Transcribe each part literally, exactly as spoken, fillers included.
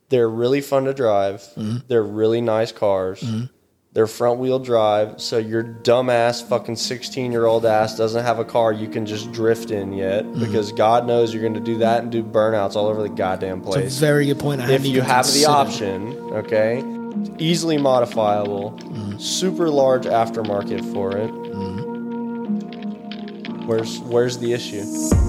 They're really fun to drive. Mm-hmm. They're really nice cars. Mm-hmm. They're front wheel drive, so your dumbass fucking sixteen year old ass doesn't have a car you can just drift in yet, mm-hmm. because God knows you're going to do that and do burnouts all over the goddamn place. It's a very good point. I if you have considered. the option, okay, easily modifiable, mm-hmm. super large aftermarket for it. Mm-hmm. Where's where's the issue?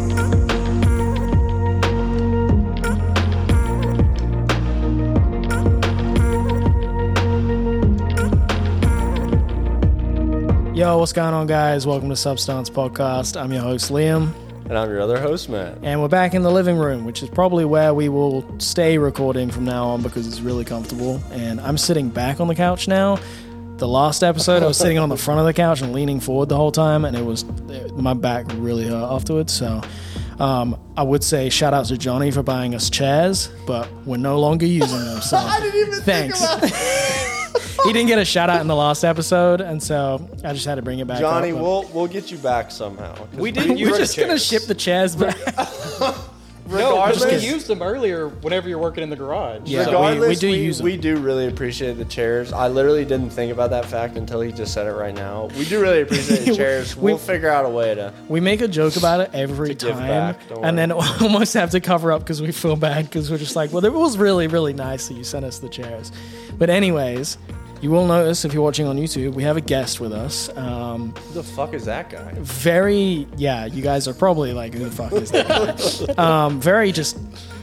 Yo, what's going on, guys? Welcome to Substance Podcast. I'm your host, Liam. And I'm your other host, Matt. And we're back in the living room, which is probably where we will stay recording from now on because it's really comfortable. And I'm sitting back on the couch now. The last episode, I was sitting on the front of the couch and leaning forward the whole time, and it was it, my back really hurt afterwards. So um, I would say shout out to Johnny for buying us chairs, but we're no longer using them. So I didn't even thanks. think about it. He didn't get a shout out in the last episode, and so I just had to bring it back. Johnny, up, we'll we'll get you back somehow. We didn't use We're just chairs. gonna ship the chairs back. No, because we Regardless- used them earlier whenever you're working in the garage. Yeah. So- Regardless, we- we do we, use them. we do really appreciate the chairs. I literally didn't think about that fact until he just said it right now. We do really appreciate the chairs. We- We'll figure out a way to... We make a joke about it every To give time, back, don't and worry. then almost have to cover up because we feel bad because we're just like, well, it was really, really nice that you sent us the chairs. But anyways, you will notice if you're watching on YouTube, we have a guest with us. Um, Who the fuck is that guy? very, yeah, you guys are probably like, who the fuck is that guy? um, very just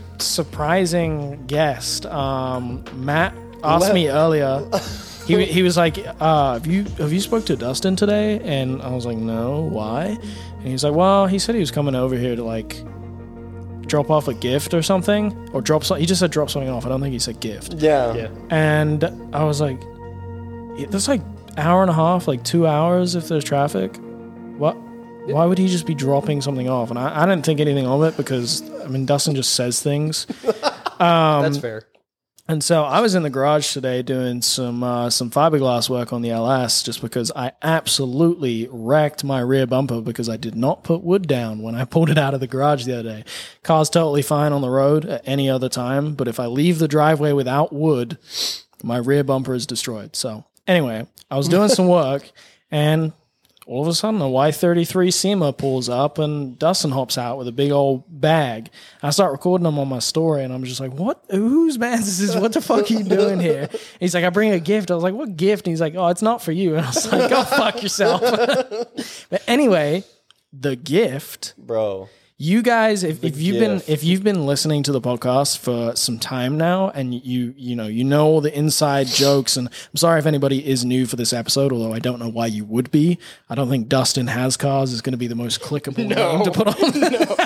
surprising guest. Um, Matt asked Let- me earlier. He, he was like, uh, have you have you spoke to Dustin today? And I was like, no, why? And he's like, well, he said he was coming over here to like drop off a gift or something, or drop something. He just said drop something off. I don't think he said gift. Yeah. Yeah. And I was like, that's like hour and a half, like two hours if there's traffic. What? Why would he just be dropping something off? And I, I didn't think anything of it because, I mean, Dustin just says things. Um, That's fair. And so I was in the garage today doing some uh, some fiberglass work on the L S just because I absolutely wrecked my rear bumper because I did not put wood down when I pulled it out of the garage the other day. Car's totally fine on the road at any other time, but if I leave the driveway without wood, my rear bumper is destroyed. So anyway, I was doing some work, and all of a sudden a Y thirty-three SEMA pulls up and Dustin hops out with a big old bag. I start recording him on my story, and I'm just like, what? Whose man is this? What the fuck are you doing here? He's like, I bring a gift. I was like, what gift? And he's like, oh, it's not for you. And I was like, go fuck yourself. But anyway, the gift... Bro. You guys, if, The if you've gift. been if you've been listening to the podcast for some time now, and you you know you know all the inside jokes, and I'm sorry if anybody is new for this episode, although I don't know why you would be. I don't think Dustin Has Cars is going to be the most clickable No. name to put on.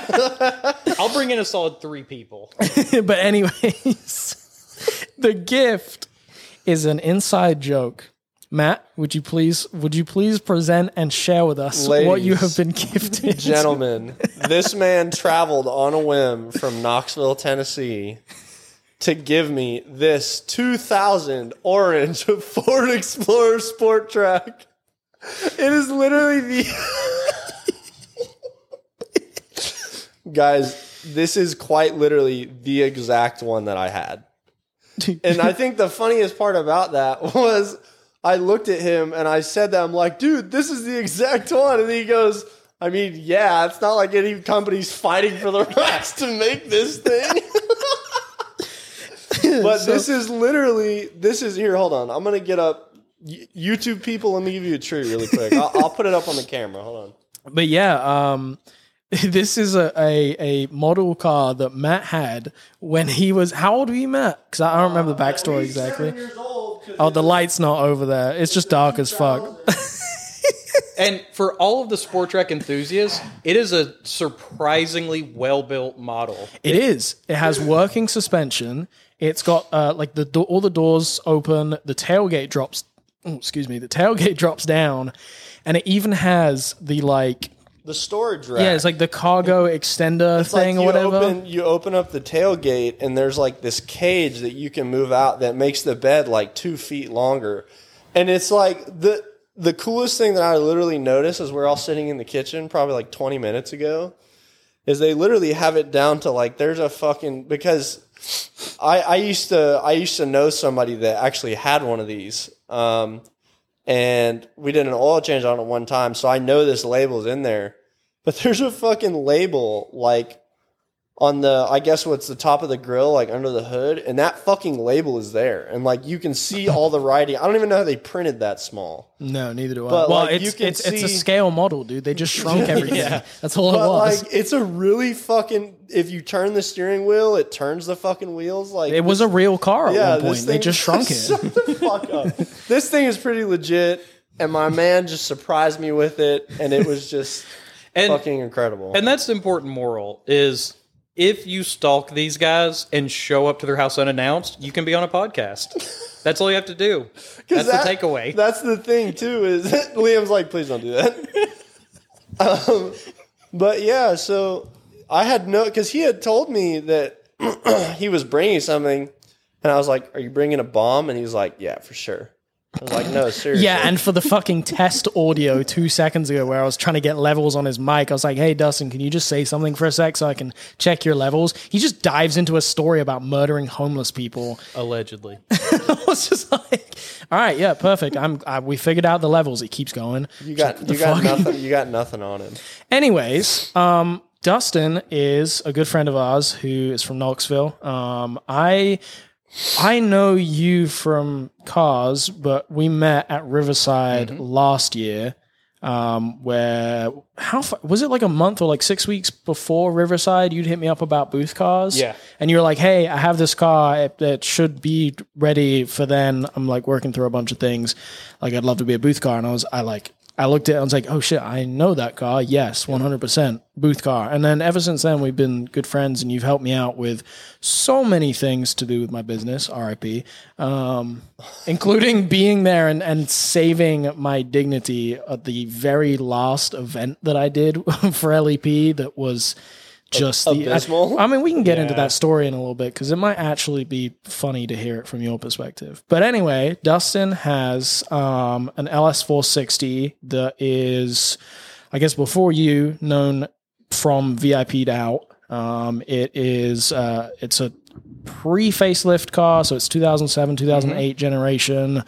No. I'll bring in a solid three people. But anyways, the gift is an inside joke. Matt, would you please would you please present and share with us Ladies, what you have been gifted? Gentlemen, this man traveled on a whim from Knoxville, Tennessee to give me this two thousand orange Ford Explorer Sport Track. It is literally the... Guys, this is quite literally the exact one that I had. And I think the funniest part about that was... I looked at him and I said that. I'm like, dude, this is the exact one. And he goes, I mean, yeah, it's not like any company's fighting for the rights to make this thing. But So- this is literally, this is, here, hold on. I'm going to get up. Y- YouTube people, let me give you a treat really quick. I'll, I'll put it up on the camera. Hold on. But yeah, um, this is a, a, a model car that Matt had when he was, how old were you, Matt? Because I don't remember the backstory exactly. Oh, the light's not over there. It's just dark as fuck. And for all of the Sport Track enthusiasts, it is a surprisingly well-built model. It is. It has working suspension. It's got uh, like the do- all the doors open. The tailgate drops. Oh, excuse me. The tailgate drops down, and it even has the like. The storage rack. Yeah, it's like the cargo extender It's thing like or whatever. Open, you open up the tailgate, and there's like this cage that you can move out that makes the bed like two feet longer. And it's like the the coolest thing that I literally noticed as we're all sitting in the kitchen probably like twenty minutes ago is they literally have it down to like there's a fucking, because I, I used to I used to know somebody that actually had one of these, um, and we did an oil change on it one time, so I know this label's in there. But there's a fucking label like on the I guess what's the top of the grill, like under the hood, and that fucking label is there, and like you can see all the writing. I don't even know how they printed that small. No, neither do I. But, well, like, it's you can it's, it's a see- scale model, dude. They just shrunk everything. Yeah. That's all it But was. like, it's a really fucking. If you turn the steering wheel, it turns the fucking wheels. Like it was a real car at yeah, one this point. They thing- just shrunk it. Shut the fuck up. This thing is pretty legit, and my man just surprised me with it, and it was just And fucking incredible. and that's the important moral is if you stalk these guys and show up to their house unannounced, you can be on a podcast. That's all you have to do. That's that- the takeaway. That's the thing too. Is Liam's like, please don't do that. um, but yeah, so I had no because he had told me that he was bringing something, and I was like, "Are you bringing a bomb?" And he was like, "Yeah, for sure." I was like, "No, seriously." Yeah, and for the fucking test audio two seconds ago where I was trying to get levels on his mic, I was like, hey, Dustin, can you just say something for a sec so I can check your levels? He just dives into a story about murdering homeless people. Allegedly. I was just like, all right, yeah, perfect. I'm. I, we figured out the levels. It keeps going. you got The you got fuck? nothing. You got nothing on him. Anyways, um, Dustin is a good friend of ours who is from Knoxville. Um, I I know you from cars, but we met at Riverside Mm-hmm. last year. Um, where how far, was it like a month or like six weeks before Riverside? You'd hit me up about booth cars, Yeah. and you're like, "Hey, I have this car it, that should be ready for then." I'm like working through a bunch of things, like I'd love to be a booth car, and I was I like. I looked at it, I was like, oh shit, I know that car. Yes, one hundred percent booth car. And then ever since then, we've been good friends and you've helped me out with so many things to do with my business, R I P, um, including being there and, and saving my dignity at the very last event that I did for L E P that was just the, abysmal? I, I mean, we can get into Yeah. that story in a little bit because it might actually be funny to hear it from your perspective. But anyway, Dustin has um, an L S four sixty that is, I guess, before you, known from V I P'd out. Um, it is uh, it's a pre-facelift car, so it's two thousand seven, two thousand eight generation.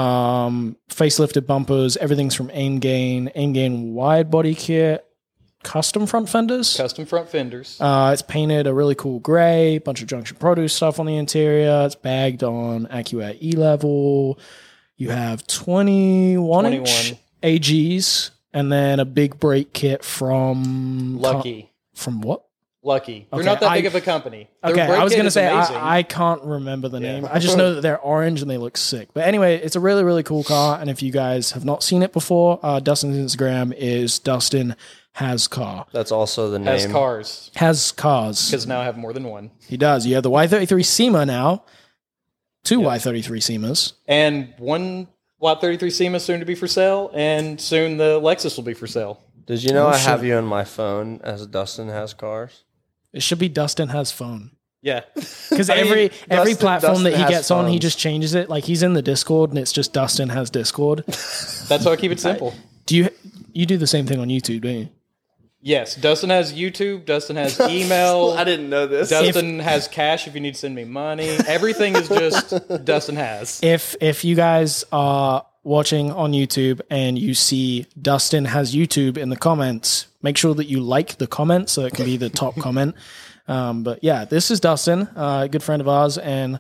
Um, facelifted bumpers, everything's from Aim Gain, Aim Gain wide body kit. Custom front fenders. Custom front fenders. Uh, it's painted a really cool gray, bunch of Junction Produce stuff on the interior. It's bagged on AccuAir E-Level. You have twenty-one inch A Gs and then a big brake kit from... Lucky. From what? Lucky. They're Okay, not that I- big of a company. Their Okay, brake I was kit going to is say, amazing. I, I can't remember the name. I just know that they're orange and they look sick. But anyway, it's a really, really cool car. And if you guys have not seen it before, uh, Dustin's Instagram is Dustin Has Car. That's also the name. Has cars. Has Cars. Because now I have more than one. He does. You have the Y thirty-three SEMA now. Two Y thirty-three SEMAs. And one Y thirty-three SEMA soon to be for sale. And soon the Lexus will be for sale. Did you know Oh, I shit. have you on my phone as Dustin Has Cars? It should be Dustin Has Phone. Yeah. Because I mean, every every Dustin- platform that Dustin he has gets on, he phones. just changes it. Like he's in the Discord and it's just Dustin Has Discord. That's how I keep it simple. Do you you do the same thing on YouTube, don't you? Yes. Dustin has YouTube. Dustin has email. I didn't know this. Dustin has cash if you need to send me money. Everything is just Dustin has. If if you guys are watching on YouTube and you see Dustin Has YouTube in the comments, make sure that you like the comment so it can be the top comment. Um, but yeah, this is Dustin, uh, a good friend of ours, and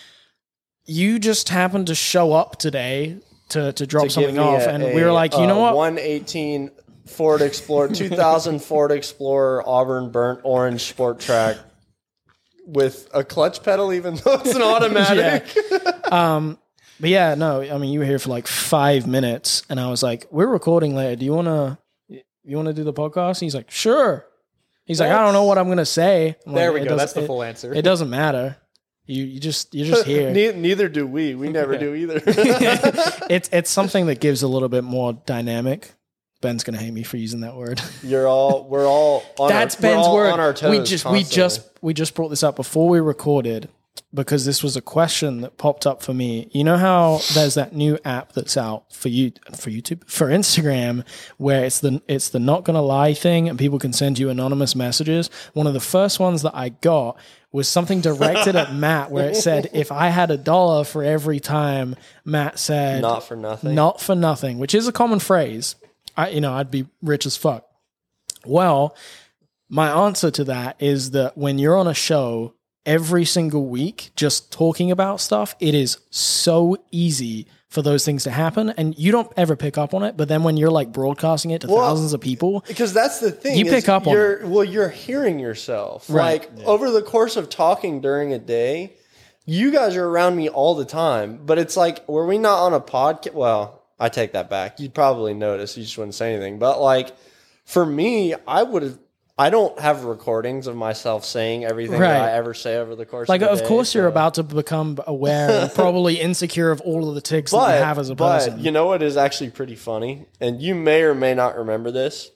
you just happened to show up today to to drop To give something me off, a- and a, we were like, you know uh, what? one eighteen Ford Explorer, two thousand Ford Explorer Auburn burnt orange sport track with a clutch pedal, even though it's an automatic. Um, but yeah, no, I mean, you were here for like five minutes, and I was like, we're recording later. Do you want to you want to do the podcast? He's like, sure. He's like, I don't know what I'm gonna say. I'm There like, we "It go. doesn't- That's the it- full answer. It doesn't matter. You you just you're just here. Ne- neither do we. We never do either. it's it's something that gives a little bit more dynamic. Ben's gonna hate me for using that word. You're all. We're all. On That's our, we're Ben's all word. On our toes we just we constantly. just we just brought this up before we recorded. because this was a question that popped up for me. You know how there's that new app that's out for you for YouTube for Instagram where it's the it's the not gonna lie thing and people can send you anonymous messages. One of the first ones that I got was something directed at Matt where it said, if I had a dollar for every time Matt said Not for nothing. not for nothing, which is a common phrase, I you know, I'd be rich as fuck. Well, my answer to that is that when you're on a show every single week just talking about stuff, it is so easy for those things to happen and you don't ever pick up on it, but then when you're like broadcasting it to Well, thousands of people, Because that's the thing. You is pick up on you're, Well, you're hearing yourself. Right. Like over the course of talking during a day, you guys are around me all the time. But it's like, were we not on a podcast? Well, I take that back. You'd probably notice. You just wouldn't say anything. But like for me, I would have. I don't have recordings of myself saying everything Right. that I ever say over the course like of the of day, course you're so- about to become aware and probably insecure of all of the ticks that But, you have as a but person. you know what is actually pretty funny? And you may or may not remember this,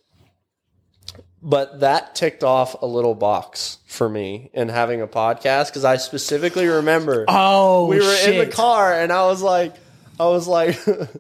but that ticked off a little box for me in having a podcast because I specifically remember oh, we were shit. in the car and I was like, I was like,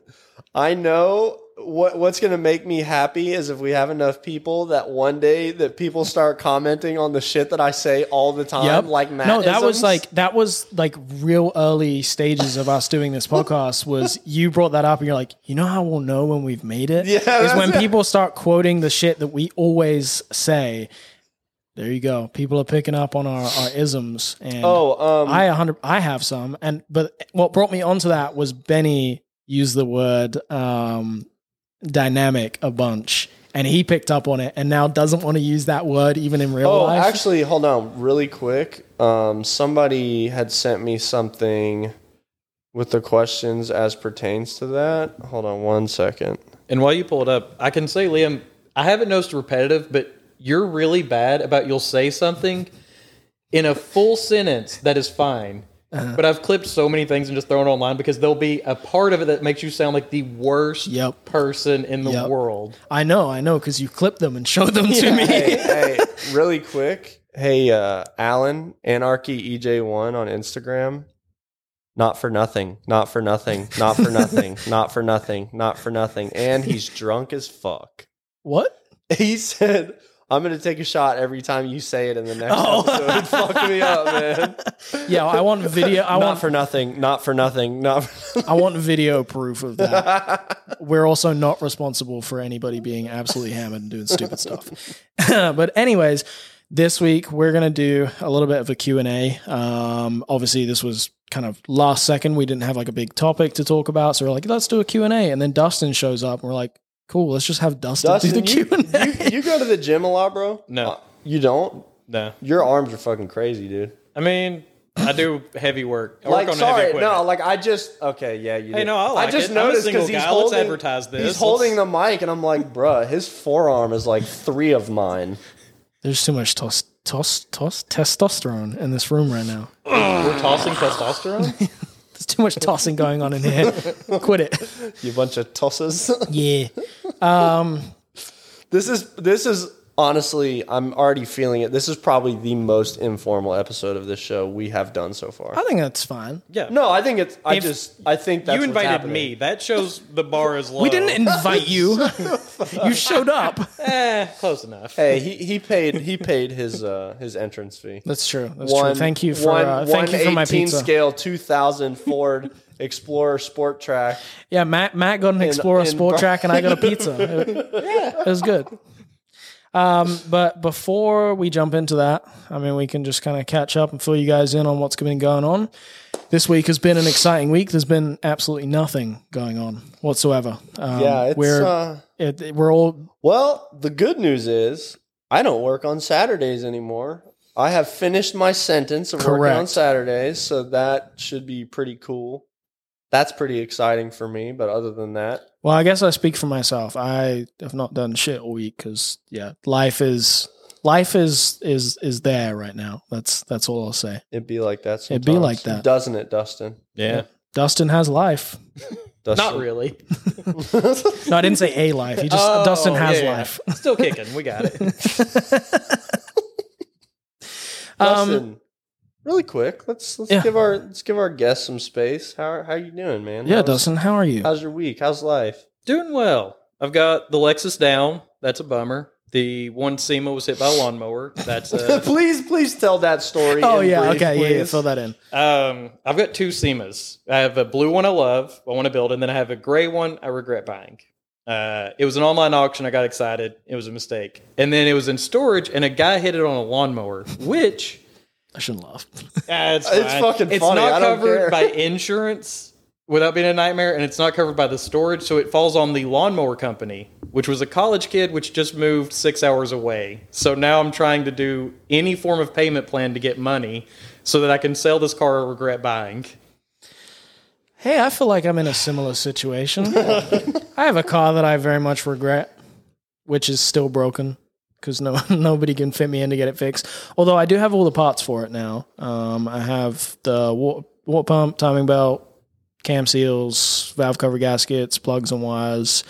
I know what what's going to make me happy is if we have enough people that one day that people start commenting on the shit that I say all the time, Yep. like Matt. No, that was like that was like real early stages of us doing this podcast. Was you brought that up and you're like, you know how we'll know when we've made it? Yeah, is that's when it. people start quoting the shit that we always say. There you go. People are picking up on our, our isms, and oh, um, I a hundred I have some. And but what brought me onto that was Benny used the word um, dynamic a bunch. And he picked up on it and now doesn't want to use that word even in real Oh, life. actually, hold on really quick. Um, somebody had sent me something with the questions as pertains to that. Hold on one second. And while you pull it up, I can say, Liam, I haven't noticed repetitive, but you're really bad about you'll say something in a full sentence that is fine. Uh-huh. But I've clipped so many things and just thrown it online because there'll be a part of it that makes you sound like the worst Yep. person in the Yep. world. I know, I know, because you clipped them and showed them to me. hey, hey, really quick. Hey, uh, Alan, Anarchy E J one on Instagram. Not for nothing. Not for nothing. Not for nothing. Not for nothing. Not for nothing. And he's drunk as fuck. What? He said, I'm going to take a shot every time you say it in the next Oh. episode. Fuck me up, man. Yeah, I want video. I not want for nothing. Not for nothing. Not for I want video proof of that. We're also not responsible for anybody being absolutely hammered and doing stupid stuff. But anyways, this week we're going to do a little bit of a Q and A. Um, obviously, this was kind of last second. We didn't have like a big topic to talk about. So we're like, let's do a Q and A. And then Dustin shows up and we're like, cool, let's just have Dustin, Dustin, do the you, Q and A. you, you go to the gym a lot, bro? No. Uh, you don't? No. Your arms are fucking crazy, dude. I mean, I do heavy work. I Like, work on sorry, heavy equipment. no, like I just, okay, yeah, you Hey, did. no, I like just it. I'm a noticed single because he's guy. Let's holding, advertise this. he's holding Let's- the mic, and I'm like, bruh, his forearm is like three of mine. There's too much tos, tos, tos, testosterone in this room right now. We're tossing testosterone? There's too much tossing going on in here. Quit it. You bunch of tosses. Yeah. Um, This is this is honestly, I'm already feeling it. This is probably the most informal episode of this show we have done so far. I think that's fine. Yeah. No, I think it's. I If just. I think that's you what's invited happening. me. That shows the bar is low. We didn't invite you. You showed up. Eh, close enough. Hey, he, he paid he paid his uh his entrance fee. That's true. That's One, true. Thank you for one, uh, thank one you for my eighteen pizza. scale two thousand Ford Explorer Sport Track. Yeah, Matt Matt got an Explorer in Sport Bar- Track and I got a pizza. It, it was good. Um, but before we jump into that, I mean, we can just kind of catch up and fill you guys in on what's been going on. This week has been an exciting week. There's been absolutely nothing going on whatsoever. Um, Yeah, it's we're uh, it, we're all well. The good news is I don't work on Saturdays anymore. I have finished my sentence of working on Correct. Saturdays, so that should be pretty cool. That's pretty exciting for me. But other than that, well. I guess I speak for myself. I have not done shit all week because yeah, life is life is is is there right now. That's that's all I'll say. it'd be like that. Sometimes. It'd be like that. doesn't it, Dustin? Yeah. Dustin has life. Dustin. Not really. No, I didn't say a life. He just Oh, Dustin has yeah, yeah. life. Still kicking. We got it. Dustin, really quick, let's let's Yeah. give our let's give our guests some space. How how you doing, man? Yeah, how's, Dustin, how are you? How's your week? How's life? Doing well. I've got the Lexus down. That's a bummer. The one SEMA was hit by a lawnmower. That's uh, please, please tell that story. Oh, in yeah. brief, Okay. Yeah, yeah. please. Fill that in. um, I've got two SEMAs. I have a blue one I love, I want to build, and then I have a gray one I regret buying. Uh, it was an online auction. I got excited. It was a mistake. And then it was in storage, and a guy hit it on a lawnmower, which I shouldn't laugh. uh, it's, It's fine. fucking It's funny. I not don't covered care. by insurance without being a nightmare, and it's not covered by the storage, so it falls on the lawnmower company, which was a college kid which just moved six hours away. So now I'm trying to do any form of payment plan to get money so that I can sell this car I regret buying. Hey, I feel like I'm in a similar situation. I have a car that I very much regret, which is still broken because no nobody can fit me in to get it fixed. Although I do have all the parts for it now. Um, I have the water, water pump, timing belt, cam seals, valve cover gaskets, plugs and wires.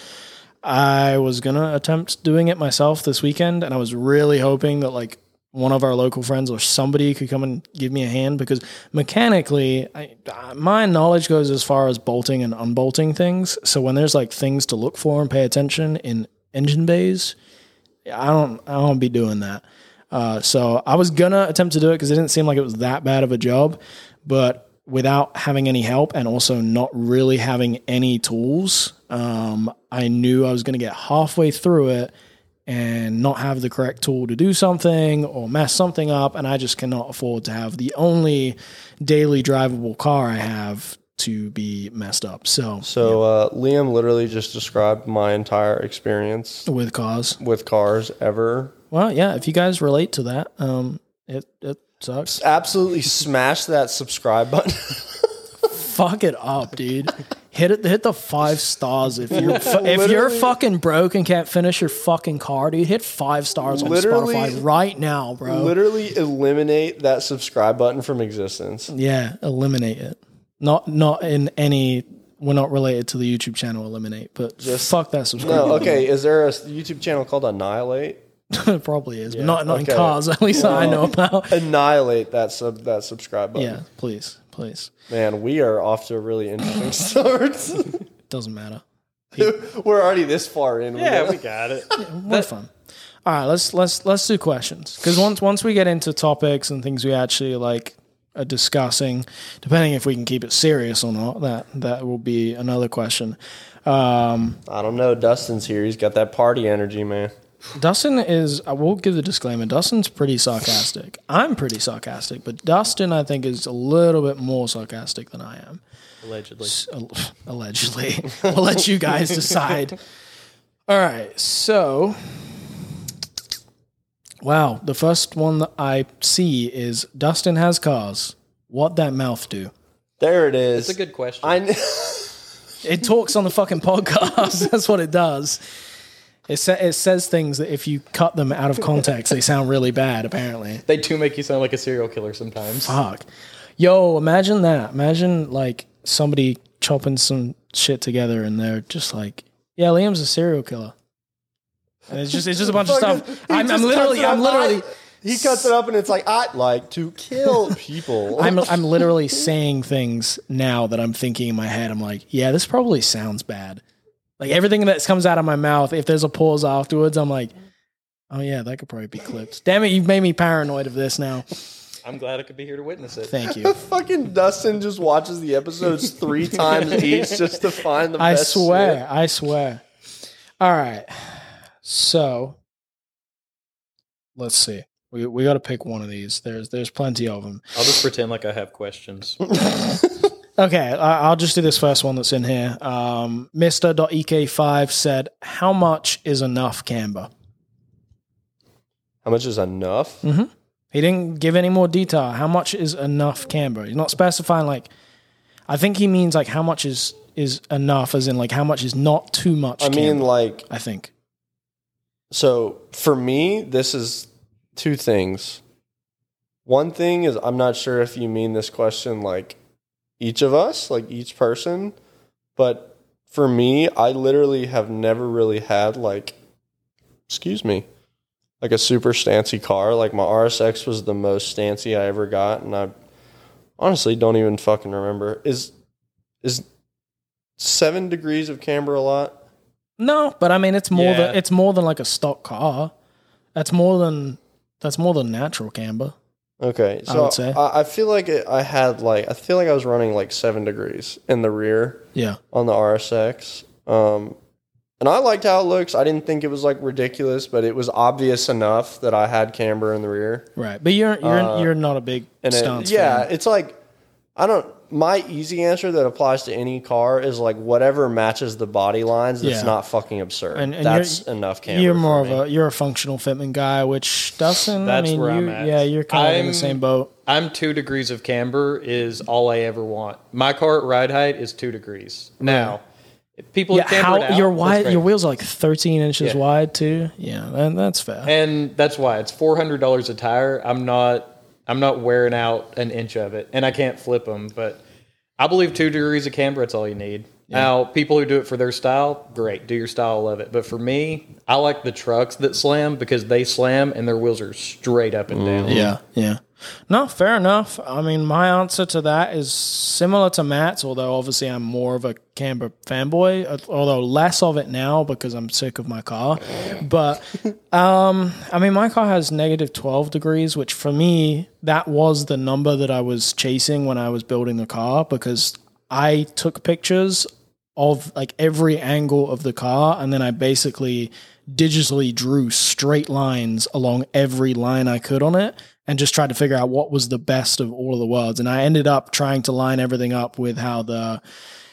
I was gonna attempt doing it myself this weekend, and I was really hoping that like one of our local friends or somebody could come and give me a hand because mechanically, I, my knowledge goes as far as bolting and unbolting things. So when there's like things to look for and pay attention in engine bays, I don't, I don't be doing that. Uh, so I was gonna attempt to do it because it didn't seem like it was that bad of a job, but without having any help and also not really having any tools, um, I knew I was going to get halfway through it and not have the correct tool to do something or mess something up, and I just cannot afford to have the only daily drivable car I have to be messed up. So, So uh, Liam literally just described my entire experience with cars, with cars ever. well, yeah, if you guys relate to that, um, it it sucks. Absolutely smash that subscribe button. Fuck it up, dude. Hit it. Hit the five stars if you're fu- if you're Literally- fucking broke and can't finish your fucking car, dude. Hit five stars on Literally- Spotify right now, bro. Literally eliminate that subscribe button from existence. Yeah, eliminate it. Not not in any. We're not related to the YouTube channel. Eliminate, but just fuck that subscribe. No, button. okay. Is there a YouTube channel called Annihilate? It probably is, but not not okay. in cars. At least that I know about. Annihilate that sub that subscribe button. Yeah, please, please. Man, we are off to a really interesting start. Doesn't matter. We're already this far in. Yeah, we got it. More fun. All right, let's let's let's do questions because once once we get into topics and things we actually like are discussing, depending if we can keep it serious or not, that that will be another question. Um, I don't know. Dustin's here. He's got that party energy, man. Dustin is. I will give the disclaimer. Dustin's pretty sarcastic. I'm pretty sarcastic, but Dustin, I think, is a little bit more sarcastic than I am. Allegedly. Allegedly, we'll let you guys decide. All right, so. Wow, the first one that I see is Dustin has cars. What that mouth do? There it is. That's a good question. I kn- It talks on the fucking podcast. That's what it does. It, sa- it says things that if you cut them out of context, they sound really bad, apparently. They do make you sound like a serial killer sometimes. Fuck. Yo, imagine that. Imagine, like, somebody chopping some shit together and they're just like, yeah, Liam's a serial killer. And it's just it's just a bunch of stuff. He I'm, just I'm literally cuts it I'm up. literally I- he cuts it up and it's like, I like to kill people. I'm I'm literally saying things now that I'm thinking in my head. I'm like, yeah, this probably sounds bad. Like everything that comes out of my mouth, if there's a pause afterwards, I'm like, oh yeah, that could probably be clipped. Damn it, you've made me paranoid of this now. I'm glad I could be here to witness it. Thank you. Fucking Dustin just watches the episodes three times each just to find the I best swear, shit. I swear. All right. So let's see. We we got to pick one of these. There's there's plenty of them. I'll just pretend like I have questions. Okay, I- I'll just do this first one that's in here. Um, Mister E K five said, "How much is enough camber?" How much is enough? Mm-hmm. He didn't give any more detail. How much is enough camber? He's not specifying. Like, I think he means like how much is is enough, as in like how much is not too much. I mean, camber, like, I think. so for me, this is two things. One thing is, I'm not sure if you mean this question like each of us, like each person, but for me, I literally have never really had like, excuse me, like a super stancy car. Like my R S X was the most stancy I ever got, and I honestly don't even fucking remember. Is is seven degrees of camber a lot? No, but I mean it's more Yeah. than it's more than like a stock car. That's more than that's more than natural camber. Okay, I so would say. I, I feel like it, I had like I feel like I was running like seven degrees in the rear Yeah. on the R S X, um, and I liked how it looks. I didn't think it was like ridiculous, but it was obvious enough that I had camber in the rear. Right. But you're you're Uh, you're not a big And it, stance yeah, fan. it's like I don't. My easy answer that applies to any car is like whatever matches the body lines. That's Yeah. not fucking absurd. And- and that's you're- enough camber. You're more for of me. a you're a functional fitment guy, which Dustin, I That's mean, where you, I'm at. yeah, you're kind of in I'm- the same boat. I'm two degrees of camber is all I ever want. My car at ride height is two degrees. Now, if people Yeah, have cambered how out, your that's wide great. your wheels are like thirteen inches Yeah. wide too. Yeah, that, that's fair. and that's why it's four hundred dollars a tire. I'm not I'm not wearing out an inch of it, and I can't flip them. But I believe two degrees of camber, that's all you need. Now, people who do it for their style, great, do your style, love it. But for me, I like the trucks that slam because they slam and their wheels are straight up and down. Yeah, yeah. No, fair enough. I mean, my answer to that is similar to Matt's, although obviously I'm more of a camber fanboy, although less of it now because I'm sick of my car. But, um, I mean, my car has negative twelve degrees, which for me, that was the number that I was chasing when I was building the car because I took pictures of like every angle of the car and then I basically digitally drew straight lines along every line I could on it and just tried to figure out what was the best of all of the worlds. And I ended up trying to line everything up with how the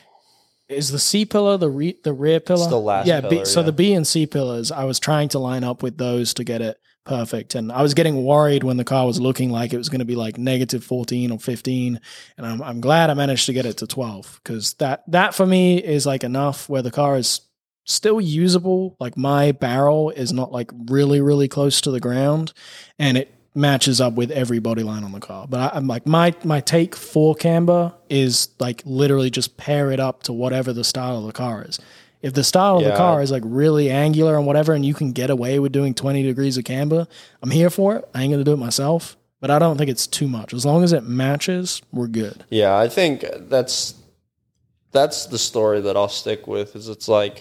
is the C pillar the re, the rear pillar. the last yeah, B, pillar, so yeah. the B and C pillars. I was trying to line up with those to get it perfect, and I was getting worried when the car was looking like it was going to be like negative fourteen or fifteen. And I'm I'm glad I managed to get it to twelve because that that for me is like enough where the car is still usable. Like my barrel is not like really really close to the ground, and it matches up with every body line on the car. But I, I'm like my my take for camber is like literally just pair it up to whatever the style of the car is. If the style of Yeah. the car is like really angular and whatever, and you can get away with doing twenty degrees of camber, I'm here for it. I ain't gonna do it myself, but I don't think it's too much. As long as it matches, we're good. Yeah, I think that's that's the story that I'll stick with. Is it's like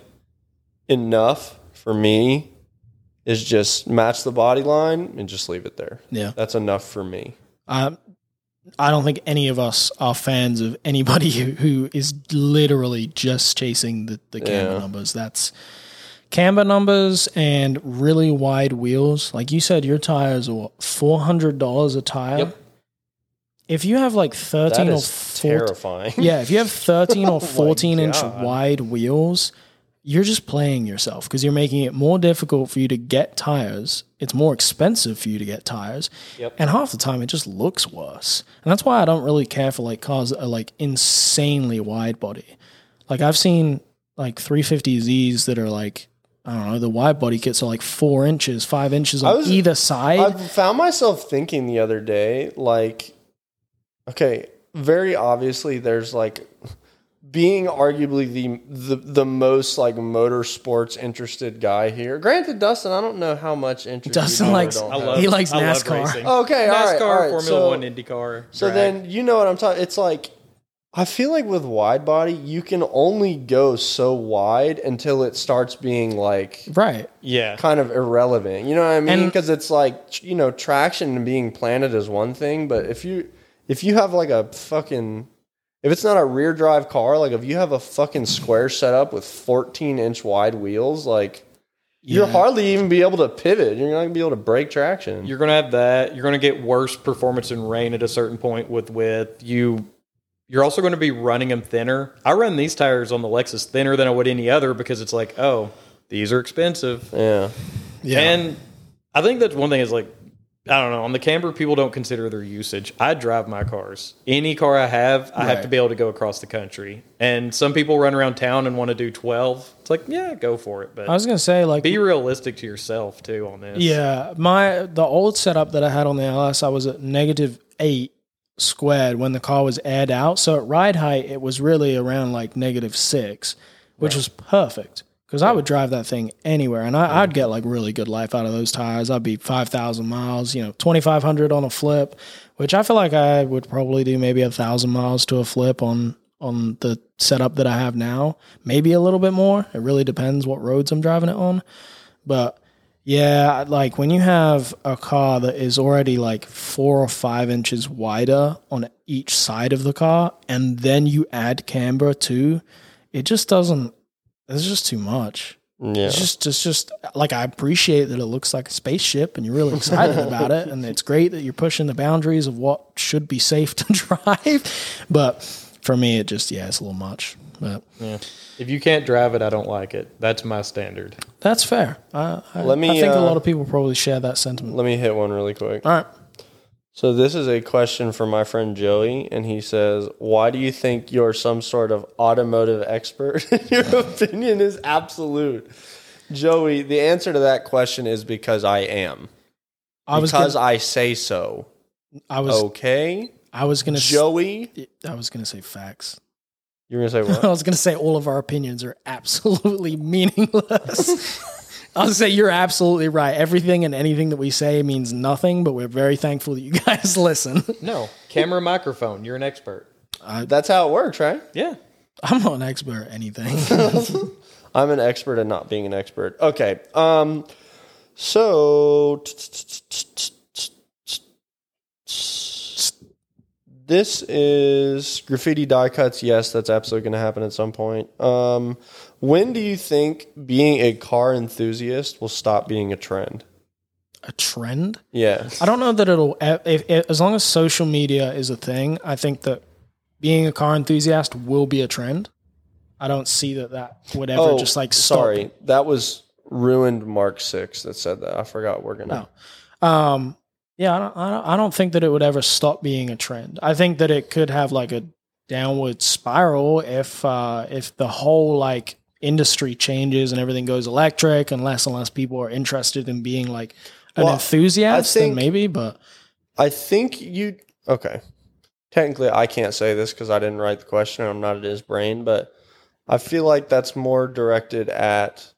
enough for me is just match the body line and just leave it there. Yeah. That's enough for me. Um, I don't think any of us are fans of anybody who, who is literally just chasing the, the camber Yeah. numbers. That's camber numbers and really wide wheels. Like you said, your tires are what, four hundred dollars a tire? Yep. If you have like thirteen That or is fourteen, terrifying. yeah, if you have thirteen or fourteen inch God. wide wheels, you're just playing yourself because you're making it more difficult for you to get tires. It's more expensive for you to get tires. Yep. And half the time it just looks worse. And that's why I don't really care for like cars that are like insanely wide body. Like I've seen like three fifty Zs that are like, I don't know, the wide body kits are like four inches, five inches I on was- either side. I found myself thinking the other day, like, okay, very obviously there's like being arguably the the, the most like motorsports interested guy here. Granted, Dustin, I don't know how much interest Dustin you do or likes- don't I have. love, He likes I love NASCAR. racing. Okay, all right, NASCAR, all right. Formula so, One, IndyCar. So drag. then you know what I'm talking. It's like I feel like with wide body, you can only go so wide until it starts being like right. yeah, kind of irrelevant. You know what I mean? And- Because it's like, you know, traction and being planted is one thing, but if you if you have like a fucking if it's not a rear drive car, like if you have a fucking square setup with fourteen inch wide wheels, like you'll Yeah. hardly even be able to pivot. You're not gonna be able to break traction. you're gonna have that. You're gonna get worse performance in rain at a certain point with width. You you're also going to be running them thinner. I run these tires on the Lexus thinner than I would any other because it's like, oh, these are expensive. yeah. Yeah. And I think that's one thing is like, I don't know, on the camber, people don't consider their usage. I drive my cars. Any car I have, I have Right. to be able to go across the country. And some people run around town and want to do twelve. It's like, yeah, go for it. But I was gonna say like be realistic to yourself too on this. yeah, my the old setup that I had on the L S, I was at negative eight squared when the car was aired out. So at ride height, it was really around like negative six, which was perfect. Because I would drive that thing anywhere, and I, I'd get like really good life out of those tires. I'd be five thousand miles, you know, twenty-five hundred on a flip, which I feel like I would probably do maybe a thousand miles to a flip on on the setup that I have now. Maybe a little bit more. It really depends what roads I'm driving it on. But yeah, like when you have a car that is already like four or five inches wider on each side of the car, and then you add camber too, it just doesn't. It's just too much. Yeah. It's just, it's just like, I appreciate that it looks like a spaceship and you're really excited about it. And it's great that you're pushing the boundaries of what should be safe to drive. But for me, it just, yeah, it's a little much. But yeah. If you can't drive it, I don't like it. That's my standard. That's fair. I, I, Let me, I think uh, a lot of people probably share that sentiment. Let me hit one really quick. All right. So this is a question from my friend Joey, and he says, why do you think you're some sort of automotive expert? Your opinion is absolute. Joey, the answer to that question is because I am. I was because gonna, I say so. I was okay. I was gonna Joey. I was gonna say facts. You're gonna say what? I was gonna say all of our opinions are absolutely meaningless. I was gonna say you're absolutely right. Everything and anything that we say means nothing, but we're very thankful that you guys listen. No, camera, microphone. You're an expert. I, That's how it works, right? Yeah. I'm not an expert at anything. I'm an expert at not being an expert. Okay. Um. So this is graffiti die cuts. Yes, that's absolutely going to happen at some point. Um. When do you think being a car enthusiast will stop being a trend? A trend? Yeah. I don't know that it'll, if, if, as long as social media is a thing, I think that being a car enthusiast will be a trend. I don't see that that would ever oh, just like stop. Sorry, that was Ruined Mark Six that said that. I forgot we're gonna. No. Um. Yeah, I don't, I don't. I don't think that it would ever stop being a trend. I think that it could have like a downward spiral if uh, if the whole like industry changes and everything goes electric and less and less people are interested in being like an well, enthusiast. Think, then maybe, but I think you okay. Technically, I can't say this because I didn't write the question. I'm not at his brain, but I feel like that's more directed at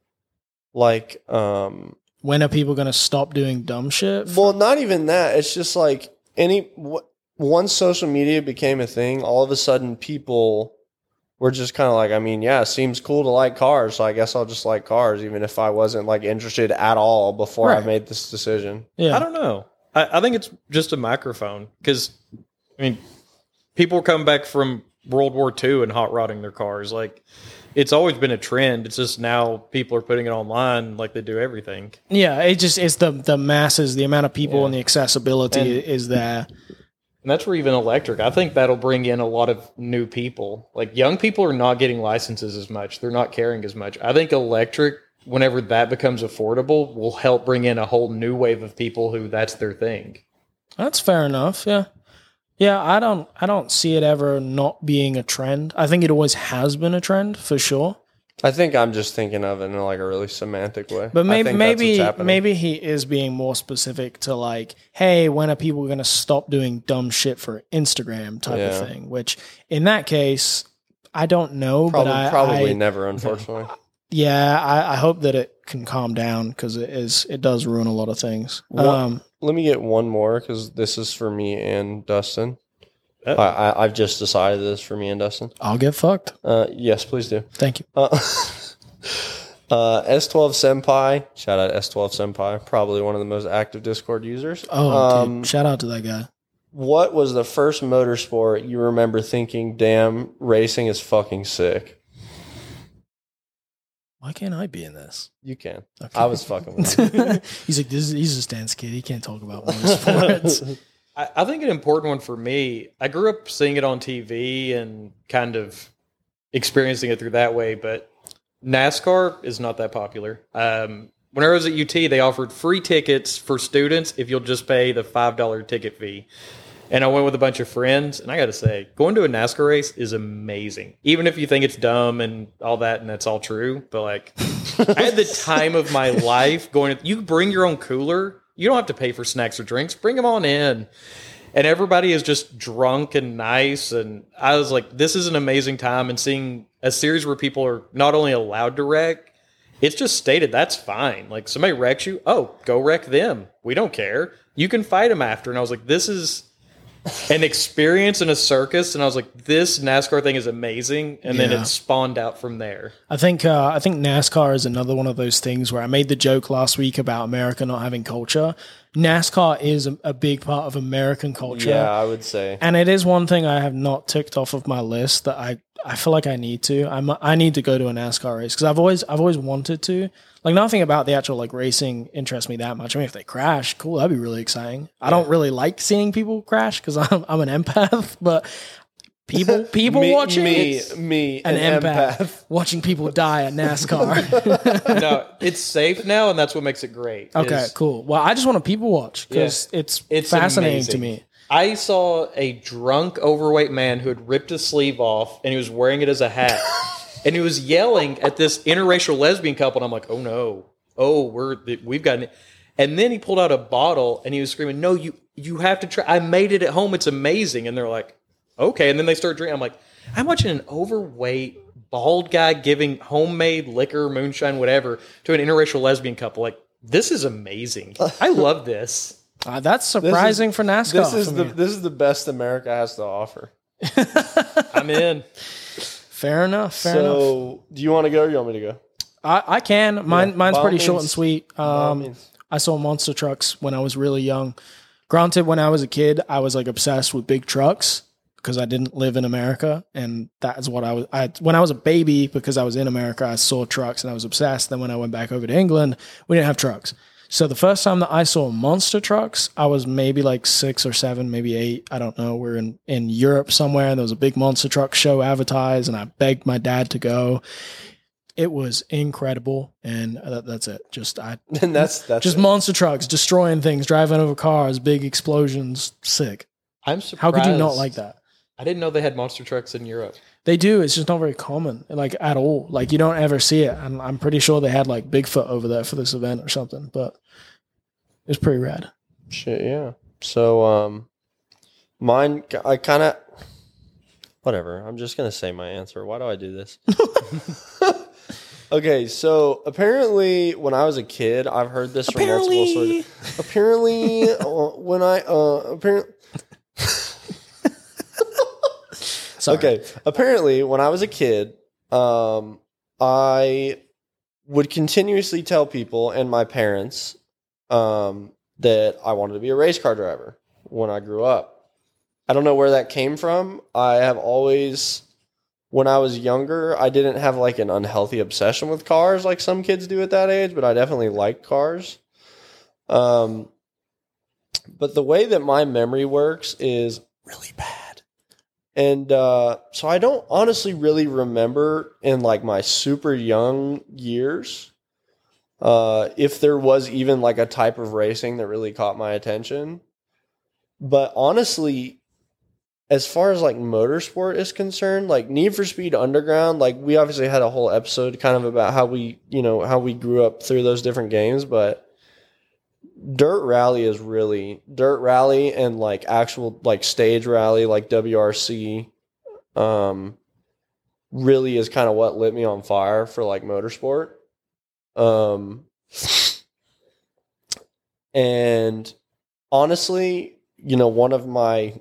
like um when are people going to stop doing dumb shit? Well, not even that. It's just like any w- once social media became a thing, all of a sudden people were just kind of like, I mean, yeah, it seems cool to like cars, so I guess I'll just like cars, even if I wasn't like interested at all before right. I made this decision. Yeah, I don't know. I, I think it's just a microphone because, I mean, people come back from World War Two and hot rodding their cars. Like, it's always been a trend. It's just now people are putting it online like they do everything. Yeah, it just it's the the masses, the amount of people, Yeah. and the accessibility And- is there. And that's where even electric, I think that'll bring in a lot of new people. Like, young people are not getting licenses as much. They're not caring as much. I think electric, whenever that becomes affordable, will help bring in a whole new wave of people who that's their thing. That's fair enough. Yeah, yeah. I don't I don't see it ever not being a trend. I think it always has been a trend for sure. I think I'm just thinking of it in like a really semantic way. But I maybe think that's maybe what's happening. maybe he is being more specific to like, hey, when are people going to stop doing dumb shit for Instagram type Yeah. of thing? Which in that case, I don't know, probably, but I probably I, never, unfortunately. yeah, I, I hope that it can calm down because it is it does ruin a lot of things. What- Um, Let me get one more because this is for me and Dustin. Uh, I, I, I've just decided this for me and Dustin. I'll get fucked. Uh, yes, please do. Thank you. Uh, uh, S twelve Senpai, shout out S twelve Senpai, probably one of the most active Discord users. Oh, Um, dude, shout out to that guy. What was the first motorsport you remember thinking, damn, racing is fucking sick? Why can't I be in this? You can. Okay. I was fucking with you. He's like, this is, he's a stance kid. He can't talk about motorsports. I, I think an important one for me, I grew up seeing it on T V and kind of experiencing it through that way, but NASCAR is not that popular. Um, when I was at U T, they offered free tickets for students if you'll just pay the five dollars ticket fee. And I went with a bunch of friends, and I got to say, going to a NASCAR race is amazing. Even if you think it's dumb and all that, and that's all true, but like, I had the time of my life going. You bring your own cooler. You don't have to pay for snacks or drinks. Bring them on in. and everybody is just drunk and nice. And I was like, this is an amazing time. And seeing a series where people are not only allowed to wreck, it's just stated that's fine. Like somebody wrecks you, oh, go wreck them. We don't care. You can fight them after. And I was like, this is an experience in a circus. And I was like, this NASCAR thing is amazing. And then Yeah. it spawned out from there. I think uh, I think NASCAR is another one of those things where I made the joke last week about America not having culture. NASCAR is a, a big part of American culture. Yeah, I would say. And it is one thing I have not ticked off of my list that I, I feel like I need to. I'm I need to go to a NASCAR race because I've always I've always wanted to. Like nothing about the actual like racing interests me that much. I mean, if they crash, cool, that'd be really exciting. I don't really like seeing people crash because I'm I'm an empath, but people people me, watching me, it, me, an, an empath, empath. watching people die at NASCAR. No, it's safe now, and that's what makes it great. Okay, is cool. Well, I just want to people watch because it's It's fascinating amazing. to me. I saw a drunk, overweight man who had ripped his sleeve off, and he was wearing it as a hat. And he was yelling at this interracial lesbian couple, and I'm like, oh no. Oh, we're we've gotten it. And then he pulled out a bottle and he was screaming, no, you you have to try. I made it at home. It's amazing. And they're like, okay. And then they start drinking. I'm like, I'm watching an overweight, bald guy giving homemade liquor, moonshine, whatever, to an interracial lesbian couple. Like, this is amazing. I love this. Uh, that's surprising for NASCAR. This is for the me. this is the best America has to offer. I'm in. Fair enough. Fair enough. So, do you want to go or you want me to go? I, I can. Mine, Yeah, mine's by all pretty short means. and sweet. By all Um, means. I saw monster trucks when I was really young. Granted, when I was a kid, I was like obsessed with big trucks because I didn't live in America, and that's what I was. I when I was a baby, because I was in America, I saw trucks and I was obsessed. Then when I went back over to England, we didn't have trucks. So the first time that I saw monster trucks, I was maybe like six or seven, maybe eight. I don't know. We're in, in Europe somewhere, and there was a big monster truck show advertised, and I begged my dad to go. It was incredible, and that, that's it. Just I And that's that's just it. monster trucks destroying things, driving over cars, big explosions, sick. I'm How surprised. could you not like that? I didn't know they had monster trucks in Europe. They do. It's just not very common, like at all. Like you don't ever see it. And I'm pretty sure they had like Bigfoot over there for this event or something. But it was pretty rad. Shit, yeah. So, um, mine, I kind of, whatever. I'm just gonna say my answer. Why do I do this? Okay, so apparently, when I was a kid, I've heard this from multiple sources. Apparently, uh, when I uh, apparently. Sorry. Okay. Apparently, when I was a kid, um, I would continuously tell people and my parents um, that I wanted to be a race car driver when I grew up. I don't know where that came from. I have always, when I was younger, I didn't have like an unhealthy obsession with cars like some kids do at that age, but I definitely liked cars. Um, but the way that my memory works is really bad. And uh, so I don't honestly really remember in like my super young years uh, if there was even like a type of racing that really caught my attention. But honestly, as far as like motorsport is concerned, like Need for Speed Underground, like we obviously had a whole episode kind of about how we, you know, how we grew up through those different games, but Dirt Rally is really Dirt Rally and like actual like stage rally like W R C um really is kind of what lit me on fire for like motorsport. Um and honestly, you know, one of my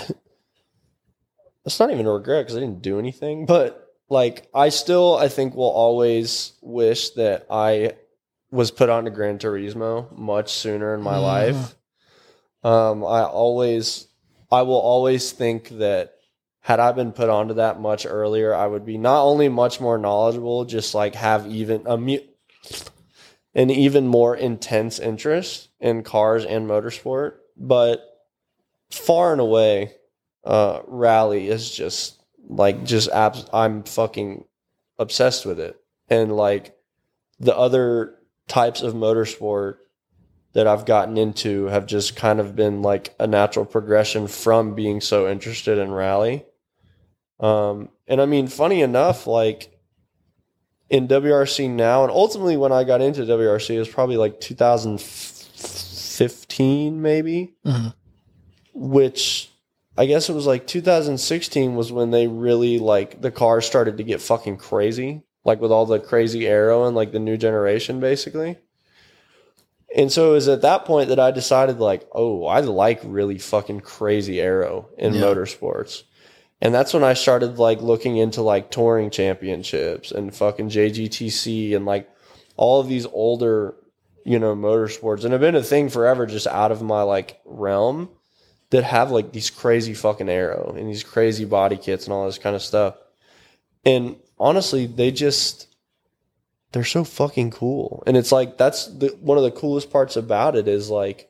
it's not even a regret because I didn't do anything, but like I still I think will always wish that I was put onto Gran Turismo much sooner in my Mm. life. Um, I always, I will always think that had I been put onto that much earlier, I would be not only much more knowledgeable, just like have even a mu- an even more intense interest in cars and motorsport. But far and away, uh, rally is just like just abs- I'm fucking obsessed with it, and like the other types of motorsport that I've gotten into have just kind of been like a natural progression from being so interested in rally. Um, and I mean, funny enough, like in W R C now, and ultimately when I got into W R C, it was probably like two thousand fifteen, maybe. Mhm. which I guess it was like two thousand sixteen was when they really like the cars started to get fucking crazy, like with all the crazy aero and like the new generation basically. And so it was at that point that I decided like, oh, I like really fucking crazy aero in yeah. motorsports. And that's when I started like looking into like touring championships and fucking J G T C and like all of these older, you know, motorsports. And have been a thing forever just out of my like realm that have like these crazy fucking aero and these crazy body kits and all this kind of stuff. And honestly, they just, they're so fucking cool. And it's like, that's the, one of the coolest parts about it is like,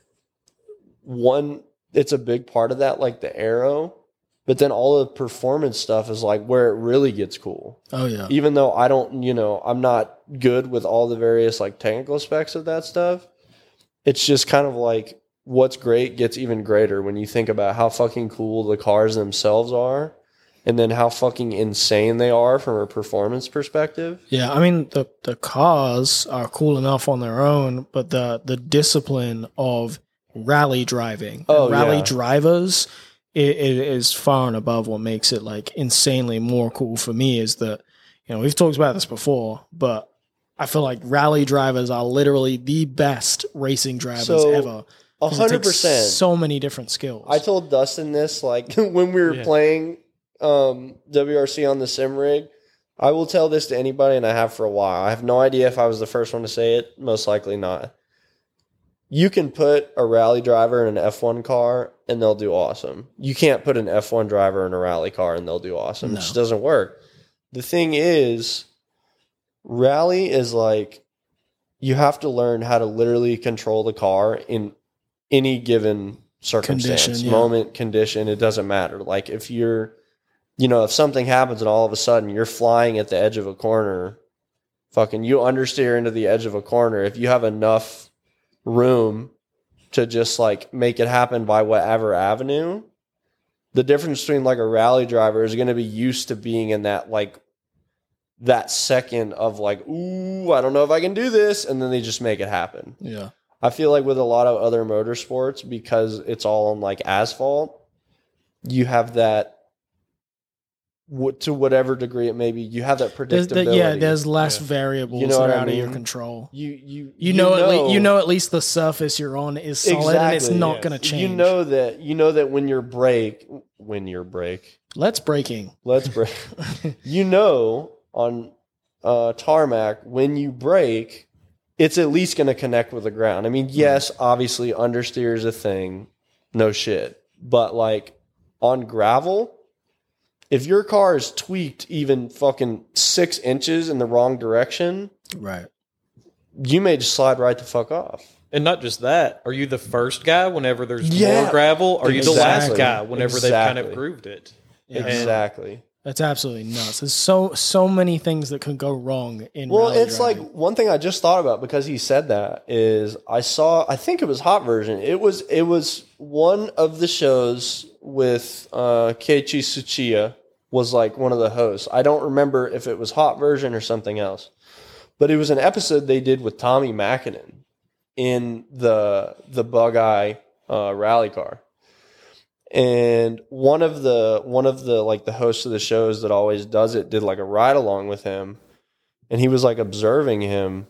one, it's a big part of that, like the aero, but then all the performance stuff is like where it really gets cool. Oh yeah. Even though I don't, you know, I'm not good with all the various like technical specs of that stuff. It's just kind of like what's great gets even greater when you think about how fucking cool the cars themselves are. And then how fucking insane they are from a performance perspective. Yeah, I mean, the, the cars are cool enough on their own, but the, the discipline of rally driving, oh, rally yeah. drivers, it, it is far and above what makes it like insanely more cool for me is that, you know, we've talked about this before, but I feel like rally drivers are literally the best racing drivers so, ever. A hundred percent. So many different skills. I told Dustin this, like, when we were yeah. playing um, W R C on the sim rig. I will tell this to anybody, and I have for a while. I have no idea if I was the first one to say it. Most likely not. You can put a rally driver in an F one car, and they'll do awesome. You can't put an F one driver in a rally car, and they'll do awesome. No. It just doesn't work. The thing is, rally is like, you have to learn how to literally control the car in any given circumstance, condition, yeah. moment, condition. It doesn't matter. Like if you're, you know, if something happens and all of a sudden you're flying at the edge of a corner, fucking you understeer into the edge of a corner. If you have enough room to just like make it happen by whatever avenue, the difference between like a rally driver is going to be used to being in that like that second of like, ooh, I don't know if I can do this. And then they just make it happen. Yeah. I feel like with a lot of other motorsports, because it's all on like asphalt, you have that, to whatever degree it may be, you have that predictability. There's the, yeah, there's less yeah. variables you know that are I out mean? of your control. You you you, you know, know at least, you know at least the surface you're on is solid exactly, and it's not yes. going to change. You know that you know that when you're brake, when you're brake, let's braking, let's brake. You know on uh, tarmac when you brake, it's at least going to connect with the ground. I mean, yes, obviously understeer is a thing, no shit, but like on gravel, if your car is tweaked even fucking six inches in the wrong direction, right, you may just slide right the fuck off. And not just that, are you the first guy whenever there's yeah. more gravel? Or are you exactly. the last guy whenever exactly. they've kind of proved it? Yeah. Exactly. That's absolutely nuts. There's so so many things that can go wrong in well, rally it's driving. like one thing I just thought about because he said that is I saw I think it was Hot Version. It was it was one of the shows with uh, Keiichi Tsuchiya was like one of the hosts. I don't remember if it was Hot Version or something else, but it was an episode they did with Tommy Mäkinen in the the Bug Eye uh, rally car. And one of the one of the like the hosts of the shows that always does it did like a ride along with him, and he was like observing him,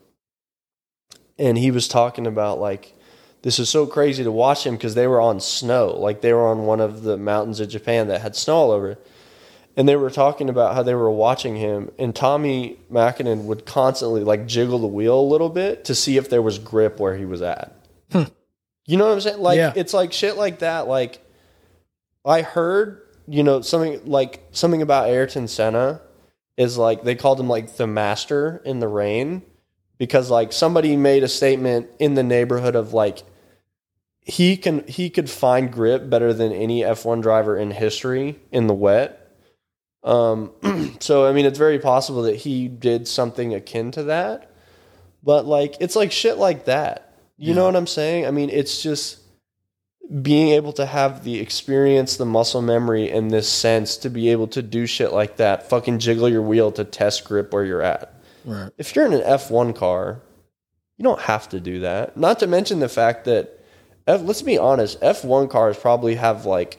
and he was talking about like this is so crazy to watch him because they were on snow, like they were on one of the mountains of Japan that had snow all over it, and they were talking about how they were watching him, and Tommy Mäkinen would constantly like jiggle the wheel a little bit to see if there was grip where he was at. Hmm. You know what I'm saying? Like yeah. it's like shit like that, like. I heard, you know, something like something about Ayrton Senna is like they called him like the master in the rain because like somebody made a statement in the neighborhood of like he can he could find grip better than any F one driver in history in the wet. Um, so I mean, it's very possible that he did something akin to that, but like it's like shit like that. You yeah. know what I'm saying? I mean, it's just. Being able to have the experience, the muscle memory, and this sense to be able to do shit like that, fucking jiggle your wheel to test grip where you're at. Right. If you're in an F one car, you don't have to do that. Not to mention the fact that F, let's be honest, F one cars probably have like,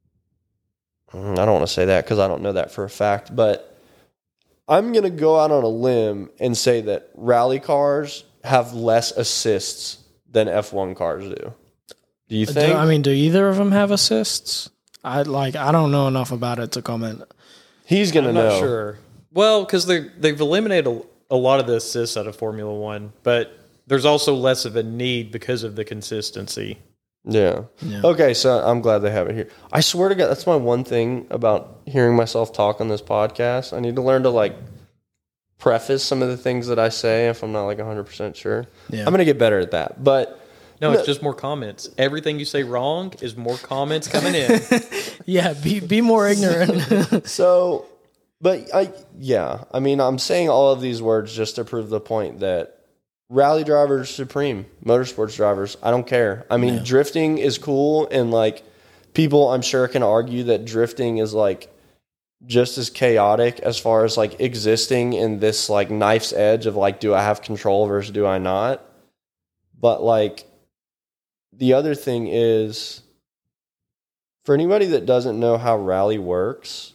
I don't want to say that because I don't know that for a fact, but I'm going to go out on a limb and say that rally cars have less assists than F one cars do. Do you think? Do, I mean, do either of them have assists? I like. I don't know enough about it to comment. He's going to know. Not sure. Well, because they they've eliminated a, a lot of the assists out of Formula One, but there's also less of a need because of the consistency. Yeah. yeah. Okay, so I'm glad they have it here. I swear to God, that's my one thing about hearing myself talk on this podcast. I need to learn to like preface some of the things that I say if I'm not like one hundred percent sure. Yeah. I'm going to get better at that. But no, it's just more comments. Everything you say wrong is more comments coming in. yeah, be be more ignorant. so, but I yeah, I mean, I'm saying all of these words just to prove the point that rally drivers supreme, motorsports drivers, I don't care. I mean, yeah. drifting is cool, and like people I'm sure can argue that drifting is like just as chaotic as far as like existing in this like knife's edge of like, do I have control versus do I not? But like the other thing is, for anybody that doesn't know how rally works,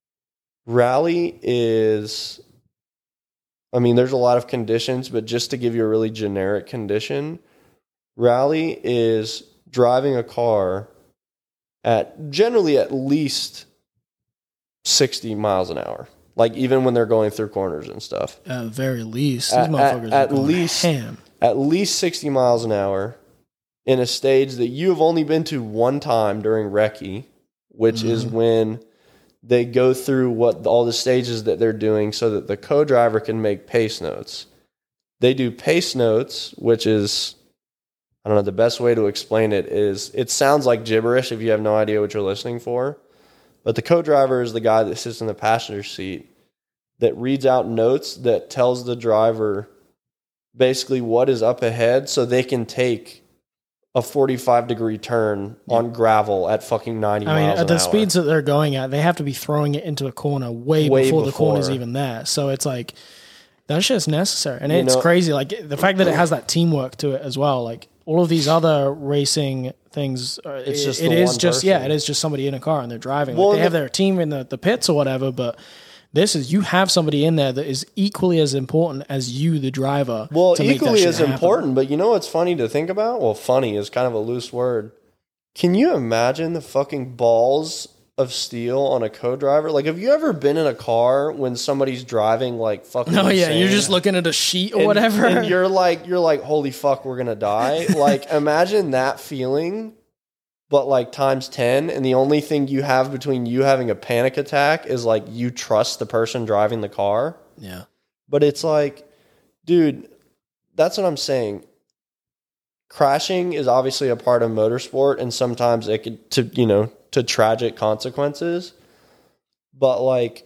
rally is, I mean, there's a lot of conditions, but just to give you a really generic condition, rally is driving a car at generally at least sixty miles an hour. Like even when they're going through corners and stuff. At very least. These at, motherfuckers at, are at least ham. At least sixty miles an hour in a stage that you have only been to one time during recce, which mm-hmm. is when they go through what all the stages that they're doing so that the co-driver can make pace notes. They do pace notes, which is, I don't know, the best way to explain it is, it sounds like gibberish if you have no idea what you're listening for. But the co-driver is the guy that sits in the passenger seat that reads out notes that tells the driver basically what is up ahead so they can take a forty-five degree turn on gravel at fucking ninety I mean, miles at an the hour. speeds that they're going at, they have to be throwing it into a corner way, Way before, the before. corner's even there. So it's like, that shit's necessary. And You it's know- crazy. Like the fact that it has that teamwork to it as well. Like all of these other racing things, uh, It's it- just it the is one just, yeah, person. it is just somebody in a car and they're driving. Well, Like they the- have their team in the, the pits or whatever, but this is, you have somebody in there that is equally as important as you, the driver. Well, to make that equally shit as happen. important, but you know what's funny to think about? Well, funny is kind of a loose word. Can you imagine the fucking balls of steel on a co-driver? Like, have you ever been in a car when somebody's driving like fucking No, yeah, insane? you're just looking at a sheet or and, whatever. and you're like, you're like, holy fuck, we're gonna die. Like, imagine that feeling, but like times ten, and the only thing you have between you having a panic attack is like you trust the person driving the car. yeah. But it's like, dude, that's what I'm saying. Crashing is obviously a part of motorsport, and sometimes it could, to you know, to tragic consequences. But like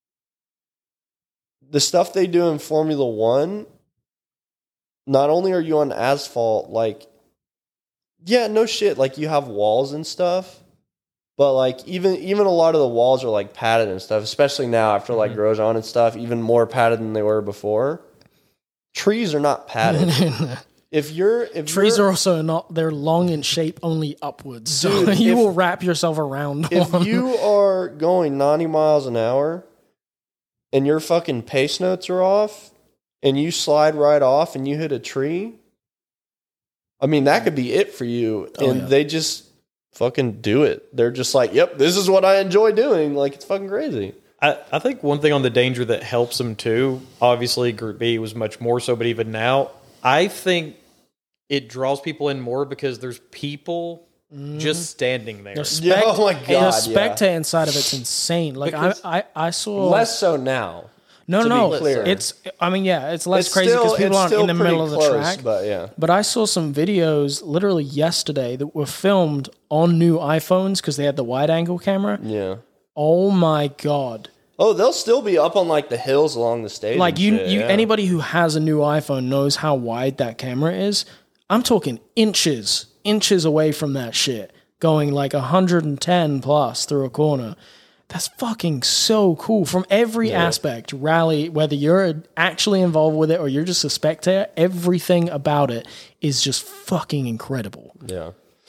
the stuff they do in Formula One, not only are you on asphalt, like, yeah, no shit, like you have walls and stuff, but like even even a lot of the walls are like padded and stuff, especially now after like Mm-hmm. Grosjean and stuff, even more padded than they were before. Trees are not padded. If you're if Trees you're, are also not, they're long in shape only upwards. So Dude, you if- will wrap yourself around if one. you are going ninety miles an hour and your fucking pace notes are off and you slide right off and you hit a tree, I mean, that could be it for you. Oh, And yeah. they just fucking do it. They're just like, yep, this is what I enjoy doing. Like, it's fucking crazy. I, I think one thing on the danger that helps them too, obviously Group B was much more so, but even now, I think it draws people in more because there's people just standing there. The Yeah, spect- oh my the God, yeah. spectator inside of it's insane. Like I, Because- I, I saw Less so now. no, to no, be clear. it's. I mean, yeah, it's less It's crazy because still- people it's aren't still in the pretty middle of the close, track. But yeah. But I saw some videos literally yesterday that were filmed on new iPhones because they had the wide angle camera. Yeah. Oh my God. Oh, they'll still be up on like the hills along the stage. Like and you, shit, you yeah. anybody who has a new iPhone knows how wide that camera is. I'm talking inches, inches away from that shit, going like one hundred ten plus through a corner. That's fucking so cool from every aspect. Rally, whether you're actually involved with it or you're just a spectator, everything about it is just fucking incredible. Yeah.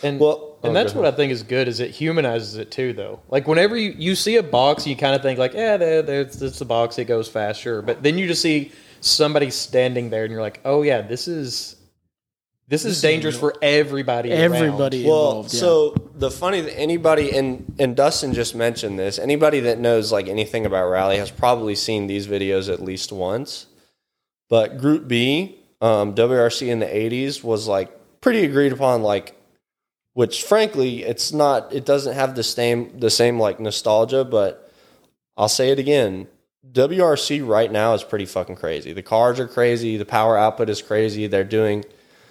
And Well, and oh, that's go what I think is good is it humanizes it too, though. Like whenever you, you see a box, you kind of think like, yeah, there, there's it's a box, it goes fast, sure. But then you just see somebody standing there, and you're like, oh yeah, this is this, this is dangerous is for everybody. Everybody around. Well, involved. Yeah. so the funny that anybody and and Dustin just mentioned this. Anybody that knows like anything about rally has probably seen these videos at least once. But Group B, um, W R C in the eighties was like pretty agreed upon, like. Which, frankly, it's not. It doesn't have the same the same like nostalgia. But I'll say it again: W R C right now is pretty fucking crazy. The cars are crazy. The power output is crazy. They're doing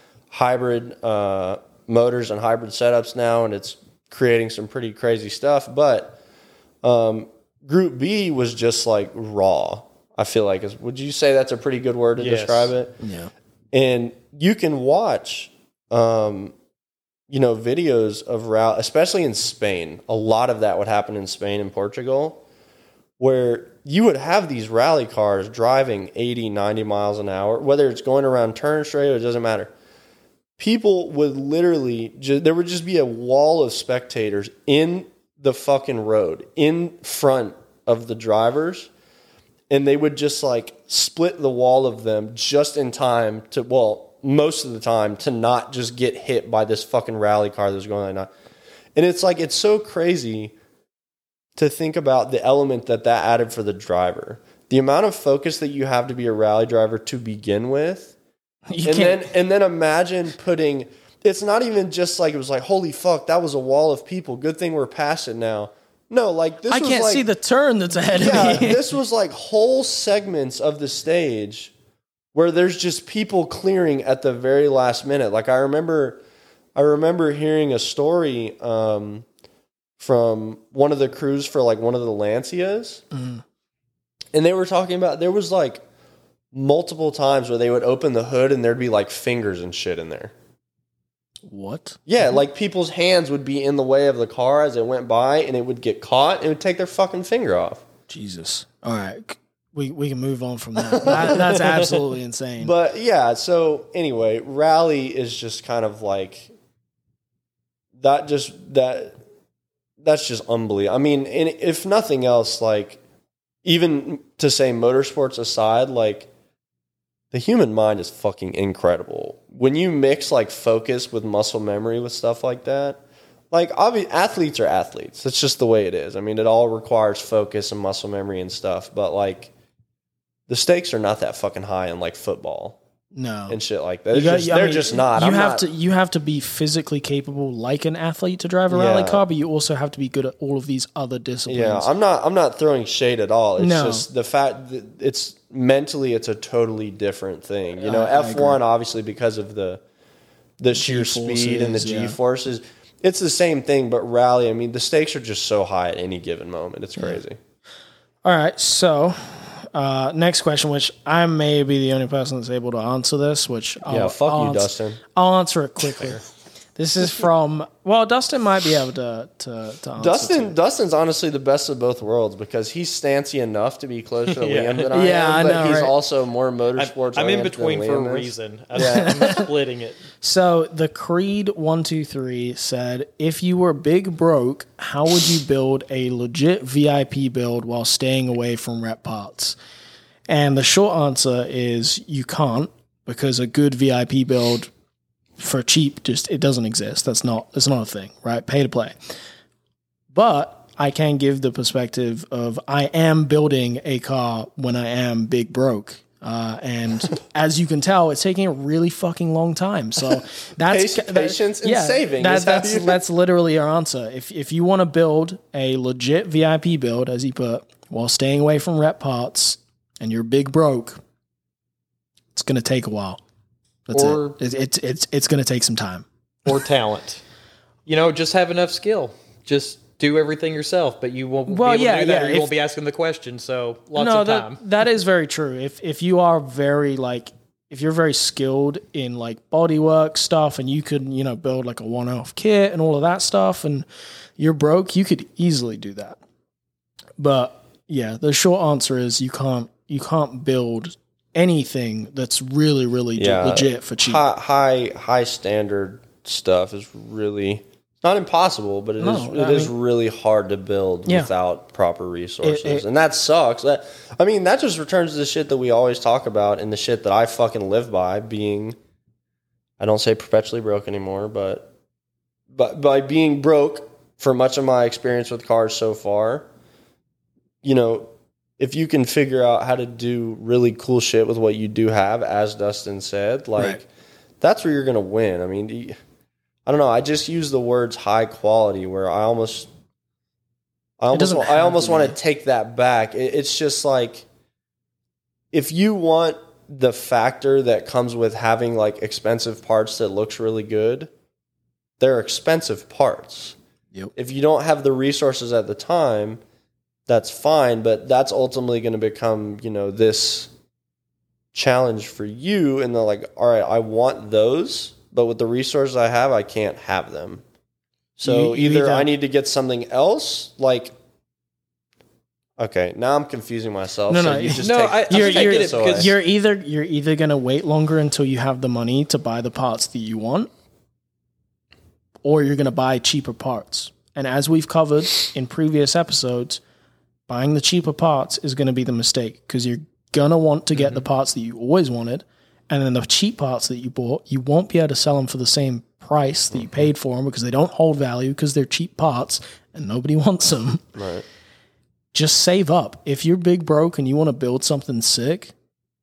hybrid uh, motors and hybrid setups now, and it's creating some pretty crazy stuff. But um, Group B was just like raw. I feel like. Is, would you say that's a pretty good word to Yes. describe it? Yeah. And you can watch. Um, you know, videos of rally, especially in Spain. A lot of that would happen in Spain and Portugal, where you would have these rally cars driving eighty, ninety miles an hour, whether it's going around turn straight, it doesn't matter. People would literally, ju- there would just be a wall of spectators in the fucking road, in front of the drivers, and they would just like split the wall of them just in time to, well, most of the time to not just get hit by this fucking rally car that's going like that. And it's like, it's so crazy to think about the element that that added for the driver. The amount of focus that you have to be a rally driver to begin with. You and can't- then and then imagine putting, it's not even just like, it was like, holy fuck, that was a wall of people. Good thing we're past it now. No, like this I was can't like, see the turn that's ahead yeah, of me. this was like whole segments of the stage where there's just people clearing at the very last minute. Like I remember, I remember hearing a story um, from one of the crews for like one of the Lancias, Mm. and they were talking about there was like multiple times where they would open the hood and there'd be like fingers and shit in there. What? Yeah, like people's hands would be in the way of the car as it went by, and it would get caught and it would take their fucking finger off. Jesus. All right. We we can move on from that. that that's absolutely insane. But yeah, so anyway, rally is just kind of like that. Just that. That's just unbelievable. I mean, and if nothing else, like even to say motorsports aside, like the human mind is fucking incredible. When you mix like focus with muscle memory with stuff like that, like obviously athletes are athletes. That's just the way it is. I mean, it all requires focus and muscle memory and stuff. But like, the stakes are not that fucking high in like football no. and shit like that. You It's got- just- I they're mean, just not. You I'm have not- to you have to be physically capable like an athlete to drive a rally Yeah. car, but you also have to be good at all of these other disciplines. Yeah, I'm not. I'm not throwing shade at all. It's No. just the fact that it's mentally, it's a totally different thing. You know, I- I F one obviously because of the the sheer G-forces, speed and the yeah. G forces. It's the same thing, but rally. I mean, the stakes are just so high at any given moment. It's crazy. All right, so uh, next question, which I may be the only person that's able to answer this, which I'll, Yeah, fuck I'll you, ans- Dustin. I'll answer it quickly. This is from well, Dustin might be able to to, to answer Dustin, too. Dustin's honestly the best of both worlds because he's stancy enough to be closer to Yeah. Liam than I Yeah, I am, but know, he's right? also more motorsports. I'm in oriented between than for a Liam is. reason. I'm, I'm splitting it. So the Creed one two three said, if you were big broke, how would you build a legit V I P build while staying away from rep parts? And the short answer is you can't, because a good V I P build for cheap just it doesn't exist. That's not it's not a thing, right? Pay to play. But I can give the perspective of I am building a car when I am big broke. Uh, and as you can tell, it's taking a really fucking long time. So that's Patience- patience and saving That, is how that's you- that's literally our answer. If if you want to build a legit V I P build, as he put, while staying away from rep parts, and you're big broke, it's going to take a while. That's Or- it. It's it's it's, it's going to take some time. Or talent. You know, just have enough skill. Just do everything yourself, but you won't Well, be able yeah, to do that yeah, or you if- won't be asking the question, so lots no, of that, time. that is very true. If if you are very like if you're very skilled in like bodywork stuff and you could, you know, build like a one-off kit and all of that stuff and you're broke, you could easily do that. But yeah, the short answer is you can't you can't build anything that's really really Yeah. legit for cheap. High, high, high standard stuff is really not impossible, but it No, is it I is mean- really hard to build Yeah. without proper resources, It- it- and that sucks. That I mean, that just returns to the shit that we always talk about, and the shit that I fucking live by. Being, I don't say perpetually broke anymore, but but by being broke for much of my experience with cars so far, you know, if you can figure out how to do really cool shit with what you do have, as Dustin said, like Right. that's where you're gonna win. I mean. You, I don't know. I just use the words high quality where I almost, I almost, doesn't wa- I have almost to want be. to take that back. It, it's just like, if you want the factor that comes with having like expensive parts that looks really good, they're expensive parts. Yep. If you don't have the resources at the time, that's fine. But that's ultimately going to become, you know, this challenge for you. And they're like, all right, I want those. But with the resources I have, I can't have them. So You- you either either- I need to get something else, like, okay, now I'm confusing myself. No, so no, you just no, take, I- I just You're, take you're, this away. you're either you're either gonna wait longer until you have the money to buy the parts that you want, or you're gonna buy cheaper parts. And as we've covered in previous episodes, buying the cheaper parts is gonna be the mistake because you're gonna want to get Mm-hmm. the parts that you always wanted, and then the cheap parts that you bought, you won't be able to sell them for the same price that you Mm-hmm. paid for them because they don't hold value because they're cheap parts and nobody wants them. Right. Just save up. If you're big broke and you want to build something sick,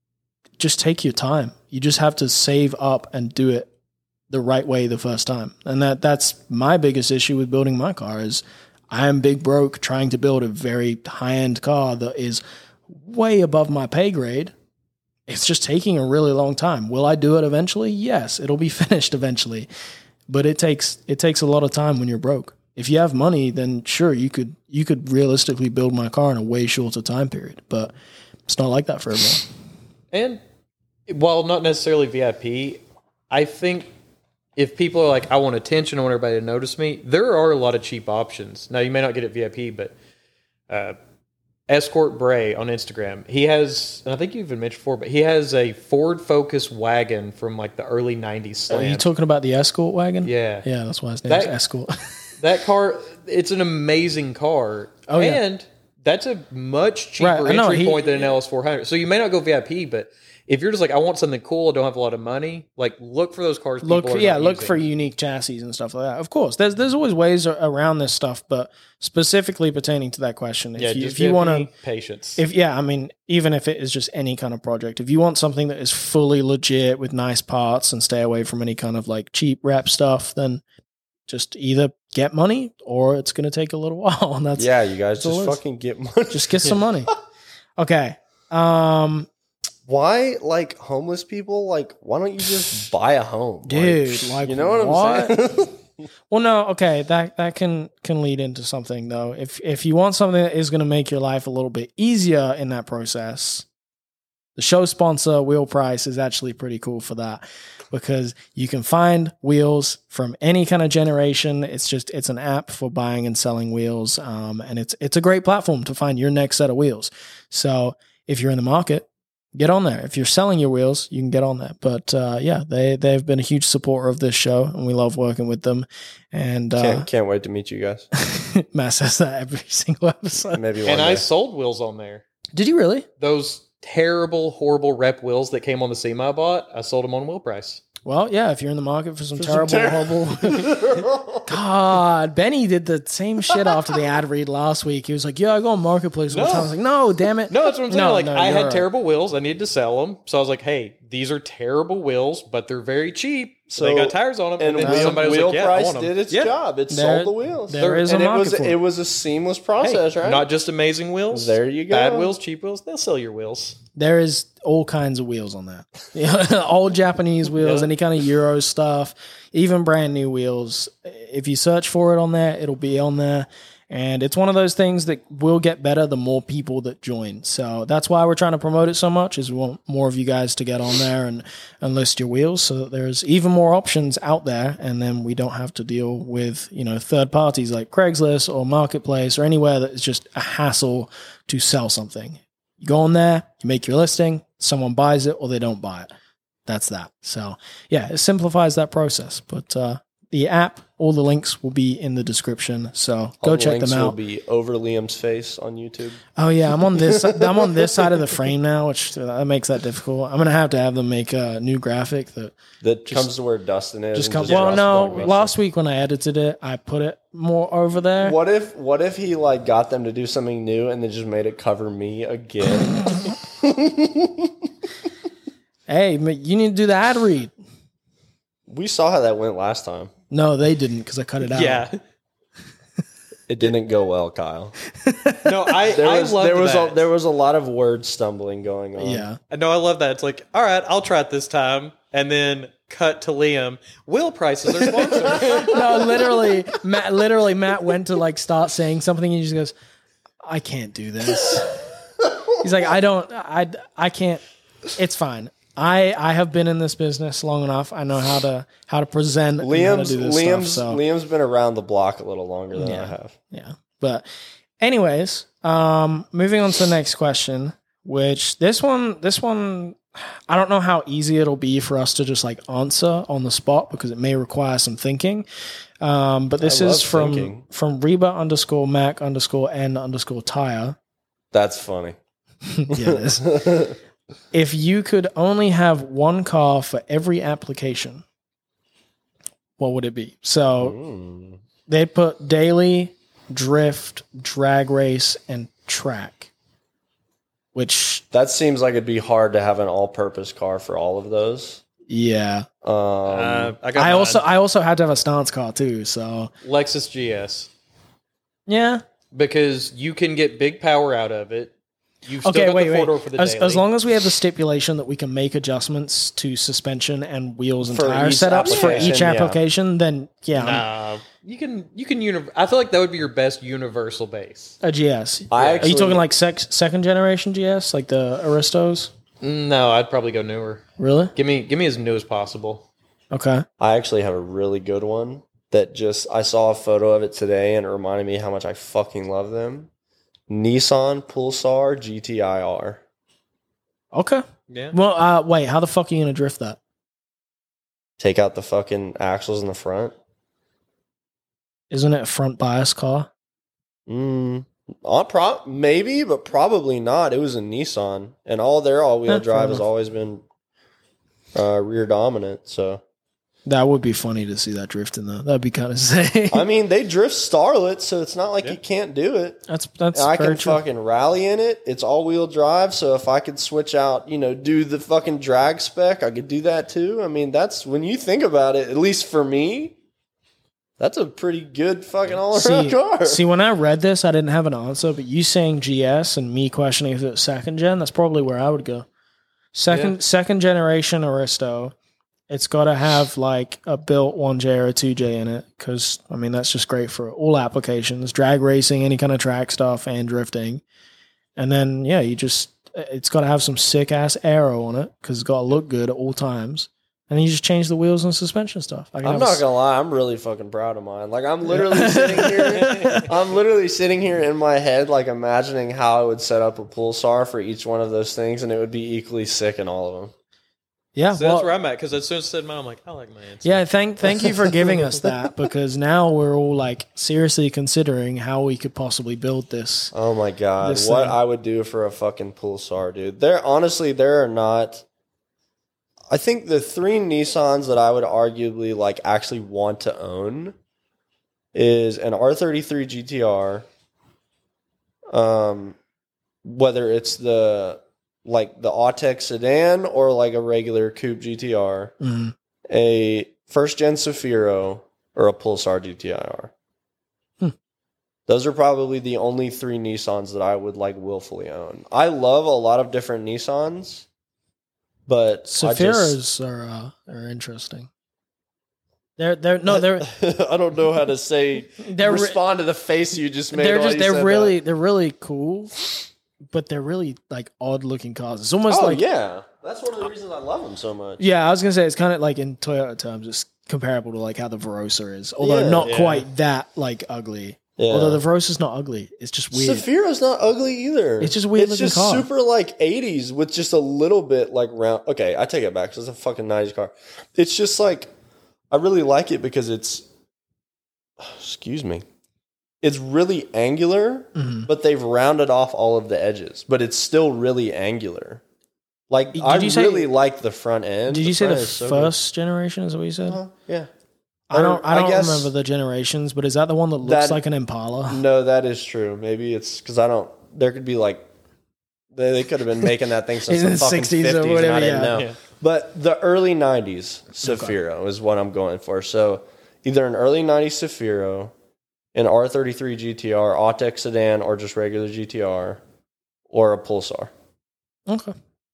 just take your time. You just have to save up and do it the right way the first time. And that that's my biggest issue with building my car is I am big broke trying to build a very high-end car that is way above my pay grade. It's just taking a really long time. Will I do it eventually? Yes, it'll be finished eventually. But it takes it takes a lot of time when you're broke. If you have money, then sure, you could you could realistically build my car in a way shorter time period. But it's not like that for everyone. And while not necessarily V I P, I think if people are like, I want attention, I want everybody to notice me, there are a lot of cheap options. Now, you may not get it V I P, but uh, Escort Bray on Instagram, he has, and I think you've even mentioned before, but he has a Ford Focus wagon from like the early nineties Are slam. you talking about the Escort wagon? Yeah. Yeah, that's why his name's That- Escort. That car, it's an amazing car. Oh, yeah. And that's a much cheaper Right, I know, entry he- point than an L S four hundred. So you may not go V I P, but if you're just like, I want something cool, I don't have a lot of money, like look for those cars. look, people are yeah, not look using. for unique chassis and stuff like that. Of course, there's there's always ways a- around this stuff, but specifically pertaining to that question, if Yeah, you, just if you want to, patience. if yeah, I mean, even if it is just any kind of project, if you want something that is fully legit with nice parts and stay away from any kind of like cheap rep stuff, then just either get money or it's going to take a little while. And that's Yeah, you guys that's all just it is. fucking get money. Just get some money. Okay. Um, Why, like, homeless people? Like, why don't you just buy a home, dude, like, you know what, what? I'm saying? Well, no, okay, that that can can lead into something though. If if you want something that is going to make your life a little bit easier in that process, the show sponsor Wheel Price is actually pretty cool for that because you can find wheels from any kind of generation. It's just it's an app for buying and selling wheels, um, and it's it's a great platform to find your next set of wheels. So if you're in the market, get on there. If you're selling your wheels, you can get on there. But uh, yeah, they they've been a huge supporter of this show, and we love working with them. And uh, can't, can't wait to meet you guys. Matt says that every single episode. Maybe one and day. I sold wheels on there. Did you really? Those terrible, horrible rep wheels that came on the SEMA I bought, I sold them on Wheel Price. Well, yeah. If you're in the market for some some terrible, ter- horrible. God, Benny did the same shit after the ad read last week. He was like, "Yeah, I go on Marketplace all the No. time." I was like, "No, damn it." No, that's what I'm saying. No, like no, I you're had right. terrible wheels. I needed to sell them. So I was like, hey, these are terrible wheels, but they're very cheap. So they So- got tires on them. And And, then wheel, somebody was wheel like, yeah, I price want 'em. did its Yeah. job. It There- sold the wheels. there is a and it market was for it. it was a seamless Hey, process, right? Not just amazing wheels. There you go. Bad wheels, cheap wheels. They'll sell your wheels. There is all kinds of wheels on that. Yeah, old Japanese wheels, Yeah. any kind of Euro stuff, even brand new wheels. If you search for it on there, it'll be on there. And it's one of those things that will get better the more people that join. So that's why we're trying to promote it so much, is we want more of you guys to get on there and, and list your wheels so that there's even more options out there. And then we don't have to deal with, you know, third parties like Craigslist or Marketplace or anywhere that is just a hassle to sell something. You go on there, you make your listing, someone buys it or they don't buy it. That's that. So yeah, it simplifies that process. But uh, the app, all the links will be in the description. So go All the check links them will out. be over Liam's face on YouTube. Oh yeah, I'm on this. I'm on this side of the frame now, which that makes that difficult. I'm gonna have to have them make a new graphic that That comes to where Dustin is. just and comes. Well, Russ no, Bogman. last week when I edited it, I put it more over there. What if what if he like got them to do something new and then just made it cover me again? Hey, ma- you need to do the ad read. We saw how that went last time. No, they didn't because I cut it out. Yeah. It didn't go well, Kyle. No, I, There I was love there was that. a, there was a lot of word stumbling going on. Yeah. No, I love that. It's like, all right, I'll try it this time. And then cut to Liam. Wheel prices are sponsored. No, literally, Matt. Literally, Matt went to like start saying something, and he just goes, "I can't do this." He's like, "I don't. I. I can't. It's fine. I. I have been in this business long enough. I know how to how to present. and how to Liam's do this Liam's stuff, so. Liam's been around the block a little longer than Yeah. I have. Yeah. But anyways, um, moving on to the next question, which this one, this one, I don't know how easy it'll be for us to just like answer on the spot because it may require some thinking. Um, but this I is love from thinking. from Reba underscore Mac underscore N underscore tire. That's funny. Yeah, it is. If you could only have one car for every application, what would it be? So Mm. they'd put daily, drift, drag race, and track. Which, That seems like it'd be hard to have an all-purpose car for all of those. yeah, Um, uh, I got I mine. also I also had to have a stance car too. So Lexus G S. yeah, Because you can get big power out of it. You've still okay, got wait, the wait. four-door for the As, daily. as long as we have the stipulation that we can make adjustments to suspension and wheels and For tire each setups for application, each yeah. application, then yeah, I'm Nah, you can you can uni- I feel like that would be your best universal base. a G S. I Are actually, you talking like sec- second generation G S, like the Aristos? No, I'd probably go newer. Really? Give me give me as new as possible. Okay. I actually have a really good one that just I saw a photo of it today and it reminded me how much I fucking love them. Nissan Pulsar G T I R. Okay. Yeah. Well, uh, wait. How the fuck are you gonna drift that? Take out the fucking axles in the front. Isn't it a front bias car? Mm, uh, pro- maybe, but probably not. It was a Nissan, and all their all-wheel Eh, fair drive has enough. always been uh, rear dominant. So, That would be funny to see that drifting though. That'd be kind of sick. I mean, they drift Starlet, so it's not like Yeah. you can't do it. That's that's And I very can true. fucking rally in it. It's all-wheel drive, so if I could switch out, you know, do the fucking drag spec, I could do that too. I mean, that's when you think about it. At least for me, that's a pretty good fucking all-around See, car. see, when I read this, I didn't have an answer, but you saying G S and me questioning if it's second gen, that's probably where I would go. Second Yeah. second generation Aristo. It's got to have like a built one J or a two J in it because, I mean, that's just great for all applications, drag racing, any kind of track stuff, and drifting. And then, yeah, you just, it's got to have some sick ass aero on it because it's got to look good at all times. And then you just change the wheels and suspension stuff. I can I'm have a not s- gonna lie, I'm really fucking proud of mine. Like I'm literally sitting here, I'm literally sitting here in my head, like imagining how I would set up a Pulsar for each one of those things, and it would be equally sick in all of them. Yeah, So well, that's where I'm at because as soon as I said mine, I'm like, I like my answer. yeah. Thank, thank you for giving us that because now we're all like seriously considering how we could possibly build this. Oh my god, This what thing. I would do for a fucking Pulsar, dude. There, honestly, there are not. I think the three Nissans that I would arguably like actually want to own is an R thirty-three G T R. Um, whether it's the like the Autech sedan or like a regular coupe G T R, Mhm. a first gen Safiro, or a Pulsar G T I R. Hmm. Those are probably the only three Nissans that I would like willfully own. I love a lot of different Nissans, but I just, Saphiras are uh, are interesting. They're they're no they're I don't know how to say they're re- respond to the face you just made. they're while just you they're said really that. they're really cool, but they're really like odd looking cars. It's almost Oh like yeah, that's one of the reasons I love them so much. yeah. I was gonna say it's kind of like in Toyota terms, it's comparable to like how the Verosa is, although Yeah. not Yeah. quite that like ugly. Yeah. Although the Verosa's not ugly, it's just weird. Safiro's not ugly either. It's just a weird It's looking just car. super like eighties with just a little bit like round. Okay, I take it back. 'Cause it's a fucking nineties car. It's just like I really like it because it's, excuse me, it's really angular, Mm-hmm. but they've rounded off all of the edges, but it's still really angular. Like, Did I you say- really like the front end. Did you say the front is so first generation is what you said? good. Uh-huh, yeah. I don't. I Or, don't guess- remember the generations, but is that the one that looks That- like an Impala? No, that is true. Maybe it's because I don't, there could be like, they, they could have been making that thing since In the the fucking sixties or fifties and whatever, I didn't yeah. know. Yeah. But the early nineties Safiro is what I'm going for. So either an early nineties Safiro, an R thirty-three G T R, Autech sedan, or just regular G T R, or a Pulsar. Okay.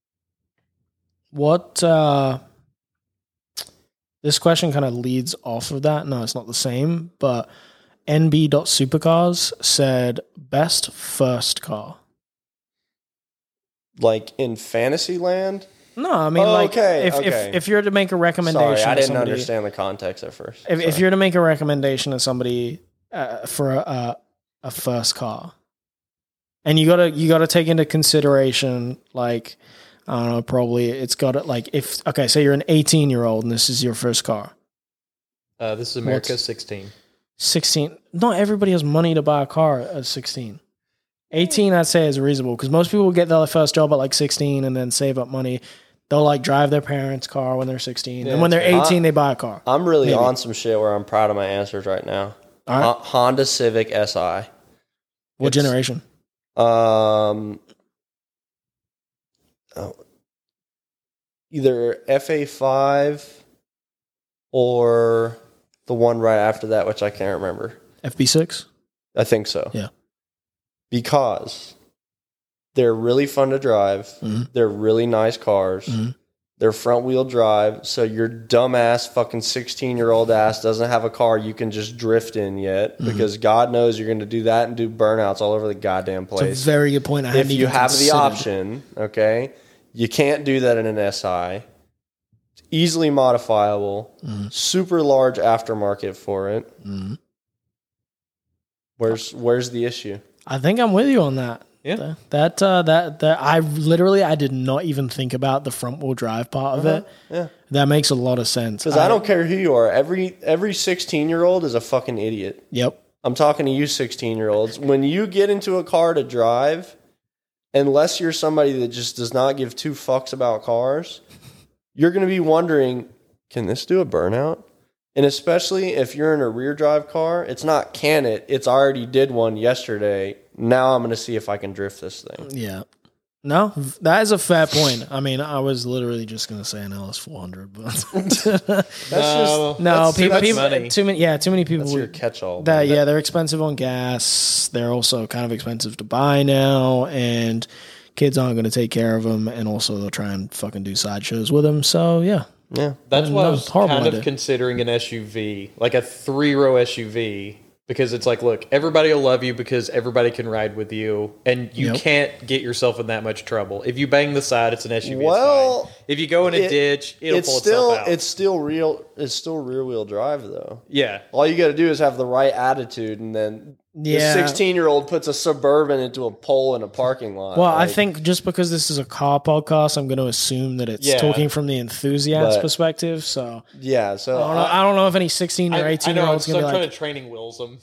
What? uh This question kind of leads off of that. No, it's not the same. But N B Supercars said best first car. Like in Fantasyland? No, I mean Oh, like okay, if, okay. if if you're to make a recommendation, Sorry, I to didn't somebody, understand the context at first. If, if Sorry. you're to make a recommendation to somebody uh, for a, a a first car, and you gotta you gotta take into consideration like I don't know, probably it's got to like if okay, say you're an eighteen year old and this is your first car, Uh, this is America What's- sixteen. sixteen. Not everybody has money to buy a car at sixteen. eighteen, I'd say is reasonable because most people get their first job at like sixteen and then save up money. They'll like drive their parents' car when they're sixteen, Yeah, and when they're that's fair. eighteen, they buy a car. I'm really Maybe. on some shit where I'm proud of my answers right now. All right. Ho- Honda Civic S I. What It's- generation? Um, oh, either F A five or the one right after that, which I can't remember. F B six. I think so. Yeah. Because they're really fun to drive. Mhm. They're really nice cars. Mhm. They're front wheel drive. So your dumbass fucking sixteen year old ass doesn't have a car you can just drift in yet Mm-hmm. because God knows you're going to do that and do burnouts all over the goddamn place. It's a very good point. I If hadn't you even have the considered. option, okay, you can't do that in an S I. It's easily modifiable, Mm-hmm. super large aftermarket for it. Mhm. Where's where's the issue? I think I'm with you on that. Yeah. Th- That uh, that that I literally I did not even think about the front wheel drive part of it. Yeah, That makes a lot of sense. because I don't care who you are. Every every sixteen year old is a fucking idiot. Yep. I'm talking to you, sixteen year olds. When you get into a car to drive, unless you're somebody that just does not give two fucks about cars, you're going to be wondering, can this do a burnout? And especially if you're in a rear drive car, it's not can it, it's already did one yesterday. Now I'm going to see if I can drift this thing. Yeah. No, that is a fair point. I mean, I was literally just going to say an L S four hundred, but That's No, just no, that's, people, that's, people money. too many. Yeah, too many people. that's your would- catch-all. That yeah, they're expensive on gas. They're also kind of expensive to buy now, and kids aren't going to take care of them. And also, they'll try and fucking do sideshows with them. So yeah, Yeah. That's why I No, was horrible kind idea. of considering an S U V, like a three row S U V, because it's like, look, everybody will love you because everybody can ride with you, and you Yep. can't get yourself in that much trouble. If you bang the side, it's an S U V. Well, it's fine. If you go in a it- ditch, it'll It's pull still itself out. it's still real. It's still rear wheel drive though. yeah, All you got to do is have the right attitude, and then Yeah. the sixteen-year-old puts a Suburban into a pole in a parking lot. well, I Like, think just because this is a car podcast, I'm going to assume that it's Yeah. talking from the enthusiast But- perspective. So yeah. So I don't know. I- I don't know if any sixteen or I, I eighteen know. year I'm olds so going to I'm be trying like, to training wheels them.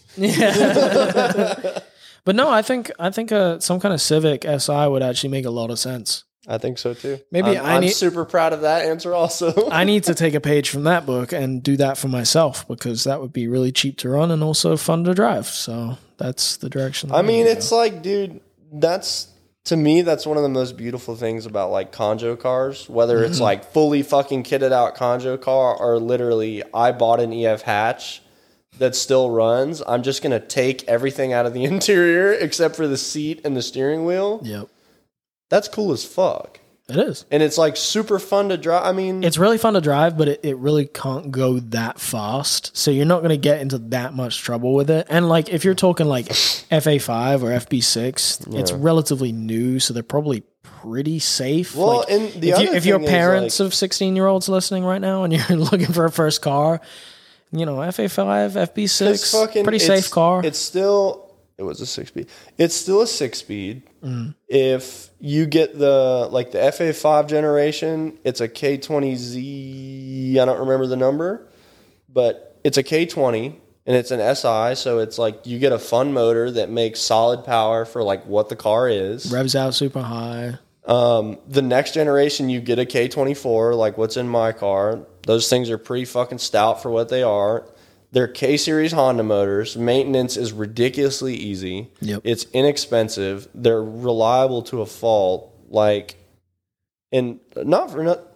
yeah. But no, I think I think uh, some kind of Civic S I would actually make a lot of sense. I think so too. Maybe I'm, I I'm need- super proud of that answer. Also, I need to take a page from that book and do that for myself because that would be really cheap to run and also fun to drive. So that's the direction. I I'm mean, gonna it's like, dude, that's to me, that's one of the most beautiful things about like Conjo cars. Whether it's like fully fucking kitted out Conjo car or literally, I bought an E F hatch that still runs. I'm just gonna take everything out of the interior except for the seat and the steering wheel. go. Yep, That's cool as fuck. it is. And it's like super fun to drive. I mean, It's really fun to drive, but it, it really can't go that fast. So you're not going to get into that much trouble with it. And like if you're talking like F A five or F B six, it's relatively new, so they're probably pretty safe. Well, like, and the if, you, other if you're thing is, parents like- of sixteen year olds listening right now and you're looking for a first car, you know, F A five, F B six, it's fucking pretty it's- safe car. It's still it was a six speed. It's still a six speed. Mm. If you get the like the F A five generation, it's a K twenty Z. I don't remember the number, but it's a K twenty and it's an S I, so it's like you get a fun motor that makes solid power for like what the car is. Revs out super high. Um, the next generation, you get a K twenty-four, like what's in my car. Those things are pretty fucking stout for what they are. They're K-Series Honda motors. Maintenance is ridiculously easy. Yep. It's inexpensive. They're reliable to a fault. Like, and not for no,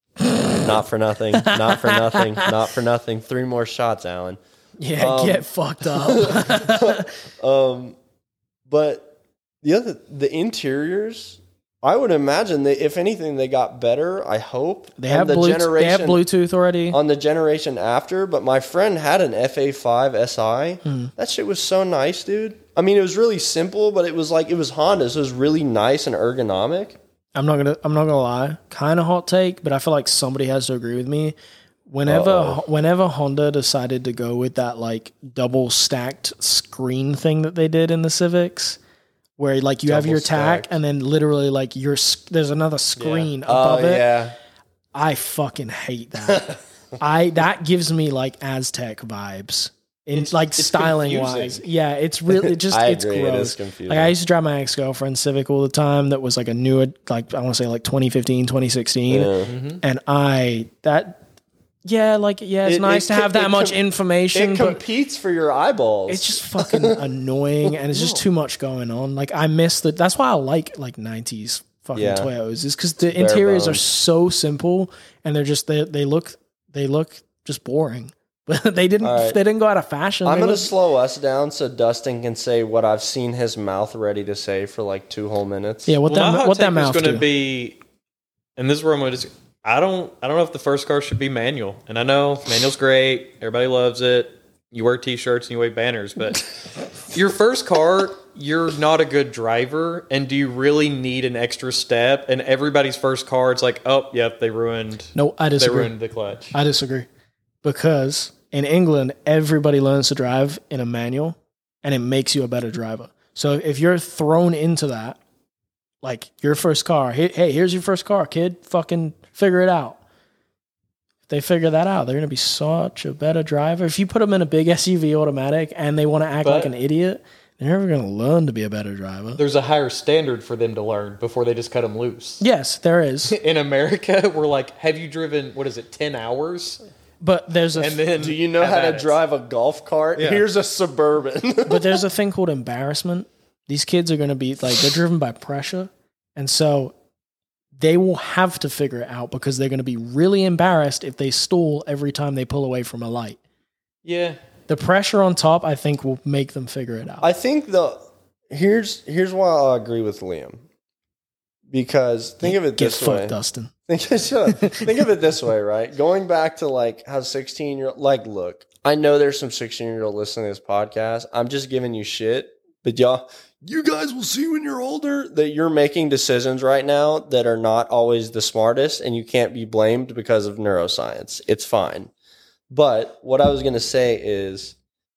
not for nothing, not for nothing, not for nothing. Three more shots, Alan. Yeah, Um, get fucked up. um, but the other, the interiors, I would imagine that if anything, they got better. I hope They on have, the Bluetooth, they have Bluetooth already. on the generation after. But my friend had an F A five S I. Hmm. That shit was so nice, dude. I mean, it was really simple, but it was like it was Honda, so it was really nice and ergonomic. I'm not gonna. I'm not gonna lie. Kind of hot take, but I feel like somebody has to agree with me. Whenever, Uh-oh. whenever Honda decided to go with that like double stacked screen thing that they did in the Civics, where like you have Double your tack stacked. and then literally like your s- there's another screen Oh above it. yeah, I fucking hate that. I that gives me like Aztec vibes. In like it's styling confusing. wise. Yeah, it's really it just I it's agree, it gross. is confusing. Like I used to drive my ex-girlfriend Civic all the time that was like a newer like I want to say like twenty fifteen, twenty sixteen. Yeah. And I that yeah, like yeah, it's It- nice it to have com- that it much com- information, It but competes for your eyeballs. it's just fucking annoying and it's just too much going on. Like I miss the that's why I like like nineties fucking Yeah. Toyotas is because the Bare interiors are bones. so simple and they're just they they look they look just boring. But they didn't All right. they didn't go out of fashion. I'm They going to look- slow us down so Dustin can say what I've seen his mouth ready to say for like two whole minutes. Yeah, what Well, my that hot what that take mouth is going do? to be, and this is where I'm going to. I don't. I don't know if the first car should be manual. And I know manual's great. Everybody loves it. You wear T-shirts and you wave banners, but your first car, you're not a good driver, and do you really need an extra step? And everybody's first car, it's like, oh, yep, they ruined. No, I They disagree. ruined the clutch. I disagree. Because in England, everybody learns to drive in a manual and it makes you a better driver. So if you're thrown into that, like your first car, hey, hey here's your first car, kid, fucking figure it out. If they figure that out, they're going to be such a better driver. If you put them in a big S U V automatic and they want to act But- like an idiot, they're never going to learn to be a better driver. There's a higher standard for them to learn before they just cut them loose. Yes, there is. In America, we're like, have you driven, what is it, ten hours? But there's a And then Do you know have how at to it. drive a golf cart? Yeah. Here's a Suburban. but there's a thing called embarrassment. These kids are going to be like, they're driven by pressure. And so they will have to figure it out because they're going to be really embarrassed if they stall every time they pull away from a light. Yeah. The pressure on top, I think, will make them figure it out. I think the here's here's why I agree with Liam. Because think of it Get this fucked, way. Dustin. Think, shut up. Think of it this way, right? Going back to like how sixteen year like look, I know there's some sixteen year old listening to this podcast. I'm just giving you shit, but y'all, you guys will see when you're older that you're making decisions right now that are not always the smartest, and you can't be blamed because of neuroscience. It's fine. But what I was gonna say is,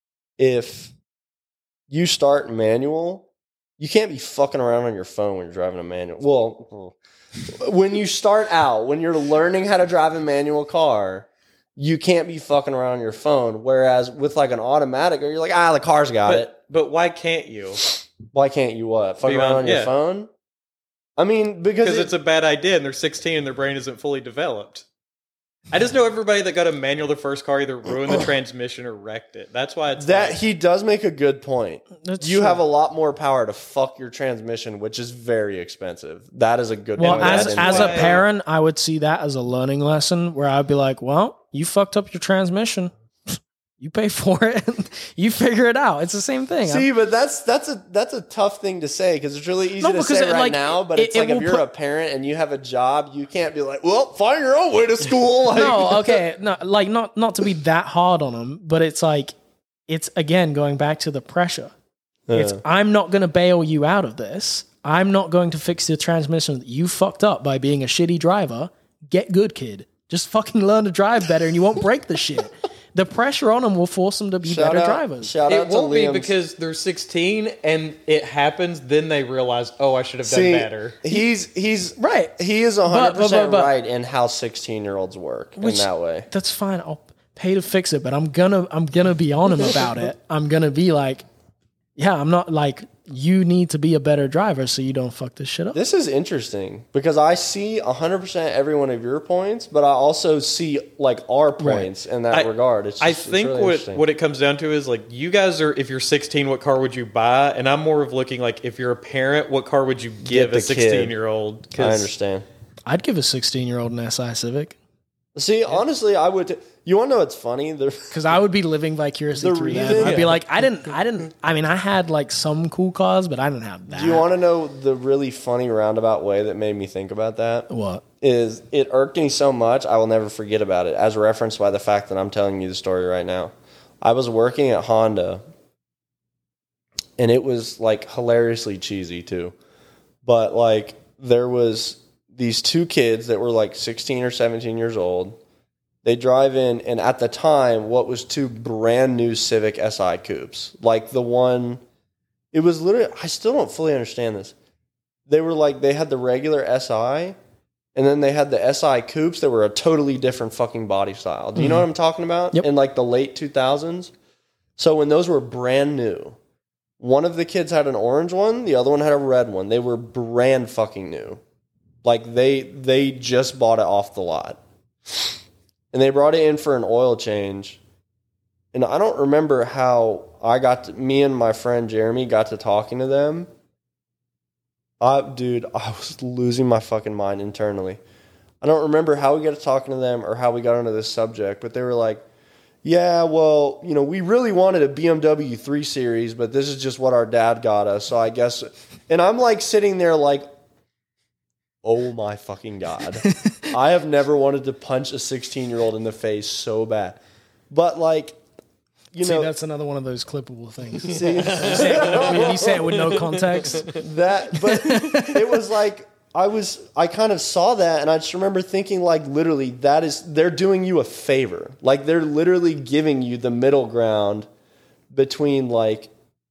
if you start manual, you can't be fucking around on your phone when you're driving a manual. Well, when you start out, when you're learning how to drive a manual car, you can't be fucking around on your phone. Whereas with like an automatic, you're like, ah, the car's got But, it. but why can't you? Why can't you what? Fuck Be around on- on your yeah. phone? I mean, because Because it- it's a bad idea and they're sixteen and their brain isn't fully developed. I just know everybody that got a manual their first car either ruined the transmission or wrecked it. That's why it's that like, he does make a good point. That's You true. have a lot more power to fuck your transmission, which is very expensive. That is a good Well, point. as That's as a why- parent, I would see that as a learning lesson where I'd be like, well, you fucked up your transmission. You pay for it. You figure it out. It's the same thing. See, but that's that's a that's a tough thing to say because it's really easy No, to because say it, right like, now. But it- it's it like if will you're put- a parent and you have a job, you can't be like, "Well, find your own way to school." Like, no, okay, no, like not not to be that hard on them, but it's like it's again going back to the pressure. It's Yeah. I'm not going to bail you out of this. I'm not going to fix the transmission that you fucked up by being a shitty driver. Get good, kid. Just fucking learn to drive better, and you won't break the shit. The pressure on them will force them to be shout better out, drivers. Shout it out to won't be Liam's- because they're sixteen and it happens. Then they realize, oh, I should have done See, better. He's he's Right. He is one hundred But- but- percent but- but- right in how sixteen year olds work Which- in that way. That's fine. I'll, pay to fix it, but I'm gonna I'm gonna be on him about it. I'm gonna be like, yeah, I'm not like, you need to be a better driver so you don't fuck this shit up. This is interesting because I see one hundred percent every one of your points, but I also see like our points right. in that I, regard. It's just, I think it's really what, what it comes down to is like, you guys are, if you're sixteen, what car would you buy? And I'm more of looking like, if you're a parent, what car would you give a sixteen year old? I understand. I'd give a sixteen year old an S I Civic. See, yeah. honestly, I would. T- you want to know what's funny? Because I would be living vicariously the through reason, them. I'd yeah. be like, I didn't, I didn't. I mean, I had like some cool cars, but I didn't have that. Do you want to know the really funny roundabout way that made me think about that? What? Is it irked me so much I will never forget about it, as referenced by the fact that I'm telling you the story right now. I was working at Honda, and it was like hilariously cheesy too, but like there was these two kids that were like sixteen or seventeen years old. They drive in, and at the time, what was two brand new Civic S I coupes. Like the one, it was literally, I still don't fully understand this. They were like, they had the regular S I, and then they had the S I coupes that were a totally different fucking body style. Do you mm-hmm. know what I'm talking about? Yep. In like the late two thousands. So when those were brand new, one of the kids had an orange one, the other one had a red one. They were brand fucking new. Like they they just bought it off the lot. And they brought it in for an oil change. And I don't remember how I got to, me and my friend Jeremy got to talking to them. I, dude, I was losing my fucking mind internally. I don't remember how we got to talking to them or how we got onto this subject, but they were like, yeah, well, you know, we really wanted a B M W three Series, but this is just what our dad got us. So I guess, and I'm like sitting there like, oh my fucking God. I have never wanted to punch a sixteen-year-old in the face so bad. But like, you see, know. that's another one of those clippable things. See? you, say it, you say it with no context. That, but it was like, I was, I kind of saw that and I just remember thinking like literally that is, they're doing you a favor. Like they're literally giving you the middle ground between like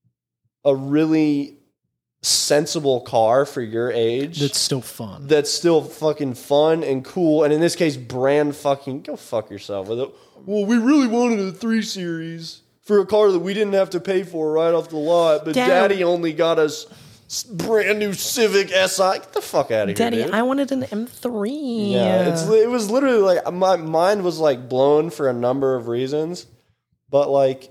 a really sensible car for your age that's still fun that's still fucking fun and cool, and in this case brand fucking go fuck yourself with it. Well, we really wanted a three series for a car that we didn't have to pay for right off the lot, but Dad, daddy only got us brand new Civic S I. Get the fuck out of Daddy, here, dude. I wanted an M three. Yeah, it's it was literally like my mind was like blown for a number of reasons, but like,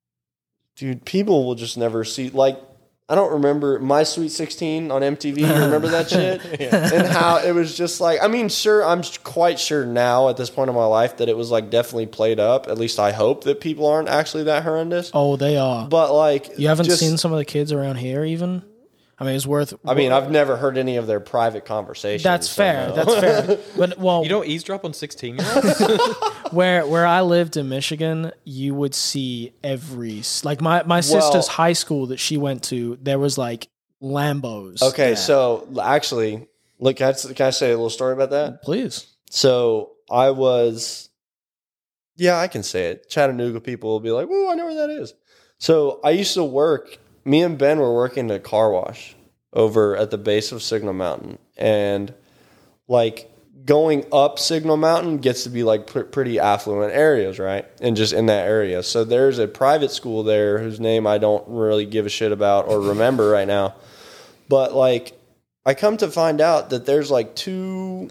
dude, people will just never see like. I don't remember My Sweet sixteen on M T V. You remember that shit? Yeah. And how it was just like, I mean, sure, I'm quite sure now at this point in my life that it was like definitely played up. At least I hope that people aren't actually that horrendous. Oh, they are. But like, you haven't just, seen some of the kids around here even? I mean, it's worth. I mean, I've never heard any of their private conversations. That's so fair. no. That's fair. But well, you don't eavesdrop on sixteen year olds. where where I lived in Michigan, you would see every like my my sister's well, high school that she went to. There was like Lambos. Okay, there. so actually, look, can I, can I say a little story about that? Please. So I was, yeah, I can say it. Chattanooga people will be like, "Oh, I know where that is." So I used to work. Me and Ben were working at a car wash over at the base of Signal Mountain. And, like, going up Signal Mountain gets to be, like, pr- pretty affluent areas, right? And just in that area. So there's a private school there whose name I don't really give a shit about or remember right now. But, like, I come to find out that there's, like, two,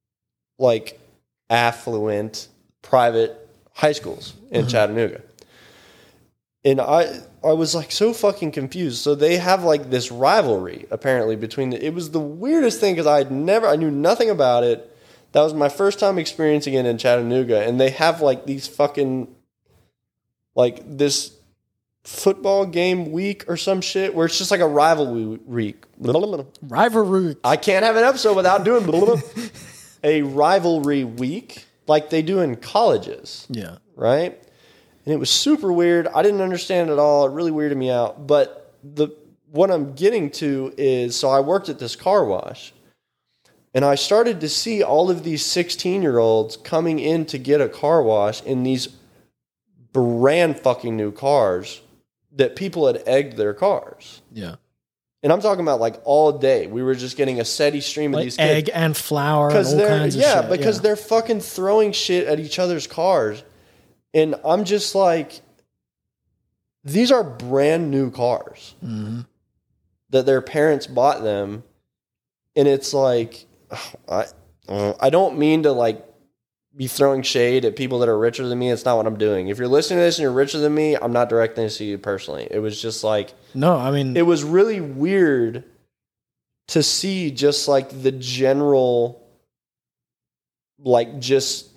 like, affluent private high schools in mm-hmm. Chattanooga. And I I was like so fucking confused. So they have like this rivalry apparently between the, it was the weirdest thing because I had never I knew nothing about it. That was my first time experiencing it in Chattanooga, and they have like these fucking like this football game week or some shit where it's just like a rivalry week. Rivalry. I can't have an episode without doing a rivalry week like they do in colleges. Yeah. Right? And it was super weird. I didn't understand it at all. It really weirded me out. But the what I'm getting to is, so I worked at this car wash. And I started to see all of these sixteen-year-olds coming in to get a car wash in these brand fucking new cars that people had egged their cars. Yeah. And I'm talking about like all day. We were just getting a steady stream of like these kids. Egg and flour and all kinds of yeah, shit. Because yeah. they're fucking throwing shit at each other's cars. And I'm just like, these are brand new cars Mm-hmm. that their parents bought them. And it's like, I, uh, I don't mean to like be throwing shade at people that are richer than me. It's not what I'm doing. If you're listening to this and you're richer than me, I'm not directing this to you personally. It was just like, No, I mean, it was really weird to see just like the general, like just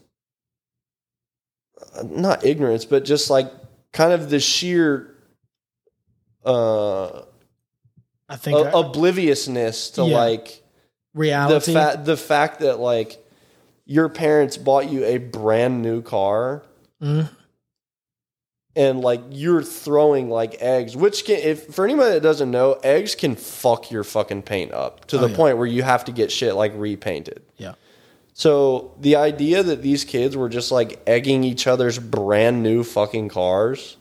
not ignorance, but just like kind of the sheer uh, I think o- obliviousness to Yeah. like the reality. fact the fact that like your parents bought you a brand new car. Mhm. And like you're throwing like eggs, which can, if for anybody that doesn't know, eggs can fuck your fucking paint up to Oh, the yeah. point where you have to get shit like repainted. Yeah. So the idea that these kids were just like egging each other's brand new fucking cars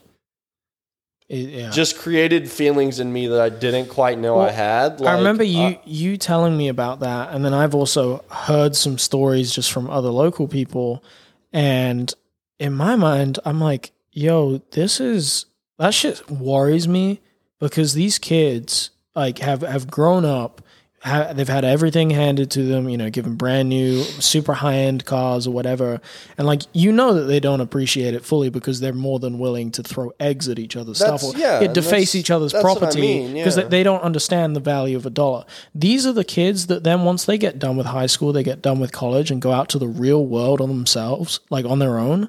It- yeah. just created feelings in me that I didn't quite know Well, I had. Like, I remember you I- you telling me about that, and then I've also heard some stories just from other local people, and in my mind, I'm like, yo, this is that shit worries me because these kids like have have grown up. Ha- they've had everything handed to them, you know, given brand new, super high end cars or whatever, and like you know that they don't appreciate it fully because they're more than willing to throw eggs at each other's That's- stuff or yeah, yeah, deface that's- each other's that's what I property mean, because yeah. they, they don't understand the value of a dollar. These are the kids that then once they get done with high school, they get done with college and go out to the real world on themselves, like on their own.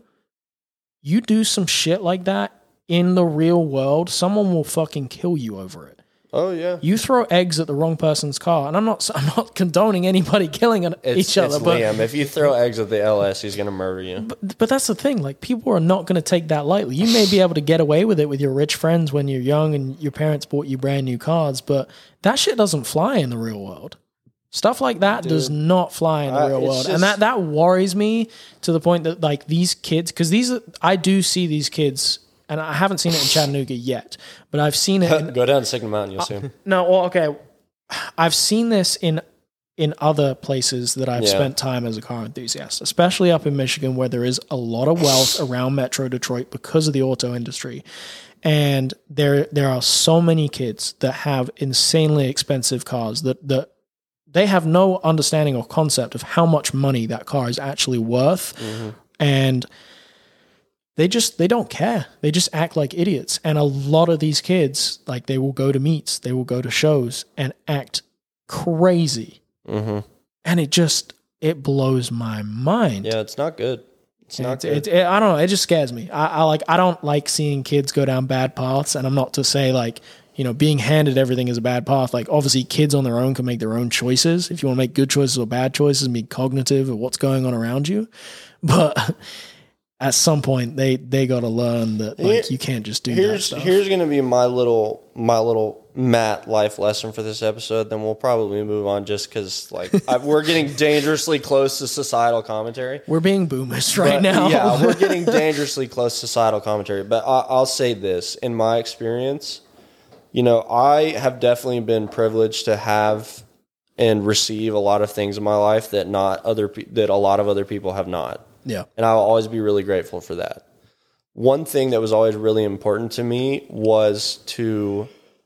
You do some shit like that in the real world, someone will fucking kill you over it. oh yeah, You throw eggs at the wrong person's car, and I'm not I'm not condoning anybody killing an- it's, each other, it's but, Liam. If you throw eggs at the L S, he's gonna murder you. but but that's the thing. Like people are not going to take that lightly. You may be able to get away with it with your rich friends when you're young and your parents bought you brand new cars, but that shit doesn't fly in the real world. Stuff like that does not fly in the Uh, real it's world, just- and that that worries me to the point that like these kids, because these are, I do see these kids, and I haven't seen it in Chattanooga yet, but I've seen it. In, Go down Signal Mountain, you'll see him. no, well, okay, I've seen this in in other places that I've Yeah. spent time as a car enthusiast, especially up in Michigan, where there is a lot of wealth around Metro Detroit because of the auto industry. And there there are so many kids that have insanely expensive cars that that they have no understanding or concept of how much money that car is actually worth. Mm-hmm. And they just they don't care. They just act like idiots. And a lot of these kids, like they will go to meets, they will go to shows and act crazy. Mm-hmm. And it just it blows my mind. Yeah, it's not good. It's not It, good. it, it, I don't know. It just scares me. I, I like. I don't like seeing kids go down bad paths. And I'm not to say like you know being handed everything is a bad path. Like obviously, kids on their own can make their own choices. If you want to make good choices or bad choices, and be cognitive of what's going on around you. But at some point, they they got to learn that like Here- you can't just do that here's stuff. here's gonna be my little my little Matt life lesson for this episode. Then we'll probably move on just because like I, we're getting dangerously close to societal commentary. We're being boomers right But, now. yeah, we're getting dangerously close to societal commentary. But I, I'll say this: in my experience, you know, I have definitely been privileged to have and receive a lot of things in my life that not other pe- that a lot of other people have not. yeah. And I'll always be really grateful for that. One thing that was always really important to me was to,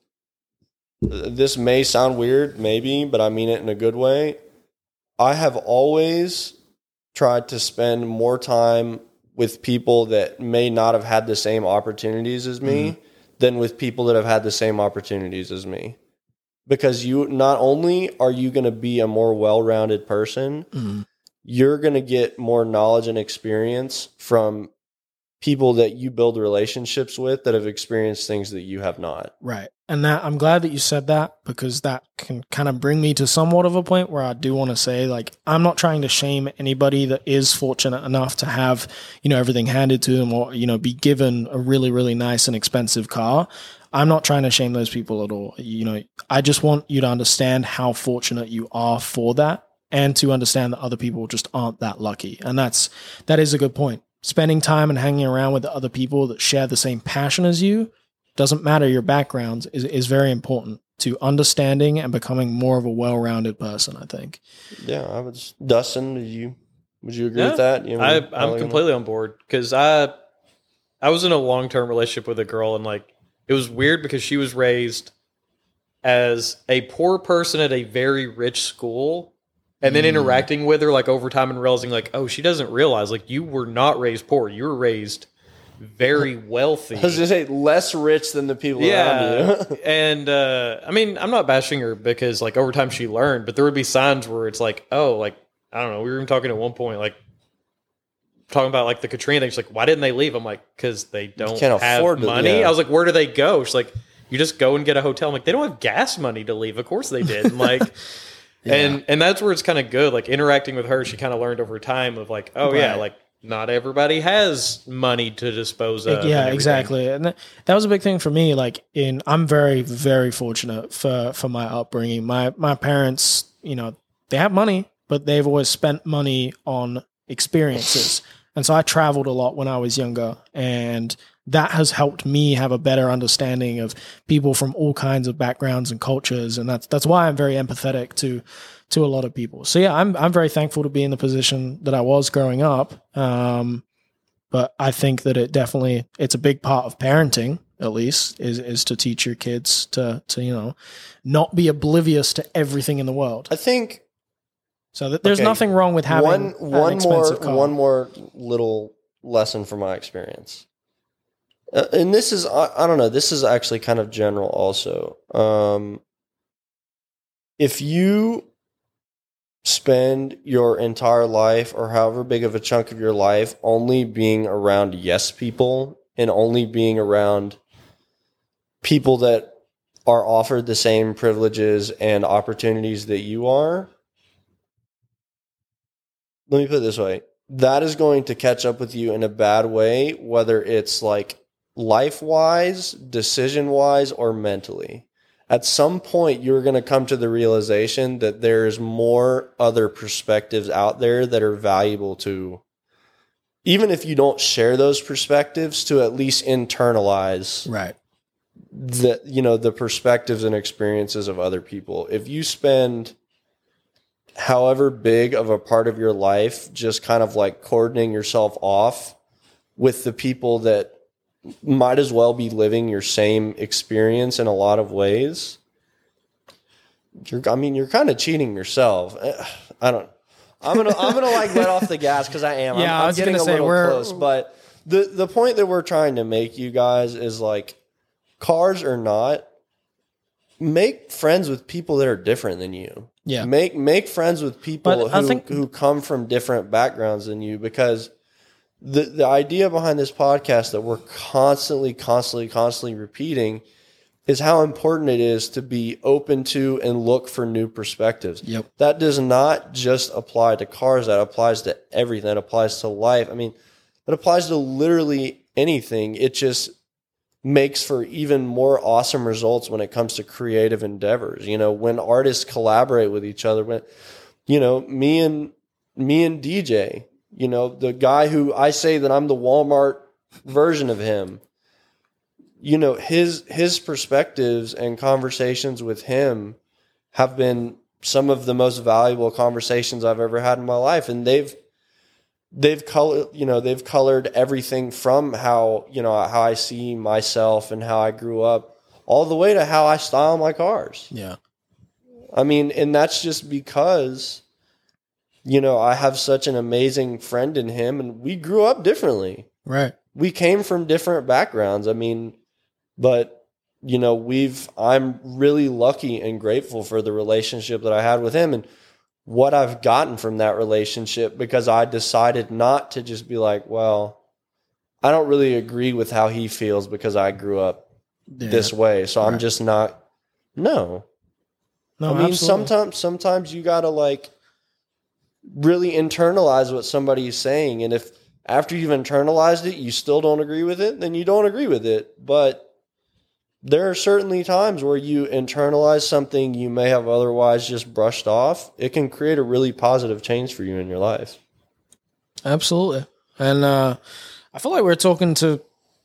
this may sound weird, maybe, but I mean it in a good way. I have always tried to spend more time with people that may not have had the same opportunities as me Mm-hmm. than with people that have had the same opportunities as me. Because you not only are you going to be a more well-rounded person, Mm-hmm. you're going to get more knowledge and experience from people that you build relationships with that have experienced things that you have not. Right. And that I'm glad that you said that because that can kind of bring me to somewhat of a point where I do want to say, like, I'm not trying to shame anybody that is fortunate enough to have, you know, everything handed to them or, you know, be given a really, really nice and expensive car. I'm not trying to shame those people at all. You know, I just want you to understand how fortunate you are for that and to understand that other people just aren't that lucky. And that's, that is a good point. Spending time and hanging around with other people that share the same passion as you, doesn't matter your background, is is very important to understanding and becoming more of a well-rounded person, I think. Yeah, I was Dustin, did you would you agree Yeah, with that? You know, I, I I'm like completely on board because I I was in a long term relationship with a girl, and like it was weird because she was raised as a poor person at a very rich school, and then mm. interacting with her like over time and realizing like, oh, she doesn't realize like you were not raised poor, you were raised very wealthy. I was gonna say less rich than the people yeah. around you. And uh, I mean, I'm not bashing her because like over time she learned, but there would be signs where it's like, oh, like I don't know. We were even talking at one point, like talking about like the Katrina thing. She's like, why didn't they leave? I'm like, because they don't can't have afford to, money. yeah. I was like, where do they go? She's like, you just go and get a hotel. I'm like, they don't have gas money to leave. Of course they did. And like, yeah. and and that's where it's kind of good. Like interacting with her, she kind of learned over time of like, oh right. yeah, like not everybody has money to dispose of. Yeah, and exactly. And that, that was a big thing for me. Like in, I'm very very fortunate for for my upbringing. My my parents, you know, they have money, but they've always spent money on experiences. And so I traveled a lot when I was younger, and that has helped me have a better understanding of people from all kinds of backgrounds and cultures. And that's, that's why I'm very empathetic to, to a lot of people. So yeah, I'm, I'm very thankful to be in the position that I was growing up. Um, but I think that it definitely, it's a big part of parenting, at least, is, is to teach your kids to, to, you know, not be oblivious to everything in the world. I think, So th- there's okay, nothing wrong with having one an one more expensive car. one more little lesson from my experience, uh, and this is I, I don't know. This is actually kind of general. Also, um, if you spend your entire life or however big of a chunk of your life only being around yes people and only being around people that are offered the same privileges and opportunities that you are. Let me put it this way. That is going to catch up with you in a bad way, whether it's like life-wise, decision-wise, or mentally. At some point, you're going to come to the realization that there's more other perspectives out there that are valuable to, even if you don't share those perspectives, to at least internalize Right. the, you know, the perspectives and experiences of other people. If you spend however big of a part of your life just kind of like cordoning yourself off with the people that might as well be living your same experience in a lot of ways, you're, I mean, you're kind of cheating yourself. I don't, I'm going to, I'm going to like let off the gas cause I am. Yeah, I'm, I was I'm getting gonna a say, little we're, close, but the, the point that we're trying to make you guys is like, cars or not, make friends with people that are different than you. Yeah. Make make friends with people But I who, think- who come from different backgrounds than you, because the the idea behind this podcast that we're constantly, constantly, constantly repeating is how important it is to be open to and look for new perspectives. Yep. That does not just apply to cars. That applies to everything. That applies to life. I mean, that applies to literally anything. It just makes for even more awesome results when it comes to creative endeavors. You know, when artists collaborate with each other, when, you know, me and me and D J, you know, the guy who I say that I'm the Walmart version of him, you know, his, his perspectives and conversations with him have been some of the most valuable conversations I've ever had in my life. And they've, They've colored, you know, they've colored everything from how, you know, how I see myself and how I grew up, all the way to how I style my cars. Yeah. I mean, and that's just because, you know, I have such an amazing friend in him, and we grew up differently. Right. We came from different backgrounds. I mean, but, you know, we've, I'm really lucky and grateful for the relationship that I had with him and what I've gotten from that relationship, because I decided not to just be like, well, I don't really agree with how he feels because I grew up yeah. this way. So right. I'm just not, no. No, I mean, absolutely. sometimes, sometimes you got to like really internalize what somebody's saying. And if after you've internalized it, you still don't agree with it, then you don't agree with it. But there are certainly times where you internalize something you may have otherwise just brushed off. It can create a really positive change for you in your life. Absolutely. And uh, I feel like we're talking to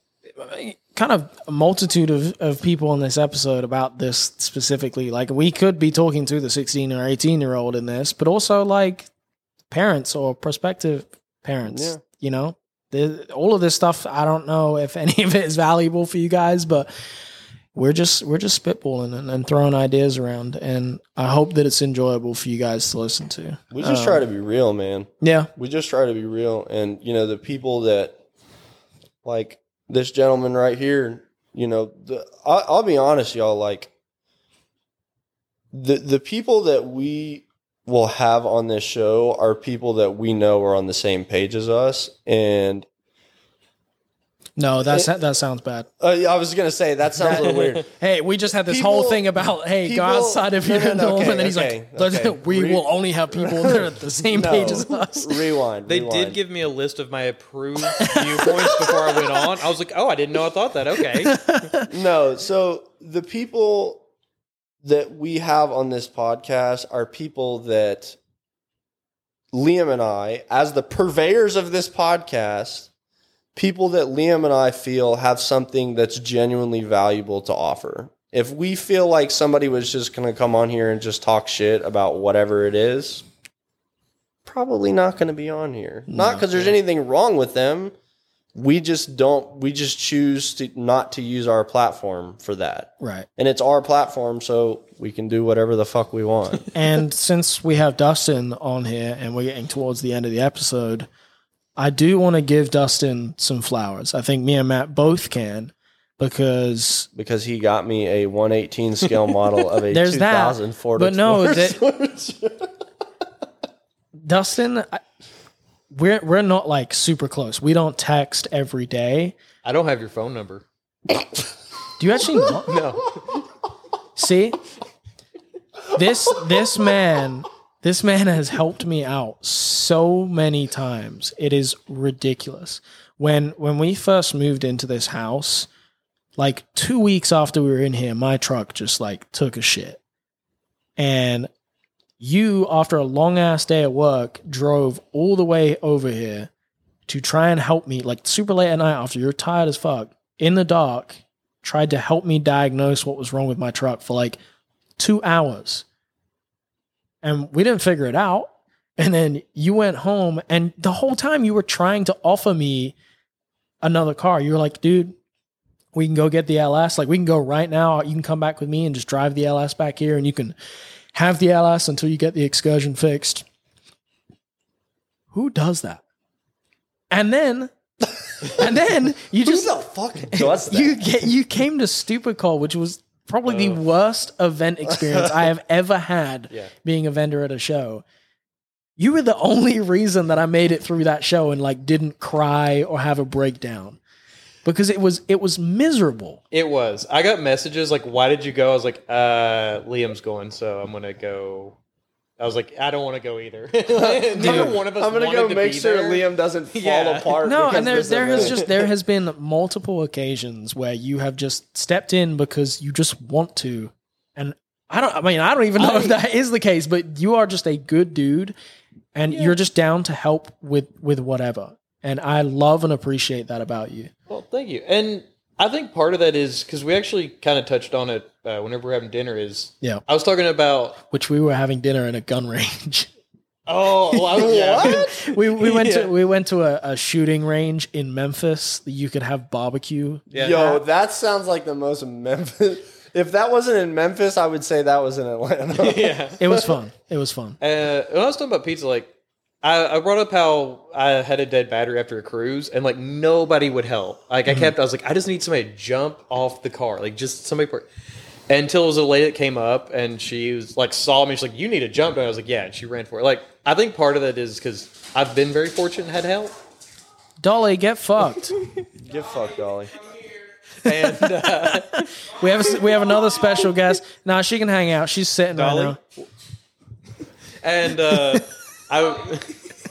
kind of a multitude of, of people in this episode about this specifically. Like, we could be talking to the sixteen or eighteen year old in this, but also like parents or prospective parents, Yeah. you know, the, all of this stuff, I don't know if any of it is valuable for you guys, but we're just we're just spitballing and, and throwing ideas around, and I hope that it's enjoyable for you guys to listen to. We just um, try to be real, man. Yeah, we just try to be real, and you know the people that like this gentleman right here. You know, the, I, I'll be honest, y'all. Like the the people that we will have on this show are people that we know are on the same page as us, and no, that's it, that sounds bad. Uh, I was gonna say that sounds a little weird. Hey, we just had this People- whole thing about hey, people- go outside of no, your no, no, norm, okay, and then he's okay, like, okay. we Re- will only have people that are at the same No. page as us. Rewind. They rewind. did give me a list of my approved viewpoints before I went on. I was like, oh, I didn't know I thought that. Okay. No, so the people that we have on this podcast are people that Liam and I, as the purveyors of this podcast, people that Liam and I feel have something that's genuinely valuable to offer. If we feel like somebody was just going to come on here and just talk shit about whatever it is, probably not going to be on here. Not because there's anything wrong with them. We just don't, we just choose to not to use our platform for that. Right. And it's our platform, so we can do whatever the fuck we want. And since we have Dustin on here and we're getting towards the end of the episode, I do want to give Dustin some flowers. I think me and Matt both can, because Because he got me a one eighteen scale model of a There's two that, thousand Ford but no, Explorer. Dustin, I, we're we're not like super close. We don't text every day. I don't have your phone number. Do you actually not? No. See, this this man this man has helped me out so many times. It is ridiculous. When when we first moved into this house, like two weeks after we were in here, my truck just like took a shit, and you, after a long ass day at work, drove all the way over here to try and help me, like super late at night after you're tired as fuck, in the dark, tried to help me diagnose what was wrong with my truck for like two hours. And we didn't figure it out. And then you went home, and the whole time you were trying to offer me another car. You were like, dude, we can go get the L S. Like, we can go right now. You can come back with me and just drive the L S back here, and you can have the L S until you get the Excursion fixed. Who does that? And then, and then you just Who the fuck does that? you get you came to Stupid Call, which was probably the worst event experience I have ever had Yeah. being a vendor at a show. You were the only reason that I made it through that show and like didn't cry or have a breakdown, because it was it was miserable. It was. I got messages like, why did you go? I was like, uh, Liam's going, so I'm going to go. I was like, I don't want to go either. Neither one of us I'm gonna wanted go to make be sure there. Liam doesn't fall Yeah. apart. No, because and there this there has event. just there has been multiple occasions where you have just stepped in because you just want to, and I don't. I mean, I don't even know I- if that is the case, but you are just a good dude, and you're just down to help with with whatever. And I love and appreciate that about you. Well, thank you. And I think part of that is because we actually kind of touched on it uh, whenever we're having dinner. Is Yeah, I was talking about. which we were having dinner in a gun range. Oh, well, I was, yeah. we we went Yeah. to we went to a, a shooting range in Memphis that you could have barbecue. Yeah. Yo, that sounds like the most Memphis. If that wasn't in Memphis, I would say that was in Atlanta. yeah. It was fun. It was fun. Uh, when I was talking about pizza, like I, I brought up how I had a dead battery after a cruise, and like nobody would help. Like I kept, I was like, I just need somebody to jump off the car, like just somebody. Per- Until it was a lady that came up, and she was like saw me. She's like, "You need to jump," and I was like, "Yeah." And she ran for it. Like I think part of that is because I've been very fortunate and had help. Dolly, get fucked. Get fucked, Dolly. And uh, We have a, we have another special guest. Nah, she can hang out. She's sitting Dolly? right now. and uh, I.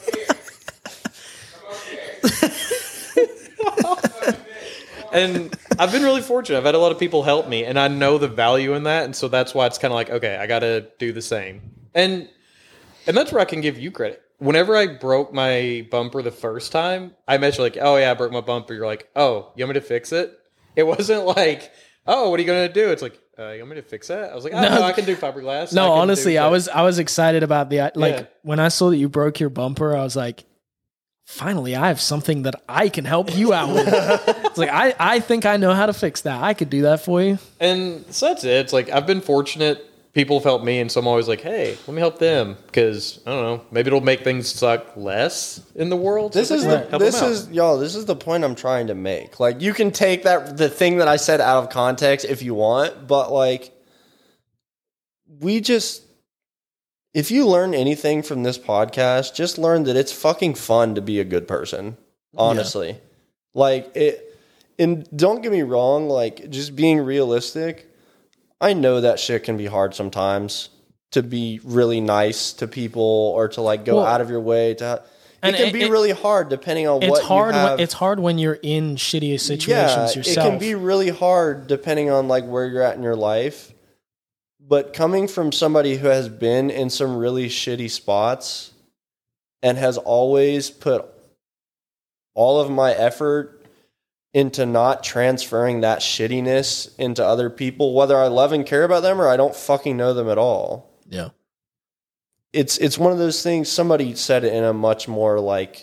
And I've been really fortunate. I've had a lot of people help me, and I know the value in that, and so that's why it's kind of like, okay, I got to do the same. And and that's where I can give you credit. Whenever I broke my bumper the first time, I mentioned like, oh yeah, I broke my bumper. You're like, oh, you want me to fix it? It wasn't like, oh, what are you gonna do? It's like, uh, you want me to fix that? I was like, oh, No. no, I can do fiberglass. I No, can honestly, do I that." was I was excited about the like Yeah. when I saw that you broke your bumper. I was like, finally, I have something that I can help you out with. It's like, I, I think I know how to fix that. I could do that for you. And so that's it. It's like, I've been fortunate. People have helped me, and so I'm always like, hey, let me help them. Because, I don't know, maybe it'll make things suck less in the world. This so is like, the, this is y'all. This is the point I'm trying to make. Like, you can take that the thing that I said out of context if you want, but like, we just, if you learn anything from this podcast, just learn that it's fucking fun to be a good person. Honestly, yeah. Like it. And don't get me wrong. Like, just being realistic, I know that shit can be hard sometimes to be really nice to people or to like go well, out of your way to. It can it, be it, really hard depending on it's what hard you have. When, it's hard when you're in shitty situations yeah, yourself. It can be really hard depending on like where you're at in your life. But coming from somebody who has been in some really shitty spots and has always put all of my effort into not transferring that shittiness into other people, whether I love and care about them or I don't fucking know them at all. Yeah. It's it's one of those things, somebody said it in a much more like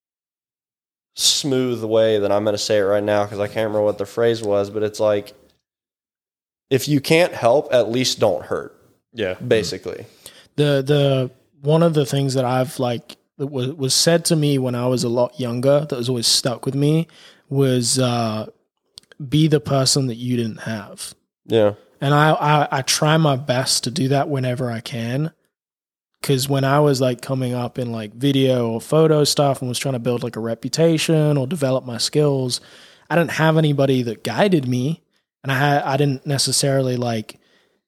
smooth way than I'm going to say it right now because I can't remember what the phrase was, but it's like, if you can't help, at least don't hurt. Yeah. Basically. The the one of the things that I've like that was was said to me when I was a lot younger that was always stuck with me was uh, be the person that you didn't have. Yeah. And I, I, I try my best to do that whenever I can. Because when I was like coming up in like video or photo stuff and was trying to build like a reputation or develop my skills, I didn't have anybody that guided me. And I had, I didn't necessarily like,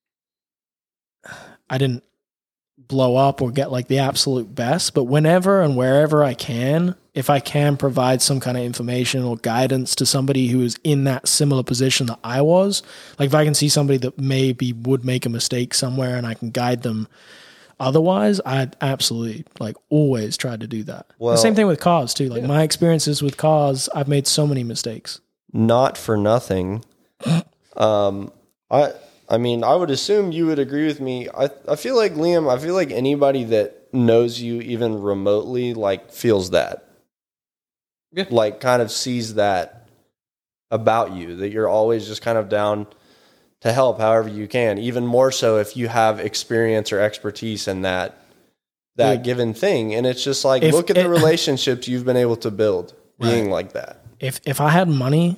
I didn't blow up or get like the absolute best, but whenever and wherever I can, if I can provide some kind of information or guidance to somebody who is in that similar position that I was, like if I can see somebody that maybe would make a mistake somewhere and I can guide them otherwise, I'd absolutely like always try to do that. Well, the same thing with cars too. Like yeah. my experiences with cars, I've made so many mistakes. Not for nothing. um, I, I mean, I would assume you would agree with me. I, I feel like Liam, I feel like anybody that knows you even remotely, like feels that. Yeah. Like kind of sees that about you, that you're always just kind of down to help however you can. Even more so if you have experience or expertise in that, that Dude, given thing. And it's just like, look at it, the relationships you've been able to build being right. like that. If, if I had money,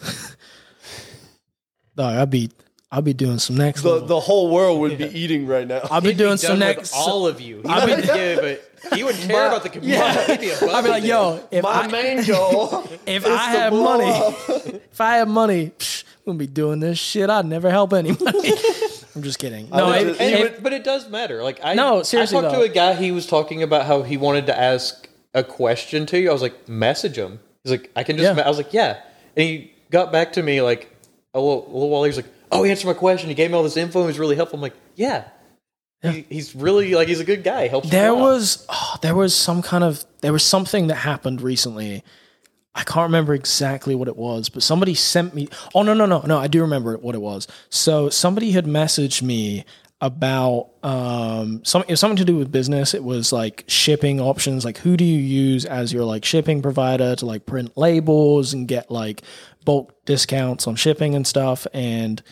dog, I'd be, I'll be doing some next. The, the whole world would yeah. be eating right now. I'll be He'd doing be some next. All of you. I'll be yeah, but he wouldn't care my, about the community. Yeah. He'd be above I'd be like, yo, if my I, main goal, if I had money, if I had money, psh, I'm gonna be doing this shit. I'd never help anybody. I'm just kidding. No, it, it, and, it, but, but it does matter. Like I, no, seriously, I talked though. to a guy. He was talking about how he wanted to ask a question to you. I was like, message him. He's like, I can just. Yeah. I was like, yeah. And he got back to me like a little, a little while. He was like, oh, he answered my question. He gave me all this info. He was really helpful. I'm like, yeah. yeah. He, he's really like he's a good guy. He helps. There was oh, there was some kind of there was something that happened recently. I can't remember exactly what it was, but somebody sent me. Oh no no no no! I do remember what it was. So somebody had messaged me about um some it was something to do with business. It was like shipping options. Like who do you use as your like shipping provider to like print labels and get like bulk discounts on shipping and stuff. And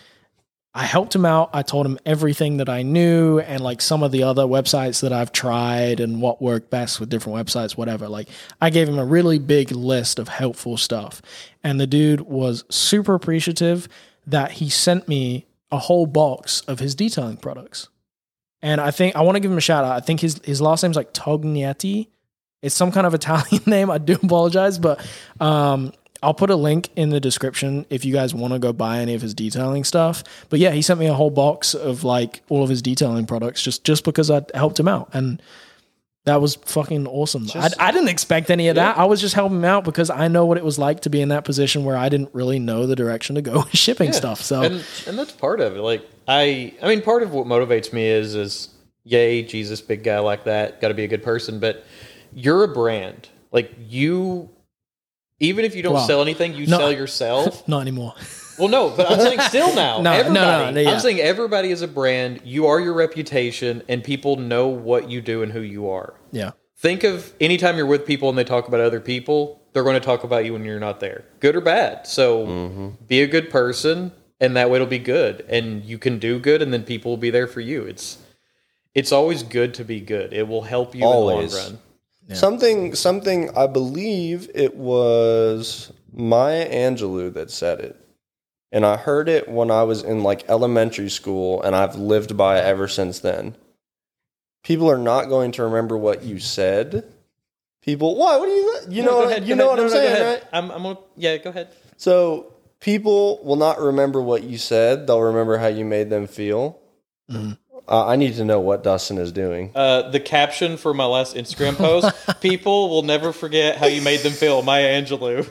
I helped him out. I told him everything that I knew and like some of the other websites that I've tried and what worked best with different websites, whatever. Like I gave him a really big list of helpful stuff. And the dude was super appreciative that he sent me a whole box of his detailing products. And I think I want to give him a shout out. I think his, his last name's like Tognetti. It's some kind of Italian name. I do apologize, but um, I'll put a link in the description if you guys want to go buy any of his detailing stuff. But yeah, he sent me a whole box of like all of his detailing products just, just because I helped him out. And that was fucking awesome. Just, I, I didn't expect any of yeah. that. I was just helping him out because I know what it was like to be in that position where I didn't really know the direction to go with shipping yeah. stuff. So and, and that's part of it. Like I, I mean, part of what motivates me is, is yay, Jesus, big guy like that. Got to be a good person, but you're a brand. Like you, even if you don't well, sell anything, you no, sell yourself. Not anymore. Well, no, but I'm saying still now. no, everybody, no, no, yeah. I'm saying everybody is a brand. You are your reputation, and people know what you do and who you are. Yeah. think of anytime you're with people and they talk about other people, they're going to talk about you when you're not there, good or bad. So mm-hmm. be a good person, and that way it'll be good, and you can do good, and then people will be there for you. It's it's always good to be good. It will help you always. In the long run. Yeah. Something, something. I believe it was Maya Angelou that said it, and I heard it when I was in like elementary school, and I've lived by it ever since then. People are not going to remember what you said. People, why? What do you? You no, know, ahead, you know ahead. what no, I'm no, saying, right? I'm, I'm gonna, yeah, go ahead. So people will not remember what you said. They'll remember how you made them feel. Mm-hmm. Uh, I need to know what Dustin is doing. Uh, the caption for my last Instagram post: "People will never forget how you made them feel." Maya Angelou.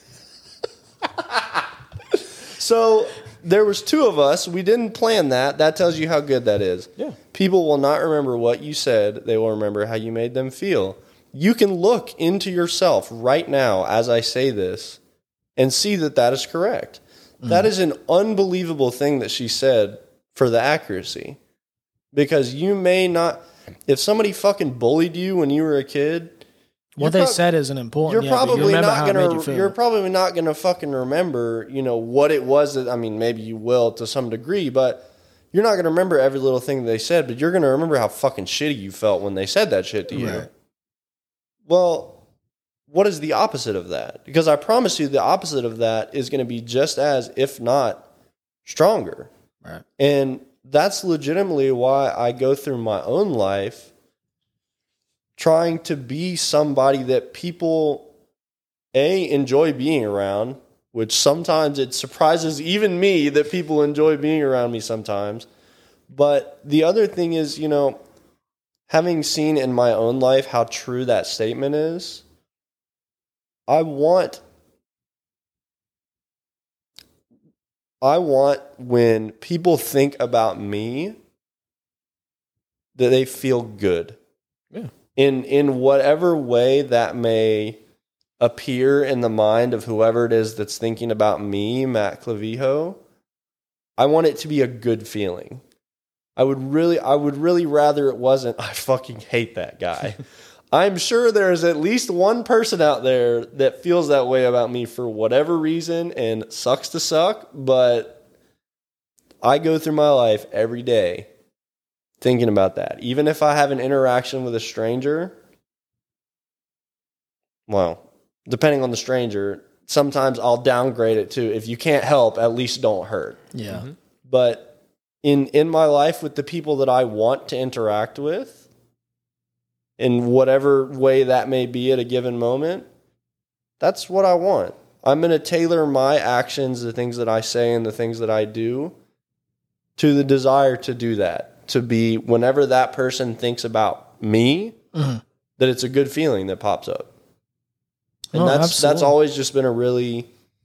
So there was two of us. We didn't plan that. That tells you how good that is. Yeah. People will not remember what you said. They will remember how you made them feel. You can look into yourself right now as I say this and see that that is correct. Mm. That is an unbelievable thing that she said for the accuracy. Because you may not, if somebody fucking bullied you when you were a kid, what they prob- said isn't important. You're yeah, probably you not gonna. You you're probably not gonna fucking remember, you know, what it was that. I mean, maybe you will to some degree, but you're not gonna remember every little thing that they said. But you're gonna remember how fucking shitty you felt when they said that shit to you. Right. Well, what is the opposite of that? Because I promise you, the opposite of that is going to be just as, if not stronger. Right. And that's legitimately why I go through my own life trying to be somebody that people, A, enjoy being around, which sometimes it surprises even me that people enjoy being around me sometimes. But the other thing is, you know, having seen in my own life how true that statement is, I want, I want when people think about me that they feel good. Yeah. In in whatever way that may appear in the mind of whoever it is that's thinking about me, Matt Clavijo, I want it to be a good feeling. I would really, I would really rather it wasn't, I fucking hate that guy. I'm sure there's at least one person out there that feels that way about me for whatever reason and sucks to suck, but I go through my life every day thinking about that. Even if I have an interaction with a stranger, well, depending on the stranger, sometimes I'll downgrade it to, if you can't help, at least don't hurt. Yeah. Mm-hmm. But in in my life with the people that I want to interact with, in whatever way that may be at a given moment, that's what I want. I'm going to tailor my actions, the things that I say and the things that I do, to the desire to do that. To be, whenever that person thinks about me, mm-hmm. that it's a good feeling that pops up. And oh, that's absolutely. that's always just been a really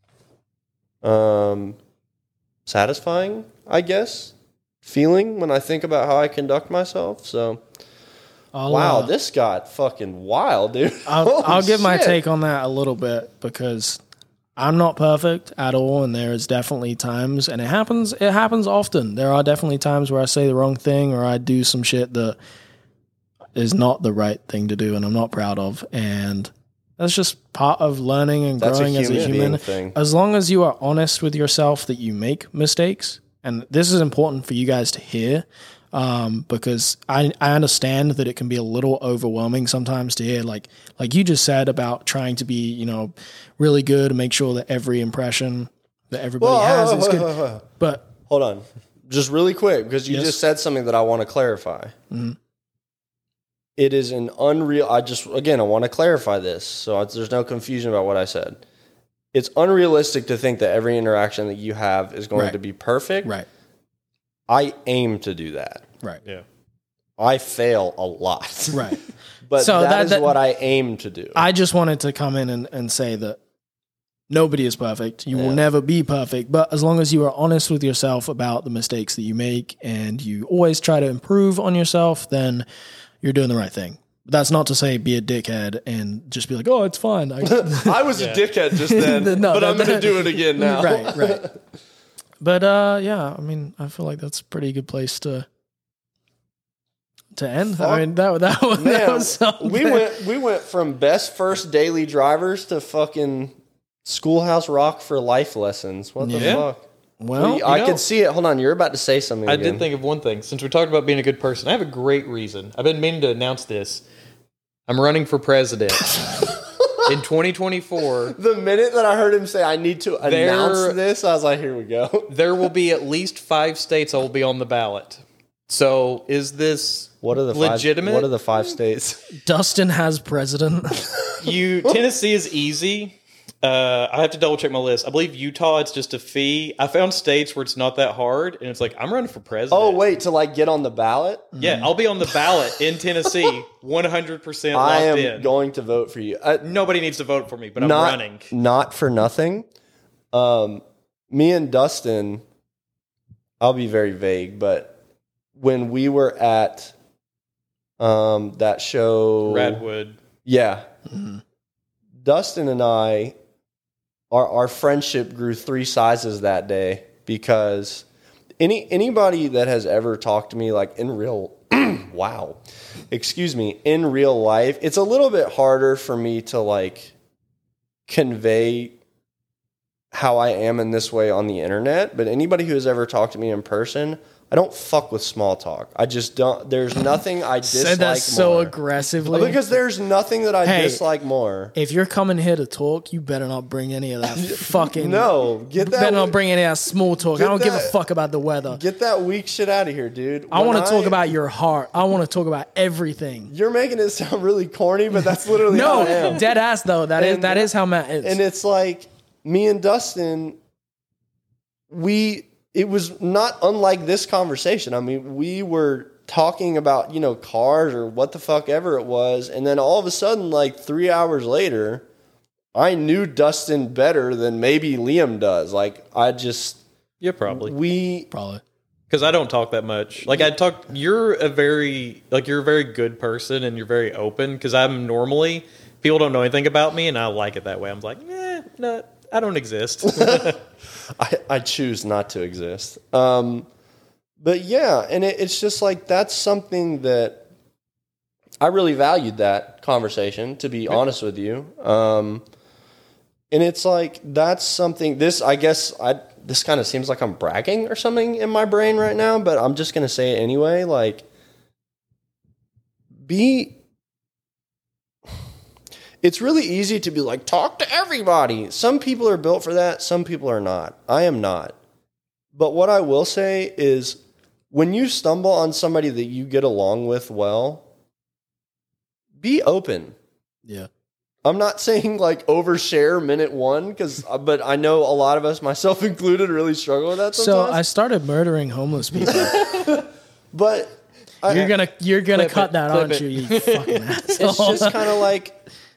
um, satisfying, I guess, feeling when I think about how I conduct myself. So, I'll, wow, uh, this got fucking wild, dude. I'll, I'll give my shit. take on that a little bit, because I'm not perfect at all, and there is definitely times, and it happens. It happens often. There are definitely times where I say the wrong thing, or I do some shit that is not the right thing to do, and I'm not proud of. And that's just part of learning and That's growing a as a human human. being thing. As long as you are honest with yourself that you make mistakes, and this is important for you guys to hear, um, because I, I understand that it can be a little overwhelming sometimes to hear, like like you just said about trying to be, you know, really good and make sure that every impression that everybody Whoa, has whoa, is good. whoa, whoa, whoa. But hold on, just really quick, because you Yes. just said something that I want to clarify. Mm-hmm. It is an unreal. I just again I want to clarify this so there's no confusion about what I said. It's unrealistic to think that every interaction that you have is going Right. to be perfect. right, I aim to do that. right, Yeah. I fail a lot. right. But So that that- is that- what I aim to do. I just wanted to come in and, and say that nobody is perfect. You Yeah. will never be perfect. But as long as you are honest with yourself about the mistakes that you make and you always try to improve on yourself, then you're doing the right thing. That's not to say be a dickhead and just be like, oh, it's fine. I, I was Yeah. a dickhead just then, No, but no, I'm going to that- do it again now. right, right. But uh, yeah, I mean, I feel like that's a pretty good place to to end. I mean, that that was, Man, that was something. we went we went from best first daily drivers to fucking Schoolhouse Rock for life lessons. What the Yeah. fuck? Well, We- I know- could see it. Hold on, you're about to say something. I again. did think of one thing. Since we talked about being a good person, I have a great reason. I've been meaning to announce this. I'm running for president in twenty twenty-four. The minute that I heard him say, "I need to There- announce this," I was like, "Here we go." There will be at least five states I will be on the ballot. So is this What are the legitimate? Five, what are the five states? Dustin has president. You Tennessee is easy. Uh, I have to double check my list. I believe Utah, it's just a fee. I found states where it's not that hard, and it's like I'm running for president. Oh wait, to like get on the ballot, yeah, I'll be on the ballot in Tennessee, one hundred percent locked I am in. going to vote for you. Uh, Nobody needs to vote for me, but I'm not running. not for nothing. Um, me and Dustin, I'll be very vague, but when we were at um that show, Radwood. yeah, Dustin and I, our our friendship grew three sizes that day because any anybody that has ever talked to me like in real wow, excuse me, in real life, it's a little bit harder for me to like convey how I am in this way on the internet, but anybody who has ever talked to me in person, I don't fuck with small talk. I just don't. There's nothing I dislike Said that so more. aggressively. Because there's nothing that I Hey, dislike more. if you're coming here to talk, you better not bring any of that fucking. No, get that. better not bring any of that small talk. I Get don't give a that- fuck about the weather. Get that weak shit out of here, dude. I When want to talk about your heart. I want to talk about everything. You're making it sound really corny, but that's literally how I No, am. dead ass though. That is And- that is how Matt is. And it's like me and Dustin, we it was not unlike this conversation. I mean, we were talking about, you know, cars or what the fuck ever it was, and then all of a sudden, like three hours later, I knew Dustin better than maybe Liam does. Like I just Yeah, probably. we Probably. Because I don't talk that much. Like I talk, you're a very like you're a very good person and you're very open. Because I'm normally people don't know anything about me, and I like it that way. I'm like, eh, no, I don't exist. I, I choose not to exist. Um, but yeah, and it, it's just like that's something that I really valued that conversation, to be honest with you. Um, and it's like that's something. This I guess I this kind of seems like I'm bragging or something in my brain right now, but I'm just gonna say it anyway. Like, be. It's really easy to be like, talk to everybody. Some people are built for that. Some people are not. I am not. But what I will say is when you stumble on somebody that you get along with well, be open. Yeah. I'm not saying like overshare minute one, because but I know a lot of us, myself included, really struggle with that So sometimes. I started murdering homeless people. but I, You're gonna you're gonna Clip cut it, that, clip aren't it. you? You fucking asshole. it's just kind of like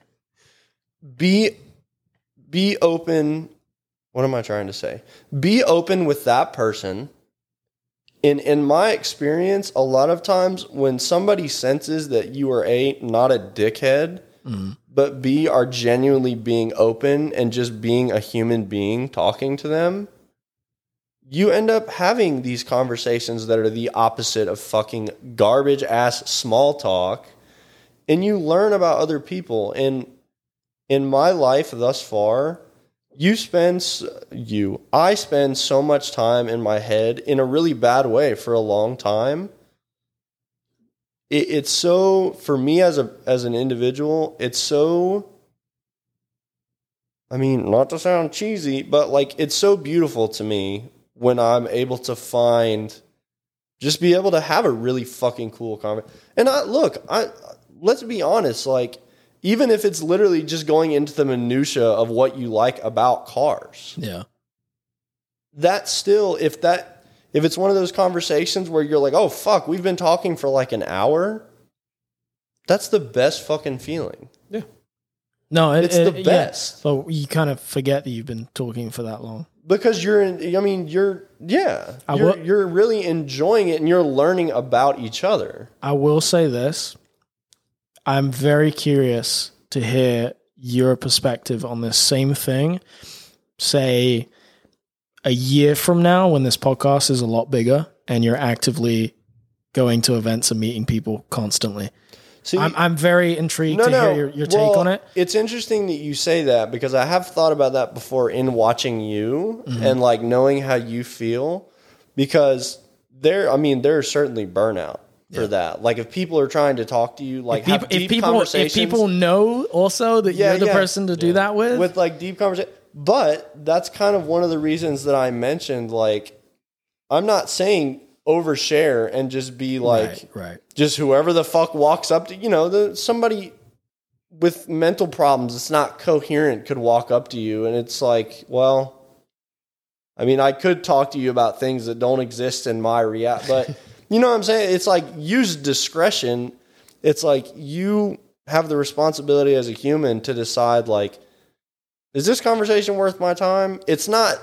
be be open. What am I trying to say? Be open with that person. In in my experience, a lot of times when somebody senses that you are A, not a dickhead, Mhm. but B, are genuinely being open and just being a human being talking to them, you end up having these conversations that are the opposite of fucking garbage ass small talk, and you learn about other people. And in my life thus far, you spend s- you I spend so much time in my head in a really bad way for a long time. It, it's so for me as a as an individual, it's so. I mean, not to sound cheesy, but like it's so beautiful to me when I'm able to find, just be able to have a really fucking cool conversation. And I look, I let's be honest, like even if it's literally just going into the minutia of what you like about cars, Yeah. that still, if that if it's one of those conversations where you're like, oh fuck, we've been talking for like an hour, that's the best fucking feeling. Yeah. No, it, It's it- the yeah. best. So you kind of forget that you've been talking for that long. Because you're in, I mean, you're, yeah, I you're, will- you're really enjoying it and you're learning about each other. I will say this. I'm very curious to hear your perspective on this same thing. Say a year from now when this podcast is a lot bigger and you're actively going to events and meeting people constantly. See, I'm, I'm very intrigued no, to no. hear your, your take Well, on it. It's interesting that you say that because I have thought about that before in watching you Mm-hmm. and like knowing how you feel, because there, I mean, there's certainly burnout for that. Like if people are trying to talk to you, like If people, have deep if people, conversations, if people know also that Yeah, you're the yeah. person to do that with, with like deep conversation. But that's kind of one of the reasons that I mentioned, like, I'm not saying overshare and just be like, right, right. just whoever the fuck walks up to, you know, the somebody with mental problems, it's not coherent, could walk up to you and it's like, well, I mean, I could talk to you about things that don't exist in my reality, but you know what I'm saying? It's like, use discretion. It's like you have the responsibility as a human to decide, like, is this conversation worth my time? It's not,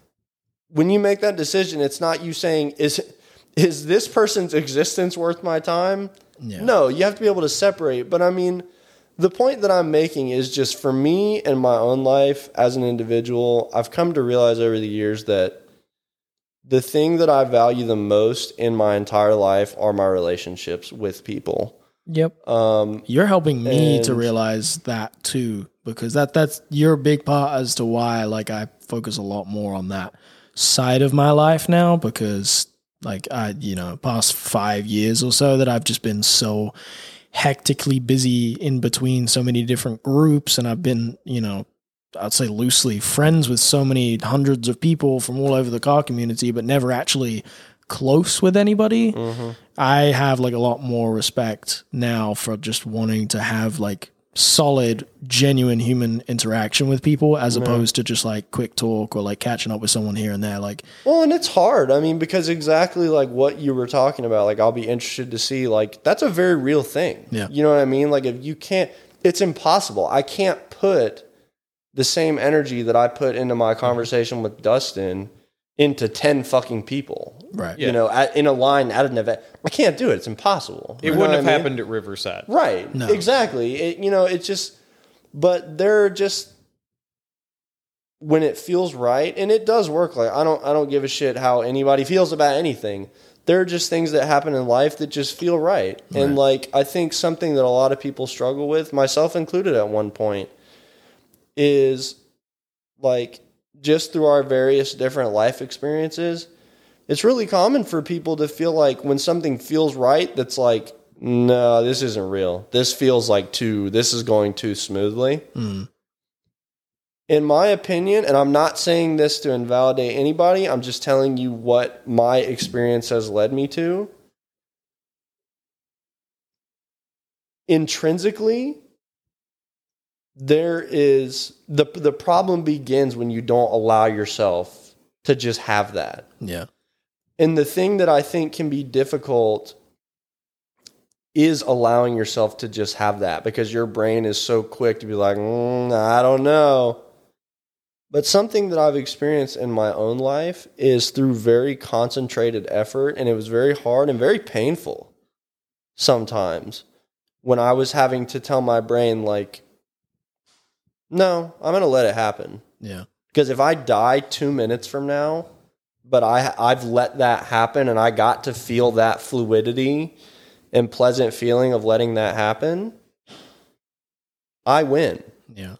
when you make that decision, it's not you saying, is is this person's existence worth my time? Yeah. No, you have to be able to separate. But I mean, the point that I'm making is just for me and my own life as an individual, I've come to realize over the years that the thing that I value the most in my entire life are my relationships with people. Yep. Um, You're helping me to and- realize that too, because that that's you're a big part as to why like I focus a lot more on that side of my life now, because like I, you know, past five years or so that I've just been so hectically busy in between so many different groups, and I've been, you know, I'd say loosely friends with so many hundreds of people from all over the car community, but never actually close with anybody. Mm-hmm. I have like a lot more respect now for just wanting to have like solid, genuine human interaction with people as opposed to just like quick talk or like catching up with someone here and there. Like, Well, and it's hard. I mean, because exactly like what you were talking about, like I'll be interested to see, like that's a very real thing. Yeah. You know what I mean? Like if you can't, it's impossible. I can't put the same energy that I put into my conversation with Dustin into ten fucking people. right. You know, at, in a line at an event. I can't do it. It's impossible. It You know wouldn't what have I mean? happened at Riverside. Right. No. Exactly. It, you know, it's just, but they're just, when it feels right, and it does work. Like I don't, I don't give a shit how anybody feels about anything. There are just things that happen in life that just feel right. right. And like, I think something that a lot of people struggle with, myself included at one point, is like just through our various different life experiences, it's really common for people to feel like when something feels right, that's like, no, this isn't real. This feels like too, this is going too smoothly. Mm. In my opinion, and I'm not saying this to invalidate anybody, I'm just telling you what my experience has led me to. Intrinsically, there is, the the problem begins when you don't allow yourself to just have that. Yeah. And the thing that I think can be difficult is allowing yourself to just have that, because your brain is so quick to be like, mm, I don't know. But something that I've experienced in my own life is through very concentrated effort, and it was very hard and very painful sometimes when I was having to tell my brain, like, no, I'm going to let it happen. Yeah. Because if I die two minutes from now, but I, I've let that happen and I got to feel that fluidity and pleasant feeling of letting that happen, I win. Yeah.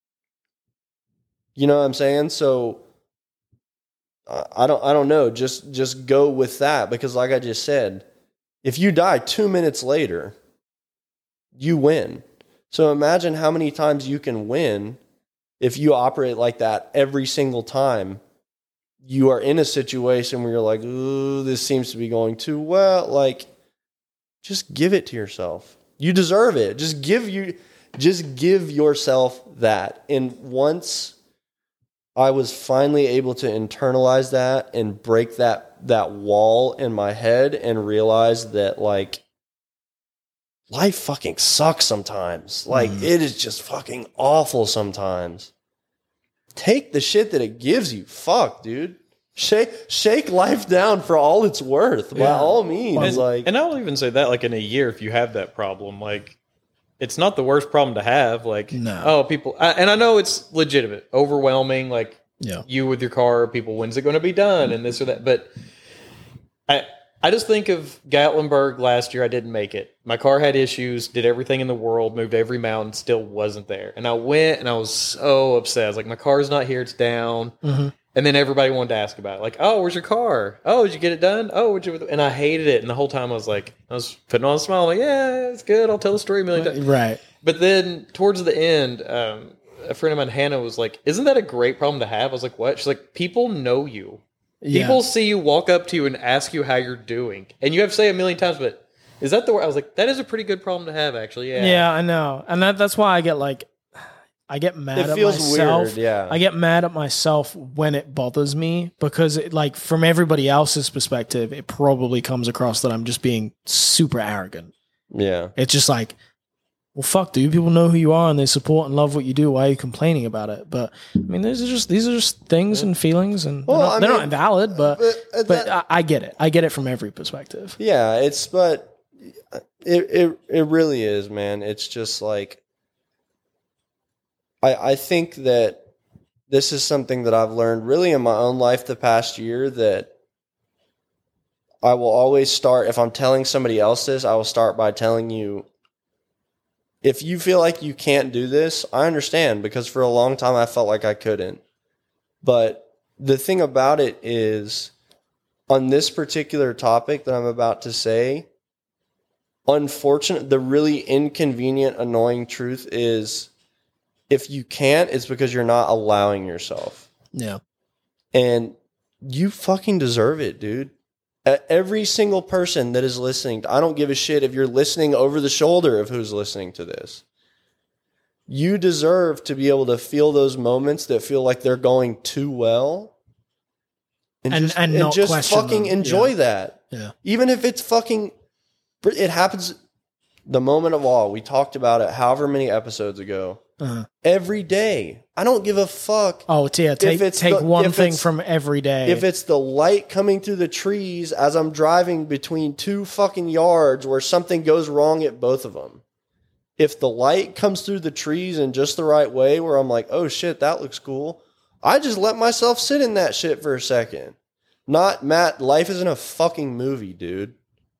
You know what I'm saying? So uh, I don't I don't know. Just just go with that, because like I just said, if you die two minutes later, you win. So imagine how many times you can win if you operate like that every single time you are in a situation where you're like, ooh, this seems to be going too well. Like, just give it to yourself. You deserve it. Just give you just give yourself that. And once I was finally able to internalize that and break that that wall in my head and realize that, like, life fucking sucks sometimes. Like, Mm. it is just fucking awful sometimes. Take the shit that it gives you. Fuck, dude. Shake shake life down for all it's worth. By Yeah. all means. And, like, and I'll even say that, like, in a year, if you have that problem, like, it's not the worst problem to have. Like, No. oh, people, I, and I know it's legitimate, overwhelming. Like, Yeah. you with your car, people, when's it going to be done, and this or that. But I, I just think of Gatlinburg last year. I didn't make it. My car had issues, did everything in the world, moved every mountain, still wasn't there. And I went and I was so upset. I was like, my car's not here, it's down. Mm-hmm. And then everybody wanted to ask about it. Like, oh, where's your car? Oh, did you get it done? Oh, would you? And I hated it. And the whole time I was like, I was putting on a smile. I'm like, yeah, it's good. I'll tell the story a million times. Right. But then towards the end, um, a friend of mine, Hannah, was like, isn't that a great problem to have? I was like, what? She's like, people know you. Yeah. People see you, walk up to you, and ask you how you're doing. And you have to say a million times, but is that the word? I was like, that is a pretty good problem to have, actually. Yeah. Yeah, I know. And that, that's why I get like, I get mad It at feels myself. weird, yeah. I get mad at myself when it bothers me because, it, like, from everybody else's perspective, it probably comes across that I'm just being super arrogant. Yeah. It's just like, well, fuck, dude. People know who you are and they support and love what you do. Why are you complaining about it? But I mean, these are just these are just things and feelings, and Well, they're, not, I they're mean, not invalid. But but, uh, but that- I, I get it. I get it from every perspective. Yeah, it's but it it it really is, man. It's just like I I think that this is something that I've learned really in my own life the past year, that I will always start, if I'm telling somebody else this, I will start by telling you, if you feel like you can't do this, I understand, because for a long time I felt like I couldn't. But the thing about it is, on this particular topic that I'm about to say, unfortunate, the really inconvenient, annoying truth is, if you can't, it's because you're not allowing yourself. Yeah. And you fucking deserve it, dude. Every single person that is listening, I don't give a shit if you're listening over the shoulder of who's listening to this. You deserve to be able to feel those moments that feel like they're going too well. And, And- just, and and not just question fucking them. enjoy Yeah. that. Yeah. Even if it's fucking, it happens, the moment of awe. We talked about it however many episodes ago. Uh-huh. Every day. I don't give a fuck. Oh, t- yeah. Take it's take the- one if thing it's- from every day. If it's the light coming through the trees as I'm driving between two fucking yards where something goes wrong at both of them. If the light comes through the trees in just the right way where I'm like, oh shit, that looks cool, I just let myself sit in that shit for a second. Not, Matt, life isn't a fucking movie, dude.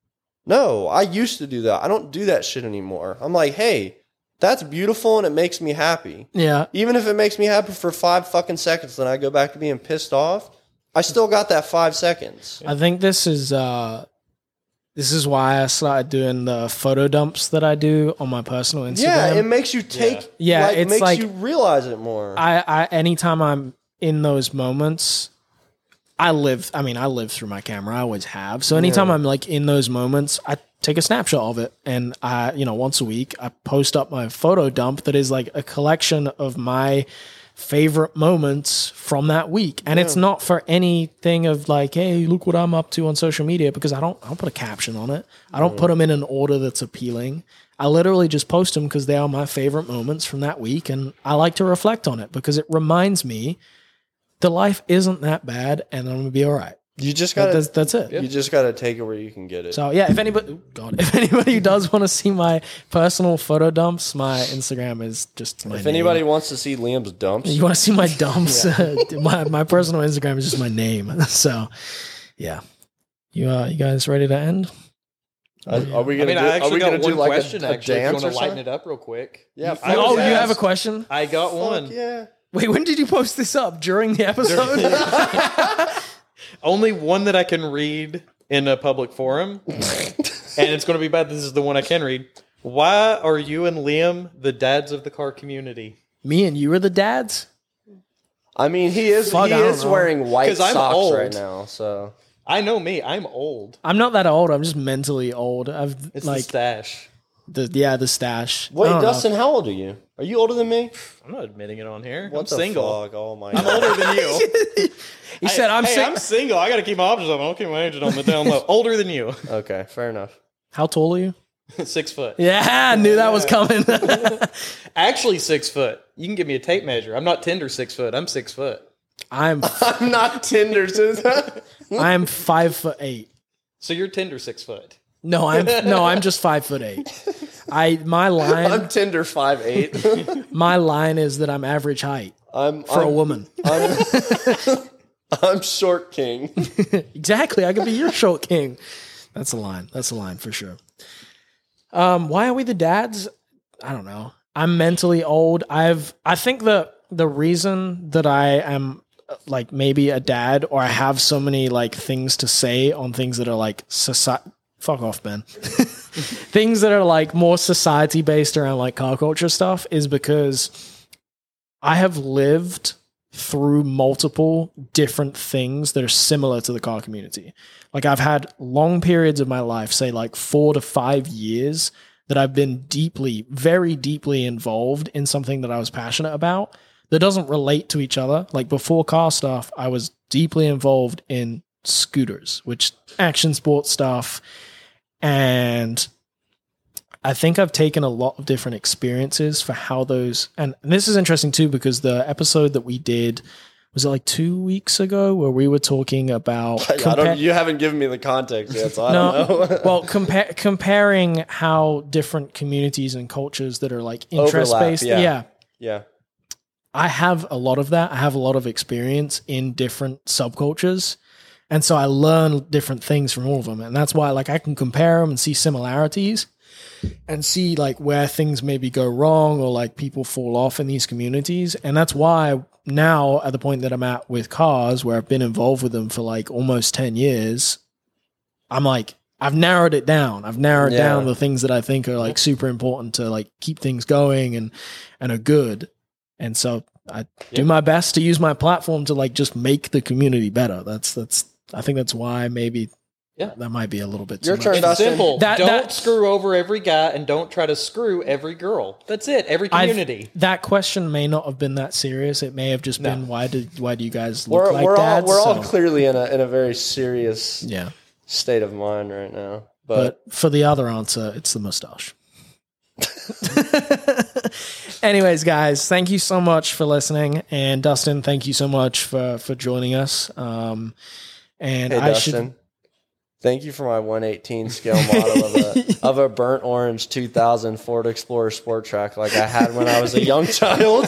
No, I used to do that. I don't do that shit anymore. I'm like, hey, that's beautiful and it makes me happy. yeah. Even if it makes me happy for five fucking seconds, then I go back to being pissed off, I still got that five seconds. I think this is uh, this is why I started doing the photo dumps that I do on my personal Instagram. Yeah, it makes you take, Yeah, like, it's makes like- you realize it more. I, I anytime I'm in those moments, I live. I mean, I live through my camera. I always have. So anytime Yeah. I'm like in those moments, I take a snapshot of it, and I, you know, once a week, I post up my photo dump that is like a collection of my favorite moments from that week. And it's not for anything of like, hey, look what I'm up to on social media, because I don't. I don't put a caption on it. I don't put them in an order that's appealing. I literally just post them because they are my favorite moments from that week, and I like to reflect on it because it reminds me the life isn't that bad, and I'm gonna be all right. you just That- gotta, that's, that's it. you just gotta take it where you can get it. So yeah, if anybody, oh God, if anybody does want to see my personal photo dumps, my Instagram is just my if name. anybody wants to see Liam's dumps, You want to see my dumps? uh, my my personal Instagram is just my name. So yeah, you uh, you guys ready to end? are, are we I gonna? mean, do, I are actually we got gonna one do like question, a, a actually, if you dance want or to lighten something? it up real quick. Yeah. I Oh, was you have a asked- question? I got Fuck one. yeah. Wait, when did you post this up? During the episode? Only one that I can read in a public forum. And it's going to be bad. This is the one I can read. Why are you and Liam the dads of the car community? Me and you are the dads? I mean, he is Fuck, he I don't is know. wearing white 'Cause I'm socks old. right now, so I know me. I'm old. I'm not that old. I'm just mentally old. I've It's like the stash. the yeah the stash. wait, I don't know. Dustin, how old are you? Are you older than me? I'm not admitting it on here. What I'm the single. fuck? Oh my I'm god. older than you. He said I'm hey, sick. I'm single. I got to keep my options up. I don't keep my age on the down low. Older than you. Okay, fair enough. How tall are you? Six foot. Yeah, I knew that was coming. Actually, six foot. You can give me a tape measure. I'm not Tinder six foot. I'm six foot. I'm I'm not Tinder, Susan. I'm five foot eight. So you're Tinder six foot. No, I'm no, I'm just five foot eight. I my line I'm Tinder five eight. my line is that I'm average height I'm for I'm, a woman. I'm, I'm short king. Exactly, I could be your short king. That's a line. That's a line for sure. Um, why are we the dads? I don't know. I'm mentally old. I've, I think that the reason that I am like maybe a dad or I have so many like things to say on things that are like society, fuck off, Ben. Things that are like more society based around like car culture stuff is because I have lived through multiple different things that are similar to the car community. Like I've had long periods of my life, say like four to five years, that I've been deeply, very deeply involved in something that I was passionate about that doesn't relate to each other. Like before car stuff, I was deeply involved in scooters, which action sports stuff. And I think I've taken a lot of different experiences for how those, and this is interesting too, because the episode that we did, was it like two weeks ago where we were talking about, I compa- don't, you haven't given me the context yet, so I no, don't know. well, compa- comparing how different communities and cultures that are like interest based. Overlap, Yeah. yeah. yeah. I have a lot of that. I have a lot of experience in different subcultures. And so I learn different things from all of them. And that's why like I can compare them and see similarities and see like where things maybe go wrong or like people fall off in these communities. And that's why now at the point that I'm at with cars, where I've been involved with them for like almost ten years, I'm like, I've narrowed it down. I've narrowed Yeah. down the things that I think are like super important to like keep things going and, and are good. And so I do my best to use my platform to like just make the community better. That's, that's, I think that's why maybe Yeah. that might be a little bit too Your much. turn, It's Dustin. simple. That- don't that- screw over every guy and don't try to screw every girl. That's it. Every I've- community. That question may not have been that serious. It may have just No. been why did why do you guys look We're, like we're, all, dads? we're all So, clearly in a, in a very serious yeah. state of mind right now. But, But for the other answer, it's the mustache. Anyways, guys, thank you so much for listening, and Dustin, thank you so much for for joining us. Um, and hey, I Dustin, should. thank you for my one eighteen scale model of a, of a burnt orange two thousand Ford Explorer Sport Track like I had when I was a young child.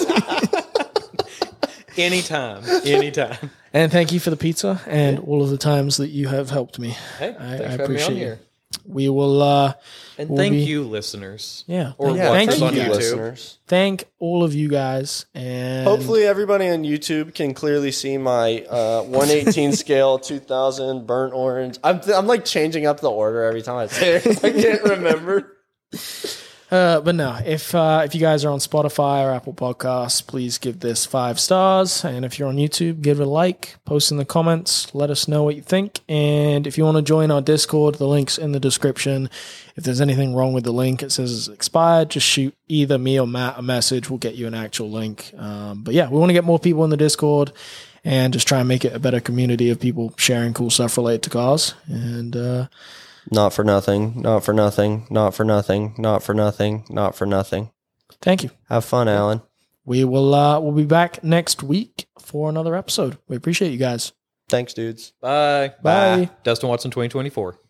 Anytime. Anytime. And thank you for the pizza and all of the times that you have helped me. Hey, I, thanks I for having me appreciate on you. here. We will. Uh, And We'll thank be- you, listeners. yeah. Or Yeah, thank watchers you, on you, YouTube. listeners. Thank all of you guys, and Hopefully, everybody on YouTube can clearly see my uh, one eighteen scale two thousand burnt orange. I'm I'm like changing up the order every time I say it 'cause I can't remember. Uh, but no, if uh, if you guys are on Spotify or Apple Podcasts, please give this five stars. And if you're on YouTube, give it a like, post in the comments, let us know what you think. And if you want to join our Discord, the link's in the description. If there's anything wrong with the link, it says it's expired, just shoot either me or Matt a message. We'll get you an actual link. Um, but yeah, we want to get more people in the Discord and just try and make it a better community of people sharing cool stuff related to cars. And uh, Not for nothing. Not for nothing. Not for nothing. Not for nothing. Not for nothing. thank you. Have fun, Alan. We will uh, we'll be back next week for another episode. We appreciate you guys. Thanks, dudes. Bye. Bye. Dustin Watson twenty twenty-four.